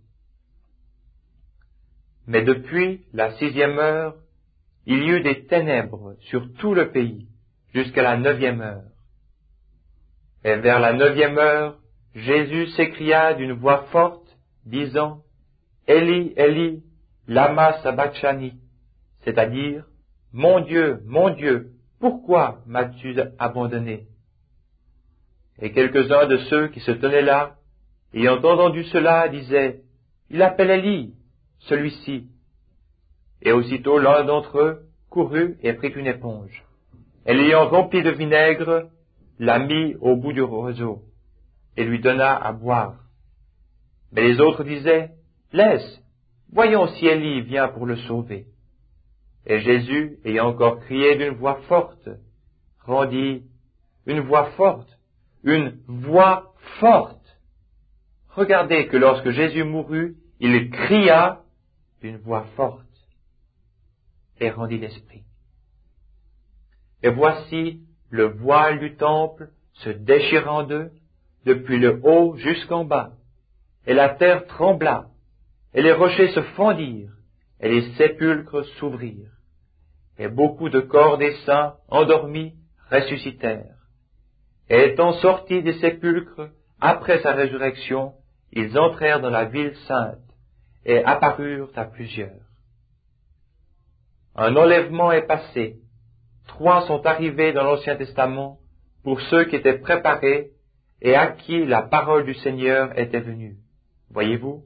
Mais depuis la 6e heure, il y eut des ténèbres sur tout le pays, jusqu'à la 9e heure. Et vers la 9e heure, Jésus s'écria d'une voix forte, disant, Élie, Élie, lama sabachthani, c'est-à-dire, mon Dieu, pourquoi m'as-tu abandonné? Et quelques-uns de ceux qui se tenaient là, ayant entendu cela, disaient, il appelle Élie, celui-ci. Et aussitôt l'un d'entre eux courut et prit une éponge, et l'ayant remplie de vinaigre, la mit au bout du roseau, et lui donna à boire. Mais les autres disaient, laisse, voyons si Élie vient pour le sauver. Et Jésus, ayant encore crié d'une voix forte, rendit une voix forte. Regardez que lorsque Jésus mourut, il cria d'une voix forte et rendit l'esprit. Et voici le voile du temple se déchira en deux, depuis le haut jusqu'en bas, et la terre trembla, et les rochers se fendirent, et les sépulcres s'ouvrirent, et beaucoup de corps des saints endormis ressuscitèrent. Et étant sortis des sépulcres, après sa résurrection, ils entrèrent dans la ville sainte, et apparurent à plusieurs. Un enlèvement est passé. 3 sont arrivés dans l'Ancien Testament pour ceux qui étaient préparés et à qui la parole du Seigneur était venue. Voyez-vous?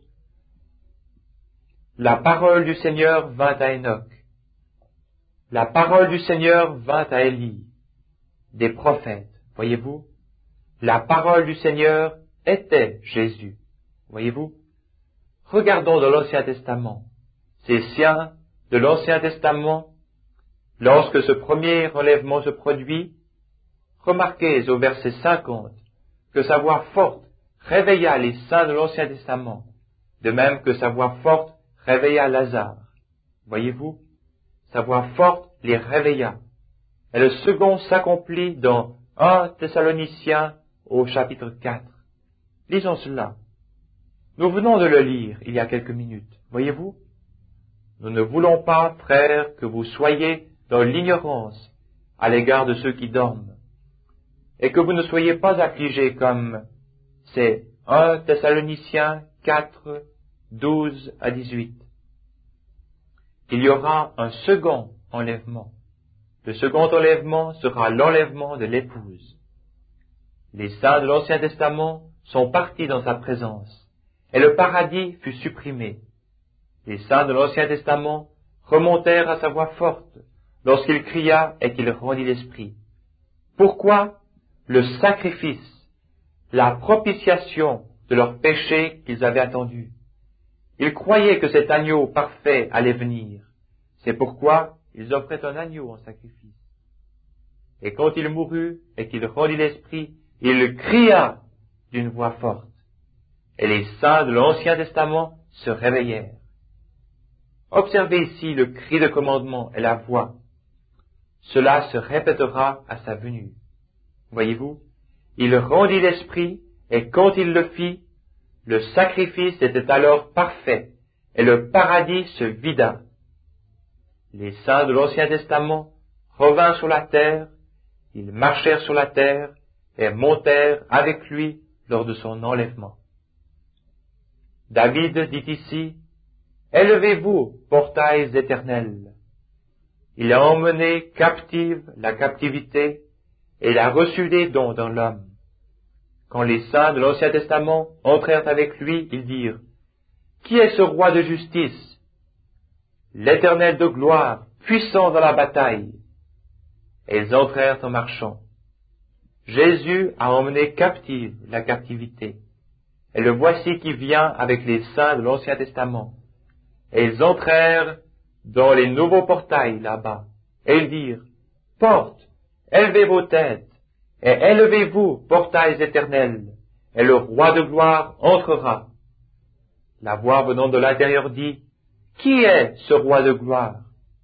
La parole du Seigneur vint à Enoch. La parole du Seigneur vint à Élie. Des prophètes. Voyez-vous? La parole du Seigneur était Jésus. Voyez-vous? Regardons dans l'Ancien Testament. Ces siens de l'Ancien Testament, lorsque ce premier enlèvement se produit, remarquez au verset 50 que sa voix forte réveilla les saints de l'Ancien Testament, de même que sa voix forte réveilla Lazare. Voyez-vous? Sa voix forte les réveilla. Et le second s'accomplit dans 1 Thessaloniciens au chapitre 4. Lisons cela. Nous venons de le lire il y a quelques minutes. Voyez-vous? Nous ne voulons pas, frères, que vous soyez dans l'ignorance à l'égard de ceux qui dorment, et que vous ne soyez pas affligés comme c'est 1 Thessaloniciens 4, 12 à 18. Il y aura un second enlèvement. Le second enlèvement sera l'enlèvement de l'épouse. Les saints de l'Ancien Testament sont partis dans sa présence, et le paradis fut supprimé. Les saints de l'Ancien Testament remontèrent à sa voix forte lorsqu'il cria et qu'il rendit l'esprit. Pourquoi le sacrifice, la propitiation de leurs péchés qu'ils avaient attendus? Ils croyaient que cet agneau parfait allait venir. C'est pourquoi ils offraient un agneau en sacrifice. Et quand il mourut et qu'il rendit l'esprit, il cria d'une voix forte. Et les saints de l'Ancien Testament se réveillèrent. Observez ici le cri de commandement et la voix. Cela se répétera à sa venue. Voyez-vous, il rendit l'esprit, et quand il le fit, le sacrifice était alors parfait, et le paradis se vida. Les saints de l'Ancien Testament revinrent sur la terre, ils marchèrent sur la terre, et montèrent avec lui lors de son enlèvement. David dit ici, « Élevez-vous, portails éternels. » Il a emmené captive la captivité, et il a reçu des dons dans l'homme. Quand les saints de l'Ancien Testament entrèrent avec lui, ils dirent, « Qui est ce roi de justice? L'Éternel de gloire, puissant dans la bataille. » Et ils entrèrent en marchant. Jésus a emmené captive la captivité. Et le voici qui vient avec les saints de l'Ancien Testament. Et ils entrèrent dans les nouveaux portails là-bas. Et ils dirent, « Porte, élevez vos têtes, et élevez-vous, portails éternels, et le roi de gloire entrera. » La voix venant de l'intérieur dit, « Qui est ce roi de gloire? »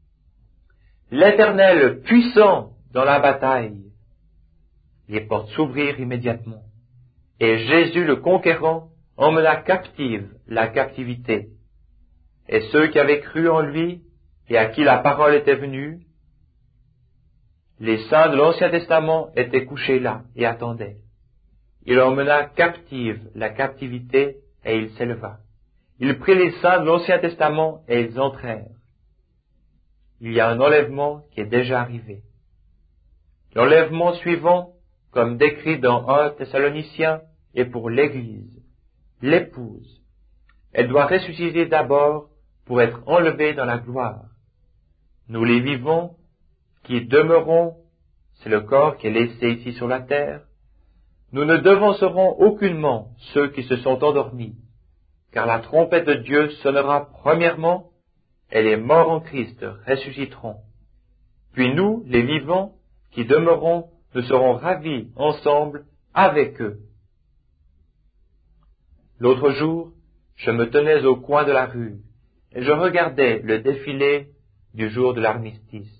L'Éternel puissant dans la bataille. Les portes s'ouvrirent immédiatement, et Jésus le conquérant emmena captive la captivité. Et ceux qui avaient cru en lui, et à qui la parole était venue, les saints de l'Ancien Testament étaient couchés là et attendaient. Il emmena captive la captivité, et il s'éleva. Il prit les saints de l'Ancien Testament, et ils entrèrent. Il y a un enlèvement qui est déjà arrivé. L'enlèvement suivant, comme décrit dans 1 Thessaloniciens, est pour l'Église, l'épouse. Elle doit ressusciter d'abord pour être enlevée dans la gloire. Nous les vivants, qui demeurons, c'est le corps qui est laissé ici sur la terre, nous ne devancerons aucunement ceux qui se sont endormis, car la trompette de Dieu sonnera premièrement, et les morts en Christ ressusciteront. Puis nous, les vivants, qui demeurons, nous serons ravis ensemble avec eux. L'autre jour, je me tenais au coin de la rue, et je regardais le défilé du jour de l'armistice.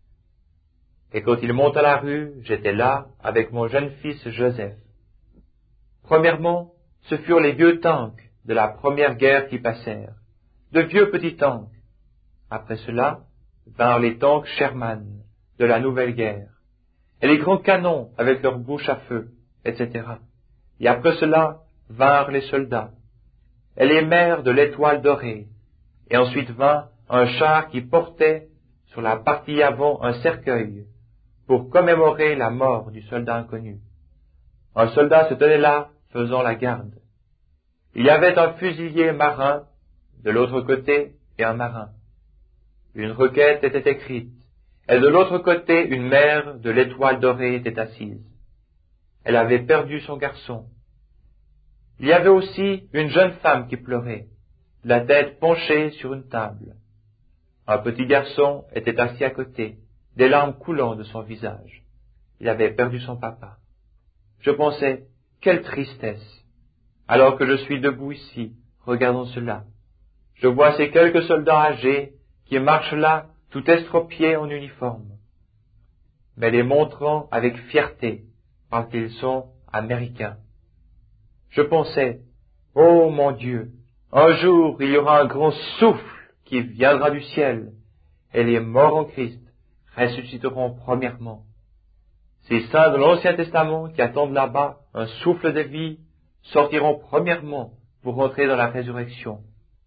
Et quand il monte à la rue, j'étais là avec mon jeune fils Joseph. Premièrement, ce furent les vieux tanks de la première guerre qui passèrent, de vieux petits tanks. Après cela, vinrent les tanks Sherman de la nouvelle guerre, et les grands canons avec leurs bouches à feu, etc. Et après cela, vinrent les soldats, et les mères de l'étoile dorée, et ensuite vint un char qui portait sur la partie avant un cercueil, pour commémorer la mort du soldat inconnu. Un soldat se tenait là, faisant la garde. Il y avait un fusilier marin, de l'autre côté, et un marin. Une requête était écrite, et de l'autre côté, une mère de l'étoile dorée était assise. Elle avait perdu son garçon. Il y avait aussi une jeune femme qui pleurait, la tête penchée sur une table. Un petit garçon était assis à côté, des larmes coulant de son visage. Il avait perdu son papa. Je pensais, quelle tristesse, alors que je suis debout ici, regardant cela. Je vois ces quelques soldats âgés qui marchent là, tout estropiés en uniforme, mais les montrant avec fierté, parce qu'ils sont américains. Je pensais, oh mon Dieu, un jour il y aura un grand souffle qui viendra du ciel, et les morts en Christ ressusciteront premièrement. Ces saints de l'Ancien Testament qui attendent là-bas un souffle de vie sortiront premièrement pour entrer dans la résurrection.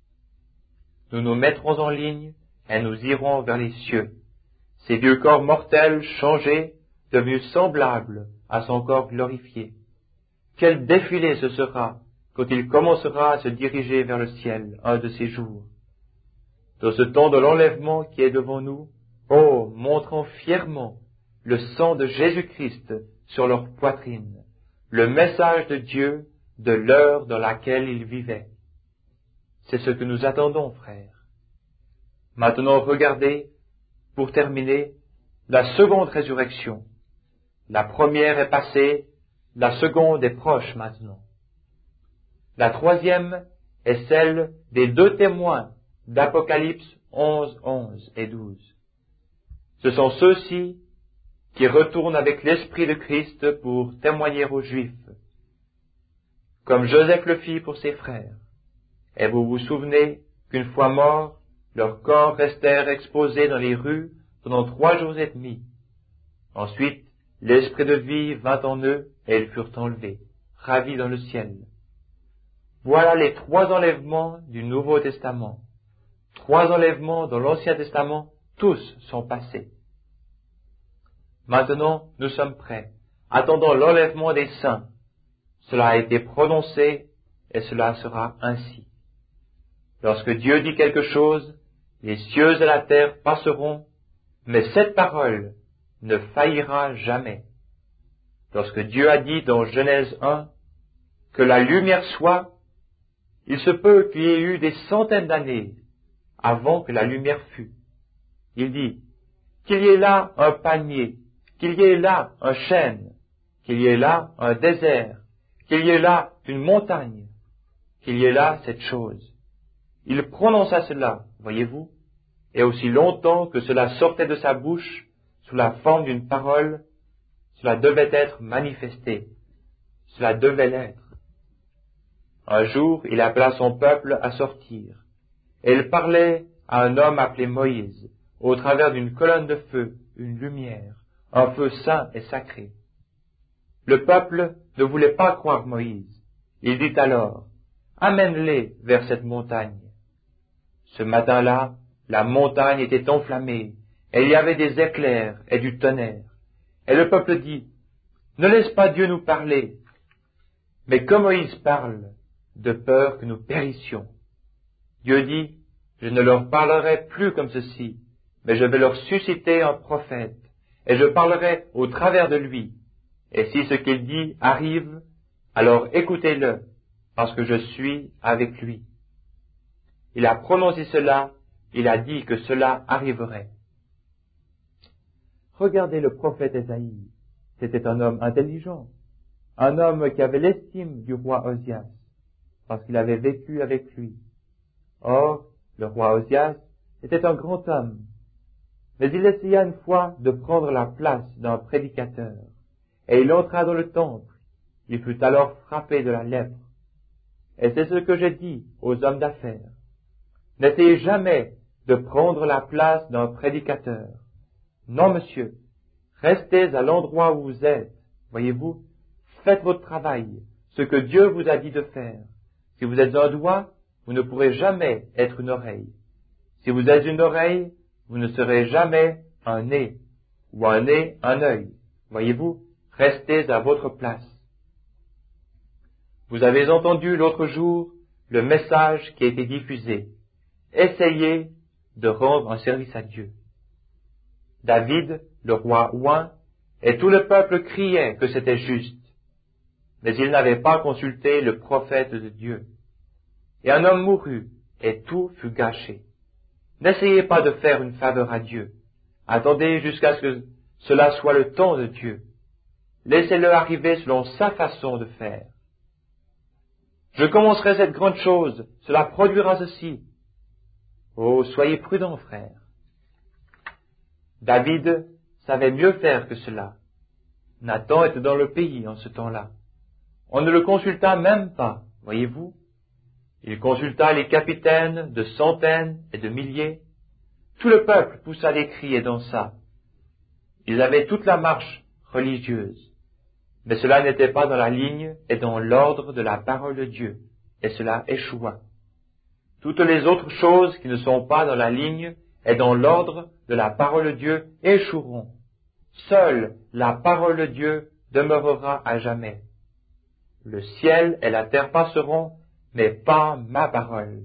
Nous nous mettrons en ligne et nous irons vers les cieux. Ces vieux corps mortels changés, devenus semblables à son corps glorifié. Quel défilé ce sera quand il commencera à se diriger vers le ciel un de ces jours. Dans ce temps de l'enlèvement qui est devant nous, oh, montrons fièrement le sang de Jésus-Christ sur leur poitrine, le message de Dieu de l'heure dans laquelle ils vivaient. C'est ce que nous attendons, frères. Maintenant, regardez, pour terminer, la seconde résurrection. La première est passée, la seconde est proche maintenant. La troisième est celle des deux témoins d'Apocalypse 11, 11 et 12. Ce sont ceux-ci qui retournent avec l'Esprit de Christ pour témoigner aux Juifs, comme Joseph le fit pour ses frères. Et vous vous souvenez qu'une fois morts, leurs corps restèrent exposés dans les rues pendant 3 jours et demi. Ensuite, l'Esprit de vie vint en eux et ils furent enlevés, ravis dans le ciel. Voilà les 3 enlèvements du Nouveau Testament. 3 enlèvements dans l'Ancien Testament, tous sont passés. Maintenant, nous sommes prêts, attendant l'enlèvement des saints. Cela a été prononcé et cela sera ainsi. Lorsque Dieu dit quelque chose, les cieux et la terre passeront, mais cette parole ne faillira jamais. Lorsque Dieu a dit dans Genèse 1 que la lumière soit, il se peut qu'il y ait eu des centaines d'années avant que la lumière fût. Il dit qu'il y ait là un palmier, qu'il y ait là un chêne, qu'il y ait là un désert, qu'il y ait là une montagne, qu'il y ait là cette chose. Il prononça cela, voyez-vous, et aussi longtemps que cela sortait de sa bouche, sous la forme d'une parole, cela devait être manifesté, cela devait l'être. Un jour, il appela son peuple à sortir, et il parlait à un homme appelé Moïse, au travers d'une colonne de feu, une lumière, un feu saint et sacré. Le peuple ne voulait pas croire Moïse. Il dit alors, « Amène-les vers cette montagne. » Ce matin-là, la montagne était enflammée, et il y avait des éclairs et du tonnerre. Et le peuple dit, « Ne laisse pas Dieu nous parler. » Mais comme Moïse parle, de peur que nous périssions. Dieu dit, « Je ne leur parlerai plus comme ceci, mais je vais leur susciter un prophète, et je parlerai au travers de lui. Et si ce qu'il dit arrive, alors écoutez-le, parce que je suis avec lui. » Il a prononcé cela, il a dit que cela arriverait. Regardez le prophète Ésaïe. C'était un homme intelligent, un homme qui avait l'estime du roi Osias, parce qu'il avait vécu avec lui. Or, le roi Osias était un grand homme, mais il essaya une fois de prendre la place d'un prédicateur, et il entra dans le temple. Il fut alors frappé de la lèpre. Et c'est ce que j'ai dit aux hommes d'affaires. N'essayez jamais de prendre la place d'un prédicateur. Non, monsieur, restez à l'endroit où vous êtes. Voyez-vous, faites votre travail, ce que Dieu vous a dit de faire. Si vous êtes un doigt, vous ne pourrez jamais être une oreille. Si vous êtes une oreille, vous ne serez jamais un nez, ou un nez, un œil. Voyez-vous, restez à votre place. Vous avez entendu l'autre jour le message qui a été diffusé. Essayez de rendre un service à Dieu. David, le roi oint, et tout le peuple criait que c'était juste. Mais ils n'avaient pas consulté le prophète de Dieu. Et un homme mourut, et tout fut gâché. N'essayez pas de faire une faveur à Dieu. Attendez jusqu'à ce que cela soit le temps de Dieu. Laissez-le arriver selon sa façon de faire. Je commencerai cette grande chose, cela produira ceci. Oh, soyez prudents, frères. David savait mieux faire que cela. Nathan était dans le pays en ce temps-là. On ne le consulta même pas, voyez-vous. Il consulta les capitaines de centaines et de milliers. Tout le peuple poussa des cris et dansa. Ils avaient toute la marche religieuse. Mais cela n'était pas dans la ligne et dans l'ordre de la parole de Dieu, et cela échoua. Toutes les autres choses qui ne sont pas dans la ligne et dans l'ordre de la parole de Dieu échoueront. Seule la parole de Dieu demeurera à jamais. Le ciel et la terre passeront, mais pas ma parole.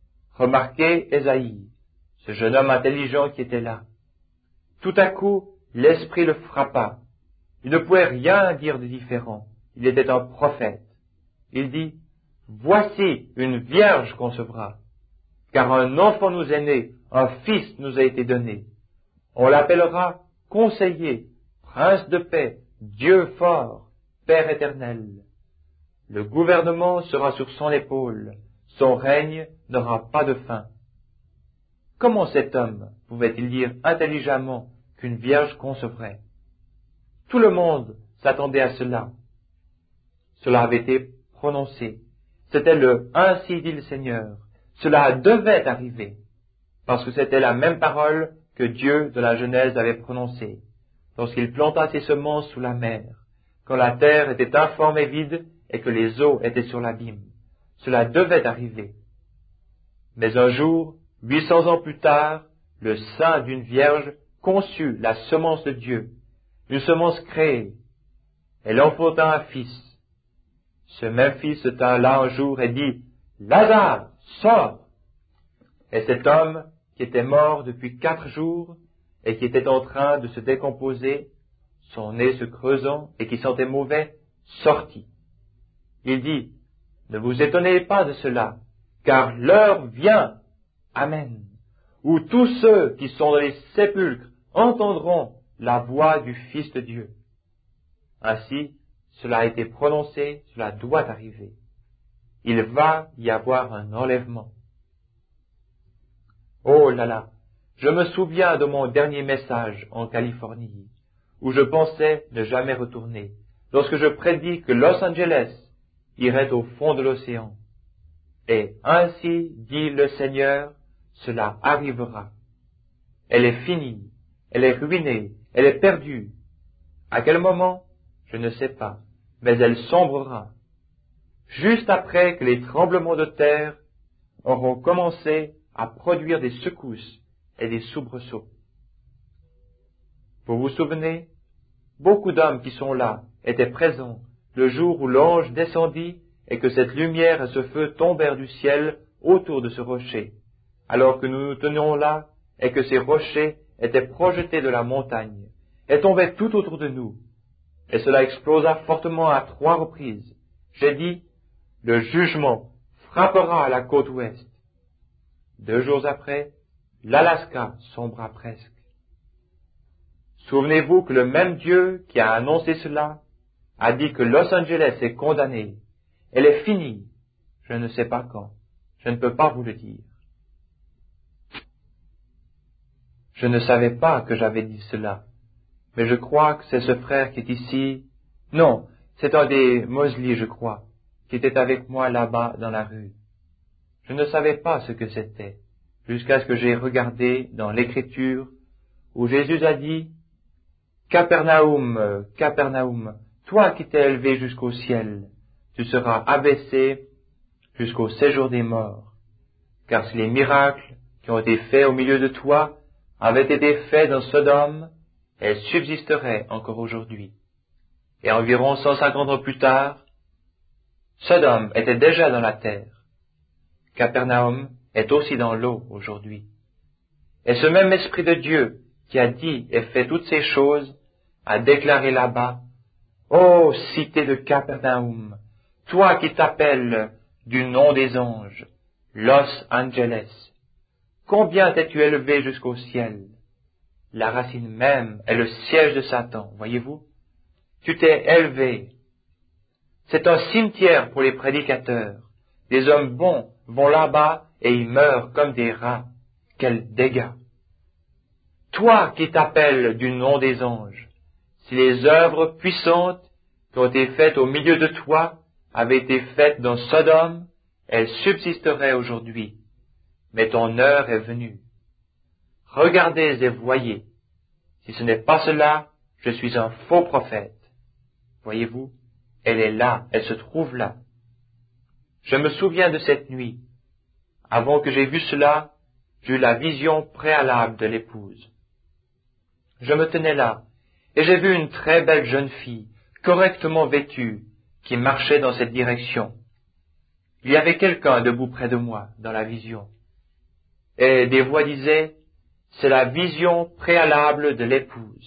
Remarquez Ésaïe, ce jeune homme intelligent qui était là. Tout à coup, l'esprit le frappa. Il ne pouvait rien dire de différent. Il était un prophète. Il dit, voici une vierge concevra, car un enfant nous est né, un fils nous a été donné. On l'appellera conseiller, prince de paix, Dieu fort, Père éternel. Le gouvernement sera sur son épaule, son règne n'aura pas de fin. Comment cet homme pouvait-il dire intelligemment qu'une vierge concevrait? Tout le monde s'attendait à cela. Cela avait été prononcé. C'était le « Ainsi dit le Seigneur ». Cela devait arriver, parce que c'était la même parole que Dieu de la Genèse avait prononcée, lorsqu'il planta ses semences sous la mer, quand la terre était informe et vide et que les eaux étaient sur l'abîme. Cela devait arriver. Mais un jour, 800 ans plus tard, le sein d'une vierge conçut la semence de Dieu, une semence créée. Elle enfanta un fils. Ce même fils se tint là un jour et dit, « Lazare, sors !» Et cet homme, qui était mort depuis 4 jours et qui était en train de se décomposer, son nez se creusant et qui sentait mauvais, sortit. Il dit, « Ne vous étonnez pas de cela, car l'heure vient, Amen, où tous ceux qui sont dans les sépulcres entendront la voix du Fils de Dieu. » Ainsi, cela a été prononcé, cela doit arriver. Il va y avoir un enlèvement. Oh là là, je me souviens de mon dernier message en Californie, où je pensais ne jamais retourner, lorsque je prédis que Los Angeles irait au fond de l'océan. Et ainsi dit le Seigneur, cela arrivera. Elle est finie, elle est ruinée, elle est perdue. À quel moment? Je ne sais pas, mais elle sombrera. Juste après que les tremblements de terre auront commencé à produire des secousses et des soubresauts. Vous vous souvenez? Beaucoup d'hommes qui sont là étaient présents le jour où l'ange descendit et que cette lumière et ce feu tombèrent du ciel autour de ce rocher, alors que nous nous tenions là et que ces rochers étaient projetés de la montagne et tombaient tout autour de nous. Et cela explosa fortement à 3 reprises. J'ai dit, le jugement frappera à la côte ouest. 2 jours après, l'Alaska sombra presque. Souvenez-vous que le même Dieu qui a annoncé cela a dit que Los Angeles est condamné. Elle est finie. Je ne sais pas quand. Je ne peux pas vous le dire. Je ne savais pas que j'avais dit cela. Mais je crois que c'est ce frère qui est ici. Non, c'est un des Mosley, je crois, qui était avec moi là-bas dans la rue. Je ne savais pas ce que c'était, jusqu'à ce que j'ai regardé dans l'Écriture, où Jésus a dit, « Capernaum, Capernaum, toi qui t'es élevé jusqu'au ciel, tu seras abaissé jusqu'au séjour des morts. Car si les miracles qui ont été faits au milieu de toi avaient été faits dans Sodome, elle subsisterait encore aujourd'hui. » Et environ 150 ans plus tard, Sodome était déjà dans la terre. Capernaum est aussi dans l'eau aujourd'hui. Et ce même Esprit de Dieu qui a dit et fait toutes ces choses a déclaré là-bas, « Ô cité de Capernaum, toi qui t'appelles du nom des anges, Los Angeles, combien t'es-tu élevé jusqu'au ciel? La racine même est le siège de Satan, voyez-vous? Tu t'es élevé. C'est un cimetière pour les prédicateurs. Des hommes bons vont là-bas et ils meurent comme des rats. Quel dégât! Toi qui t'appelles du nom des anges, si les œuvres puissantes qui ont été faites au milieu de toi avaient été faites dans Sodome, elles subsisteraient aujourd'hui. Mais ton heure est venue. Regardez et voyez. Si ce n'est pas cela, je suis un faux prophète. Voyez-vous, elle est là, elle se trouve là. Je me souviens de cette nuit. Avant que j'aie vu cela, j'eus la vision préalable de l'épouse. Je me tenais là, et j'ai vu une très belle jeune fille, correctement vêtue, qui marchait dans cette direction. Il y avait quelqu'un debout près de moi, dans la vision. Et des voix disaient, « C'est la vision préalable de l'épouse. »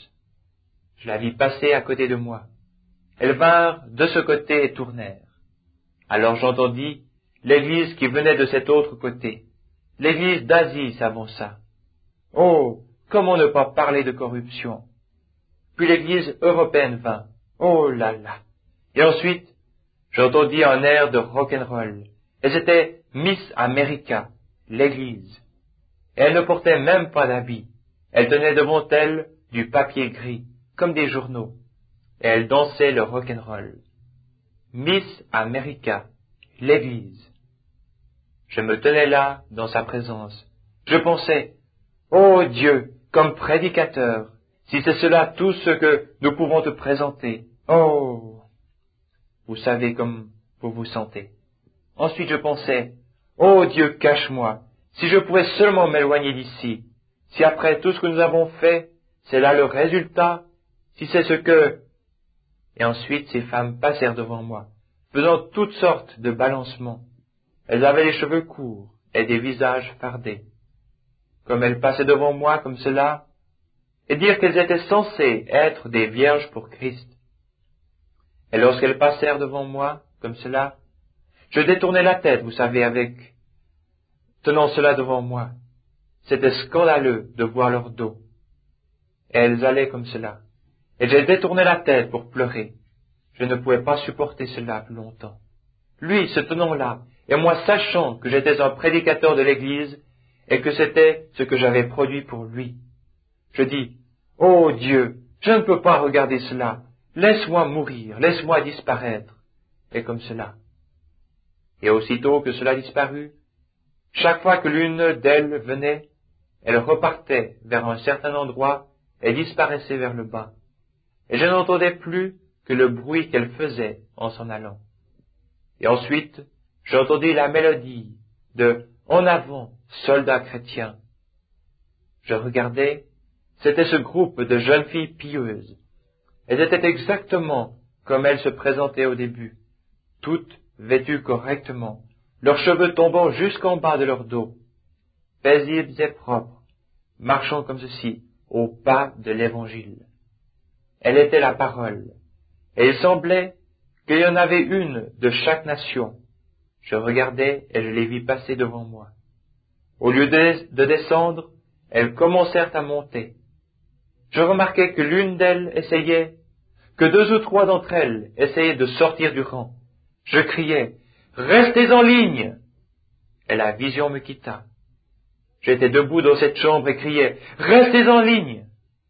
Je la vis passer à côté de moi. Elles vinrent de ce côté et tournèrent. Alors j'entendis l'église qui venait de cet autre côté. L'église d'Asie s'avança. Oh, comment ne pas parler de corruption? Puis l'église européenne vint. Oh là là! Et ensuite, j'entendis un air de rock'n'roll. Et c'était Miss America, l'église. Et elle ne portait même pas d'habit. Elle tenait devant elle du papier gris, comme des journaux. Et elle dansait le rock'n'roll. Miss America, l'église. Je me tenais là, dans sa présence. Je pensais, ô Dieu, comme prédicateur, si c'est cela tout ce que nous pouvons te présenter. Oh! Vous savez comme vous vous sentez. Ensuite je pensais, ô Dieu, cache-moi, si je pouvais seulement m'éloigner d'ici, si après tout ce que nous avons fait, c'est là le résultat, si c'est ce que... Et ensuite ces femmes passèrent devant moi, faisant toutes sortes de balancements. Elles avaient les cheveux courts et des visages fardés. Comme elles passaient devant moi comme cela, et dire qu'elles étaient censées être des vierges pour Christ. Et lorsqu'elles passèrent devant moi comme cela, je détournais la tête, vous savez, tenant cela devant moi. C'était scandaleux de voir leur dos. Et elles allaient comme cela. Et j'ai détourné la tête pour pleurer. Je ne pouvais pas supporter cela plus longtemps. Lui, se tenant là, et moi sachant que j'étais un prédicateur de l'Église, et que c'était ce que j'avais produit pour lui. Je dis, ô Dieu, je ne peux pas regarder cela. Laisse-moi mourir, laisse-moi disparaître. Et comme cela. Et aussitôt que cela disparut, chaque fois que l'une d'elles venait, elle repartait vers un certain endroit et disparaissait vers le bas. Et je n'entendais plus que le bruit qu'elle faisait en s'en allant. Et ensuite, j'entendis la mélodie de « En avant, soldats chrétiens ». Je regardais, c'était ce groupe de jeunes filles pieuses. Elles étaient exactement comme elles se présentaient au début, toutes vêtues correctement, leurs cheveux tombant jusqu'en bas de leur dos, paisibles et propres, marchant comme ceci, au pas de l'Évangile. Elle était la parole, et il semblait qu'il y en avait une de chaque nation. Je regardais et je les vis passer devant moi. Au lieu de descendre, elles commencèrent à monter. Je remarquai que l'une d'elles essayait, que 2 ou 3 d'entre elles essayaient de sortir du rang. Je criai, « Restez en ligne !» Et la vision me quitta. J'étais debout dans cette chambre et criais, « Restez en ligne !»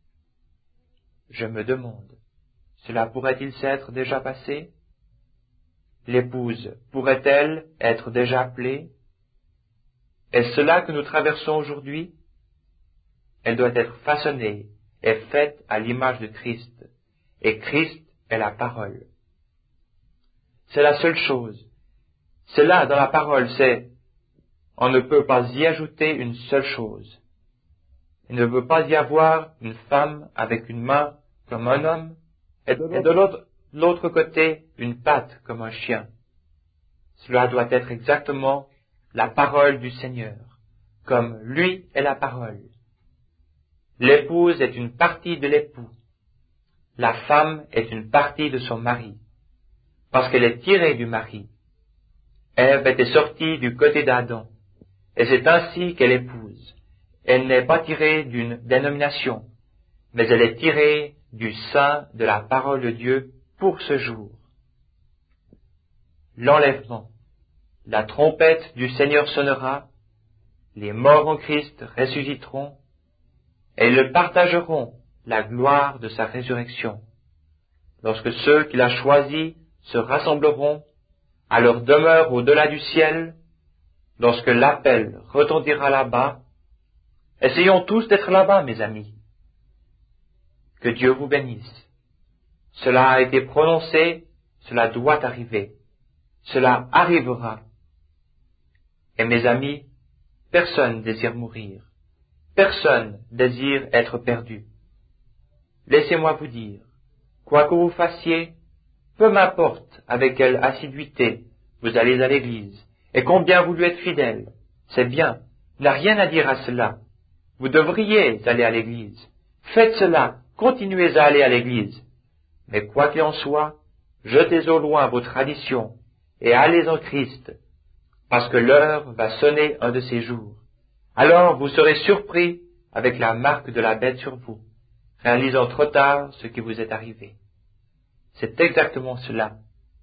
Je me demande, cela pourrait-il s'être déjà passé? L'épouse pourrait-elle être déjà appelée? Est-ce cela que nous traversons aujourd'hui? Elle doit être façonnée et faite à l'image de Christ, et Christ est la parole. C'est la seule chose. C'est là, dans la parole, on ne peut pas y ajouter une seule chose. Il ne peut pas y avoir une femme avec une main comme un homme, et de l'autre côté, une patte comme un chien. Cela doit être exactement la parole du Seigneur, comme lui est la parole. L'épouse est une partie de l'époux. La femme est une partie de son mari, parce qu'elle est tirée du mari. Ève était sortie du côté d'Adam, et c'est ainsi qu'elle épouse. Elle n'est pas tirée d'une dénomination, mais elle est tirée du sein de la parole de Dieu pour ce jour. L'enlèvement. La trompette du Seigneur sonnera, les morts en Christ ressusciteront, et ils partageront la gloire de sa résurrection. Lorsque ceux qu'il a choisis se rassembleront à leur demeure au-delà du ciel, lorsque l'appel retentira là-bas, essayons tous d'être là-bas, mes amis. Que Dieu vous bénisse. Cela a été prononcé, cela doit arriver. Cela arrivera. Et mes amis, personne désire mourir. Personne désire être perdu. Laissez-moi vous dire, quoi que vous fassiez, peu m'importe avec quelle assiduité vous allez à l'église, et combien vous lui êtes fidèle, c'est bien, il n'y a rien à dire à cela. Vous devriez aller à l'église. Faites cela continuez à aller à l'église. Mais quoi qu'il en soit, jetez au loin vos traditions et allez en Christ, parce que l'heure va sonner un de ces jours. Alors vous serez surpris avec la marque de la bête sur vous, réalisant trop tard ce qui vous est arrivé. C'est exactement cela.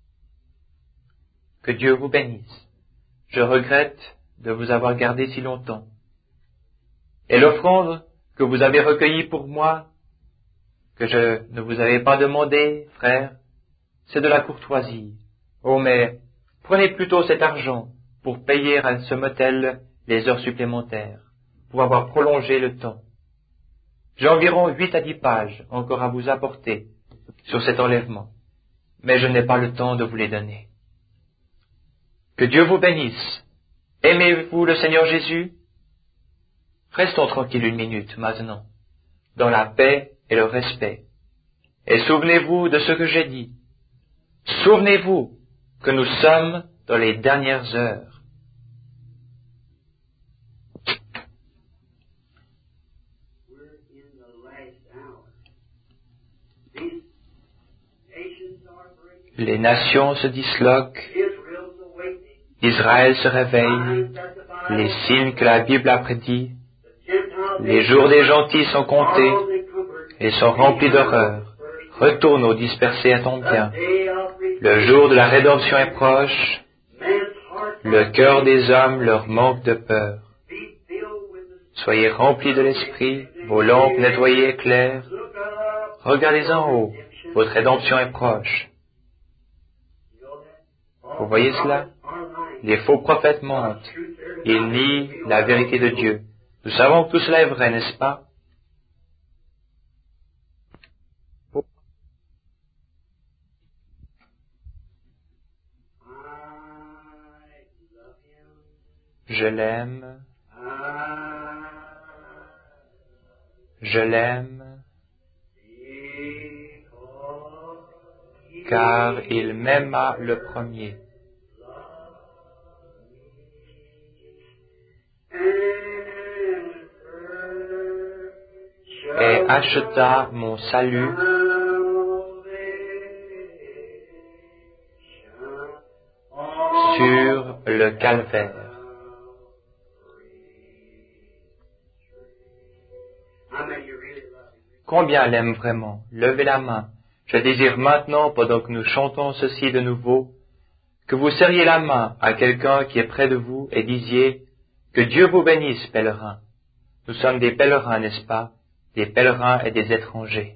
Que Dieu vous bénisse. Je regrette de vous avoir gardé si longtemps. Et l'offrande que vous avez recueillie pour moi, que je ne vous avais pas demandé, frère, c'est de la courtoisie. Oh, mais prenez plutôt cet argent pour payer à ce motel les heures supplémentaires, pour avoir prolongé le temps. J'ai environ 8 à 10 pages encore à vous apporter sur cet enlèvement, mais je n'ai pas le temps de vous les donner. Que Dieu vous bénisse. Aimez-vous le Seigneur Jésus? Restons tranquilles une minute maintenant, dans la paix et le respect. Et souvenez-vous de ce que j'ai dit. Souvenez-vous que nous sommes dans les dernières heures. Les nations se disloquent, Israël se réveille, les signes que la Bible a prédits, les jours des gentils sont comptés et sont remplis d'horreur. Retourne aux dispersés à ton bien. Le jour de la rédemption est proche, le cœur des hommes leur manque de peur. Soyez remplis de l'esprit, vos lampes nettoyées et claires. Regardez en haut, votre rédemption est proche. Vous voyez cela? Les faux prophètes mentent. Ils nient la vérité de Dieu. Nous savons que tout cela est vrai, n'est-ce pas? Je l'aime. Je l'aime. Car il m'aima le premier. Et acheta mon salut sur le calvaire. Combien l'aime vraiment? Levez la main. Je désire maintenant, pendant que nous chantons ceci de nouveau, que vous serriez la main à quelqu'un qui est près de vous et disiez « Que Dieu vous bénisse, pèlerins. » Nous sommes des pèlerins, n'est-ce pas? Des pèlerins et des étrangers.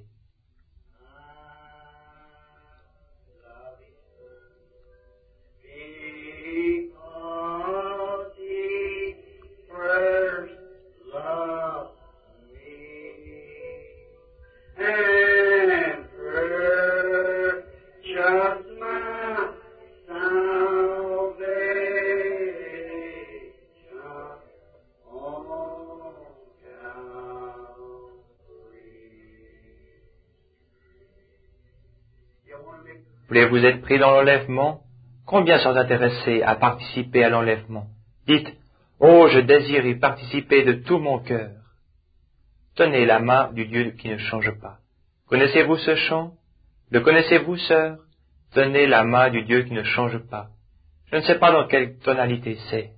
Voulez-vous être pris dans l'enlèvement? Combien sont intéressés à participer à l'enlèvement? Dites, « Oh, je désire y participer de tout mon cœur. » Tenez la main du Dieu qui ne change pas. Connaissez-vous ce chant? Le connaissez-vous, sœur? Tenez la main du Dieu qui ne change pas. Je ne sais pas dans quelle tonalité c'est.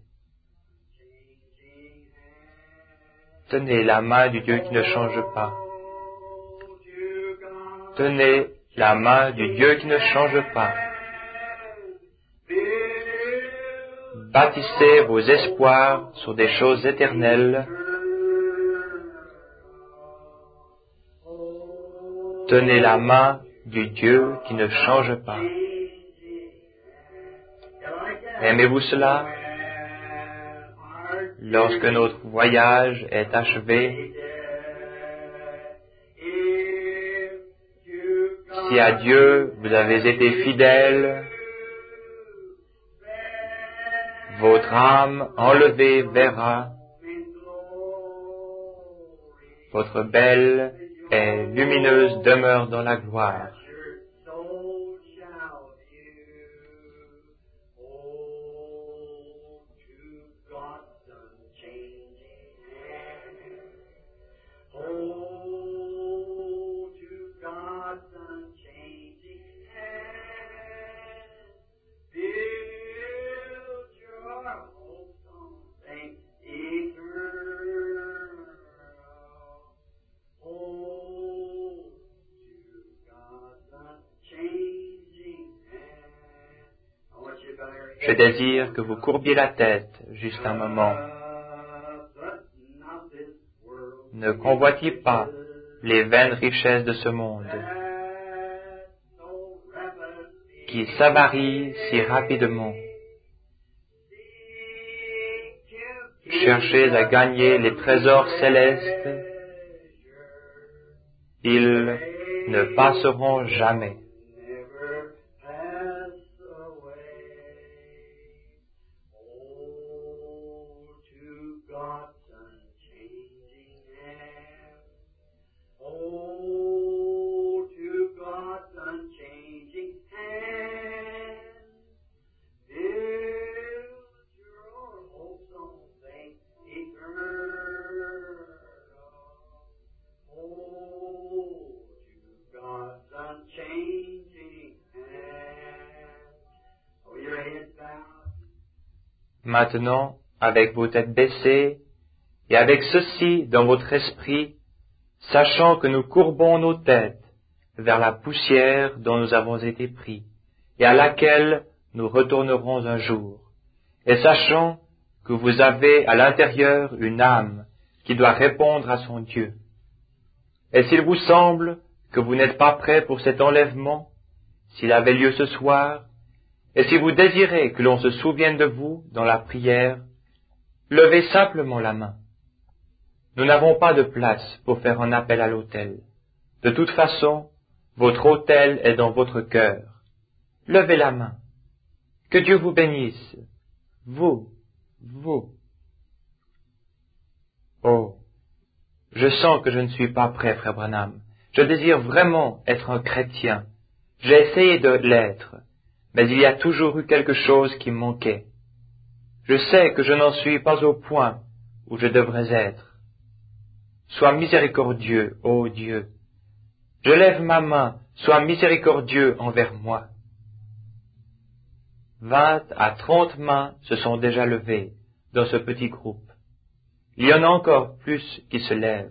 Tenez la main du Dieu qui ne change pas. Tenez la main du Dieu qui ne change pas. Bâtissez vos espoirs sur des choses éternelles. Tenez la main du Dieu qui ne change pas. Aimez-vous cela? Lorsque notre voyage est achevé, si à Dieu vous avez été fidèle, votre âme enlevée verra votre belle et lumineuse demeure dans la gloire. Je désire que vous courbiez la tête juste un moment. Ne convoitiez pas les vaines richesses de ce monde, qui s'avarient si rapidement. Cherchez à gagner les trésors célestes, ils ne passeront jamais. Maintenant, avec vos têtes baissées, et avec ceci dans votre esprit, sachant que nous courbons nos têtes vers la poussière dont nous avons été pris, et à laquelle nous retournerons un jour, et sachant que vous avez à l'intérieur une âme qui doit répondre à son Dieu. Et s'il vous semble que vous n'êtes pas prêts pour cet enlèvement, s'il avait lieu ce soir, et si vous désirez que l'on se souvienne de vous dans la prière, levez simplement la main. Nous n'avons pas de place pour faire un appel à l'autel. De toute façon, votre autel est dans votre cœur. Levez la main. Que Dieu vous bénisse. Vous. Oh, je sens que je ne suis pas prêt, frère Branham. Je désire vraiment être un chrétien. J'ai essayé de l'être, mais il y a toujours eu quelque chose qui me manquait. Je sais que je n'en suis pas au point où je devrais être. Sois miséricordieux, ô Dieu. Je lève ma main, sois miséricordieux envers moi. 20 à 30 mains se sont déjà levées dans ce petit groupe. Il y en a encore plus qui se lèvent.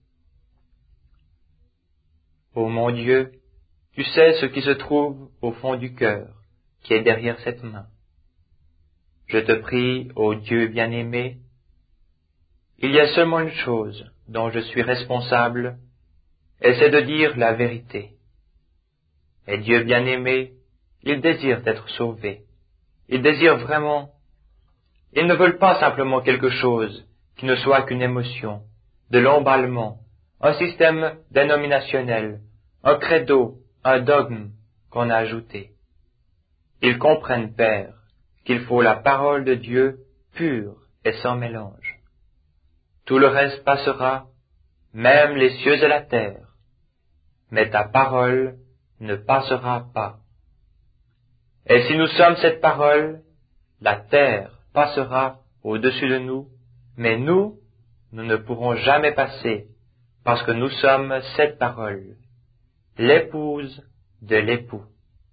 Ô mon Dieu, tu sais ce qui se trouve au fond du cœur, qui est derrière cette main. Je te prie, ô Dieu bien-aimé, il y a seulement une chose dont je suis responsable, et c'est de dire la vérité. Et Dieu bien-aimé, il désire être sauvé. Il désire vraiment. Ils ne veulent pas simplement quelque chose qui ne soit qu'une émotion, de l'emballement, un système dénominationnel, un credo, un dogme qu'on a ajouté. Ils comprennent, Père, qu'il faut la parole de Dieu pure et sans mélange. Tout le reste passera, même les cieux et la terre, mais ta parole ne passera pas. Et si nous sommes cette parole, la terre passera au-dessus de nous, mais nous ne pourrons jamais passer, parce que nous sommes cette parole, l'épouse de l'époux.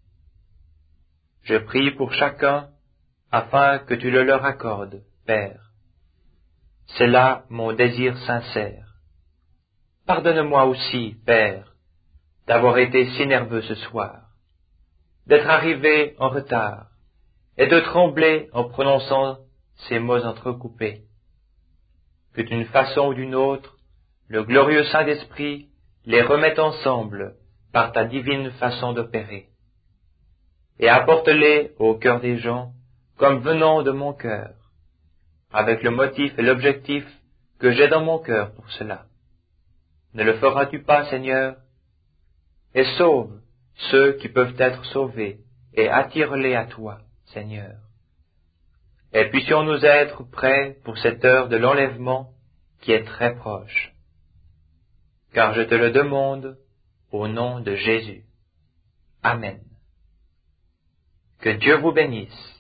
Je prie pour chacun, afin que tu le leur accordes, Père. C'est là mon désir sincère. Pardonne-moi aussi, Père, d'avoir été si nerveux ce soir, d'être arrivé en retard, et de trembler en prononçant ces mots entrecoupés. Que d'une façon ou d'une autre, le glorieux Saint-Esprit les remette ensemble par ta divine façon d'opérer. Et apporte-les au cœur des gens comme venant de mon cœur, avec le motif et l'objectif que j'ai dans mon cœur pour cela. Ne le feras-tu pas, Seigneur? Et sauve ceux qui peuvent être sauvés, et attire-les à toi, Seigneur. Et puissions-nous être prêts pour cette heure de l'enlèvement qui est très proche. Car je te le demande au nom de Jésus. Amen. Que Dieu vous bénisse.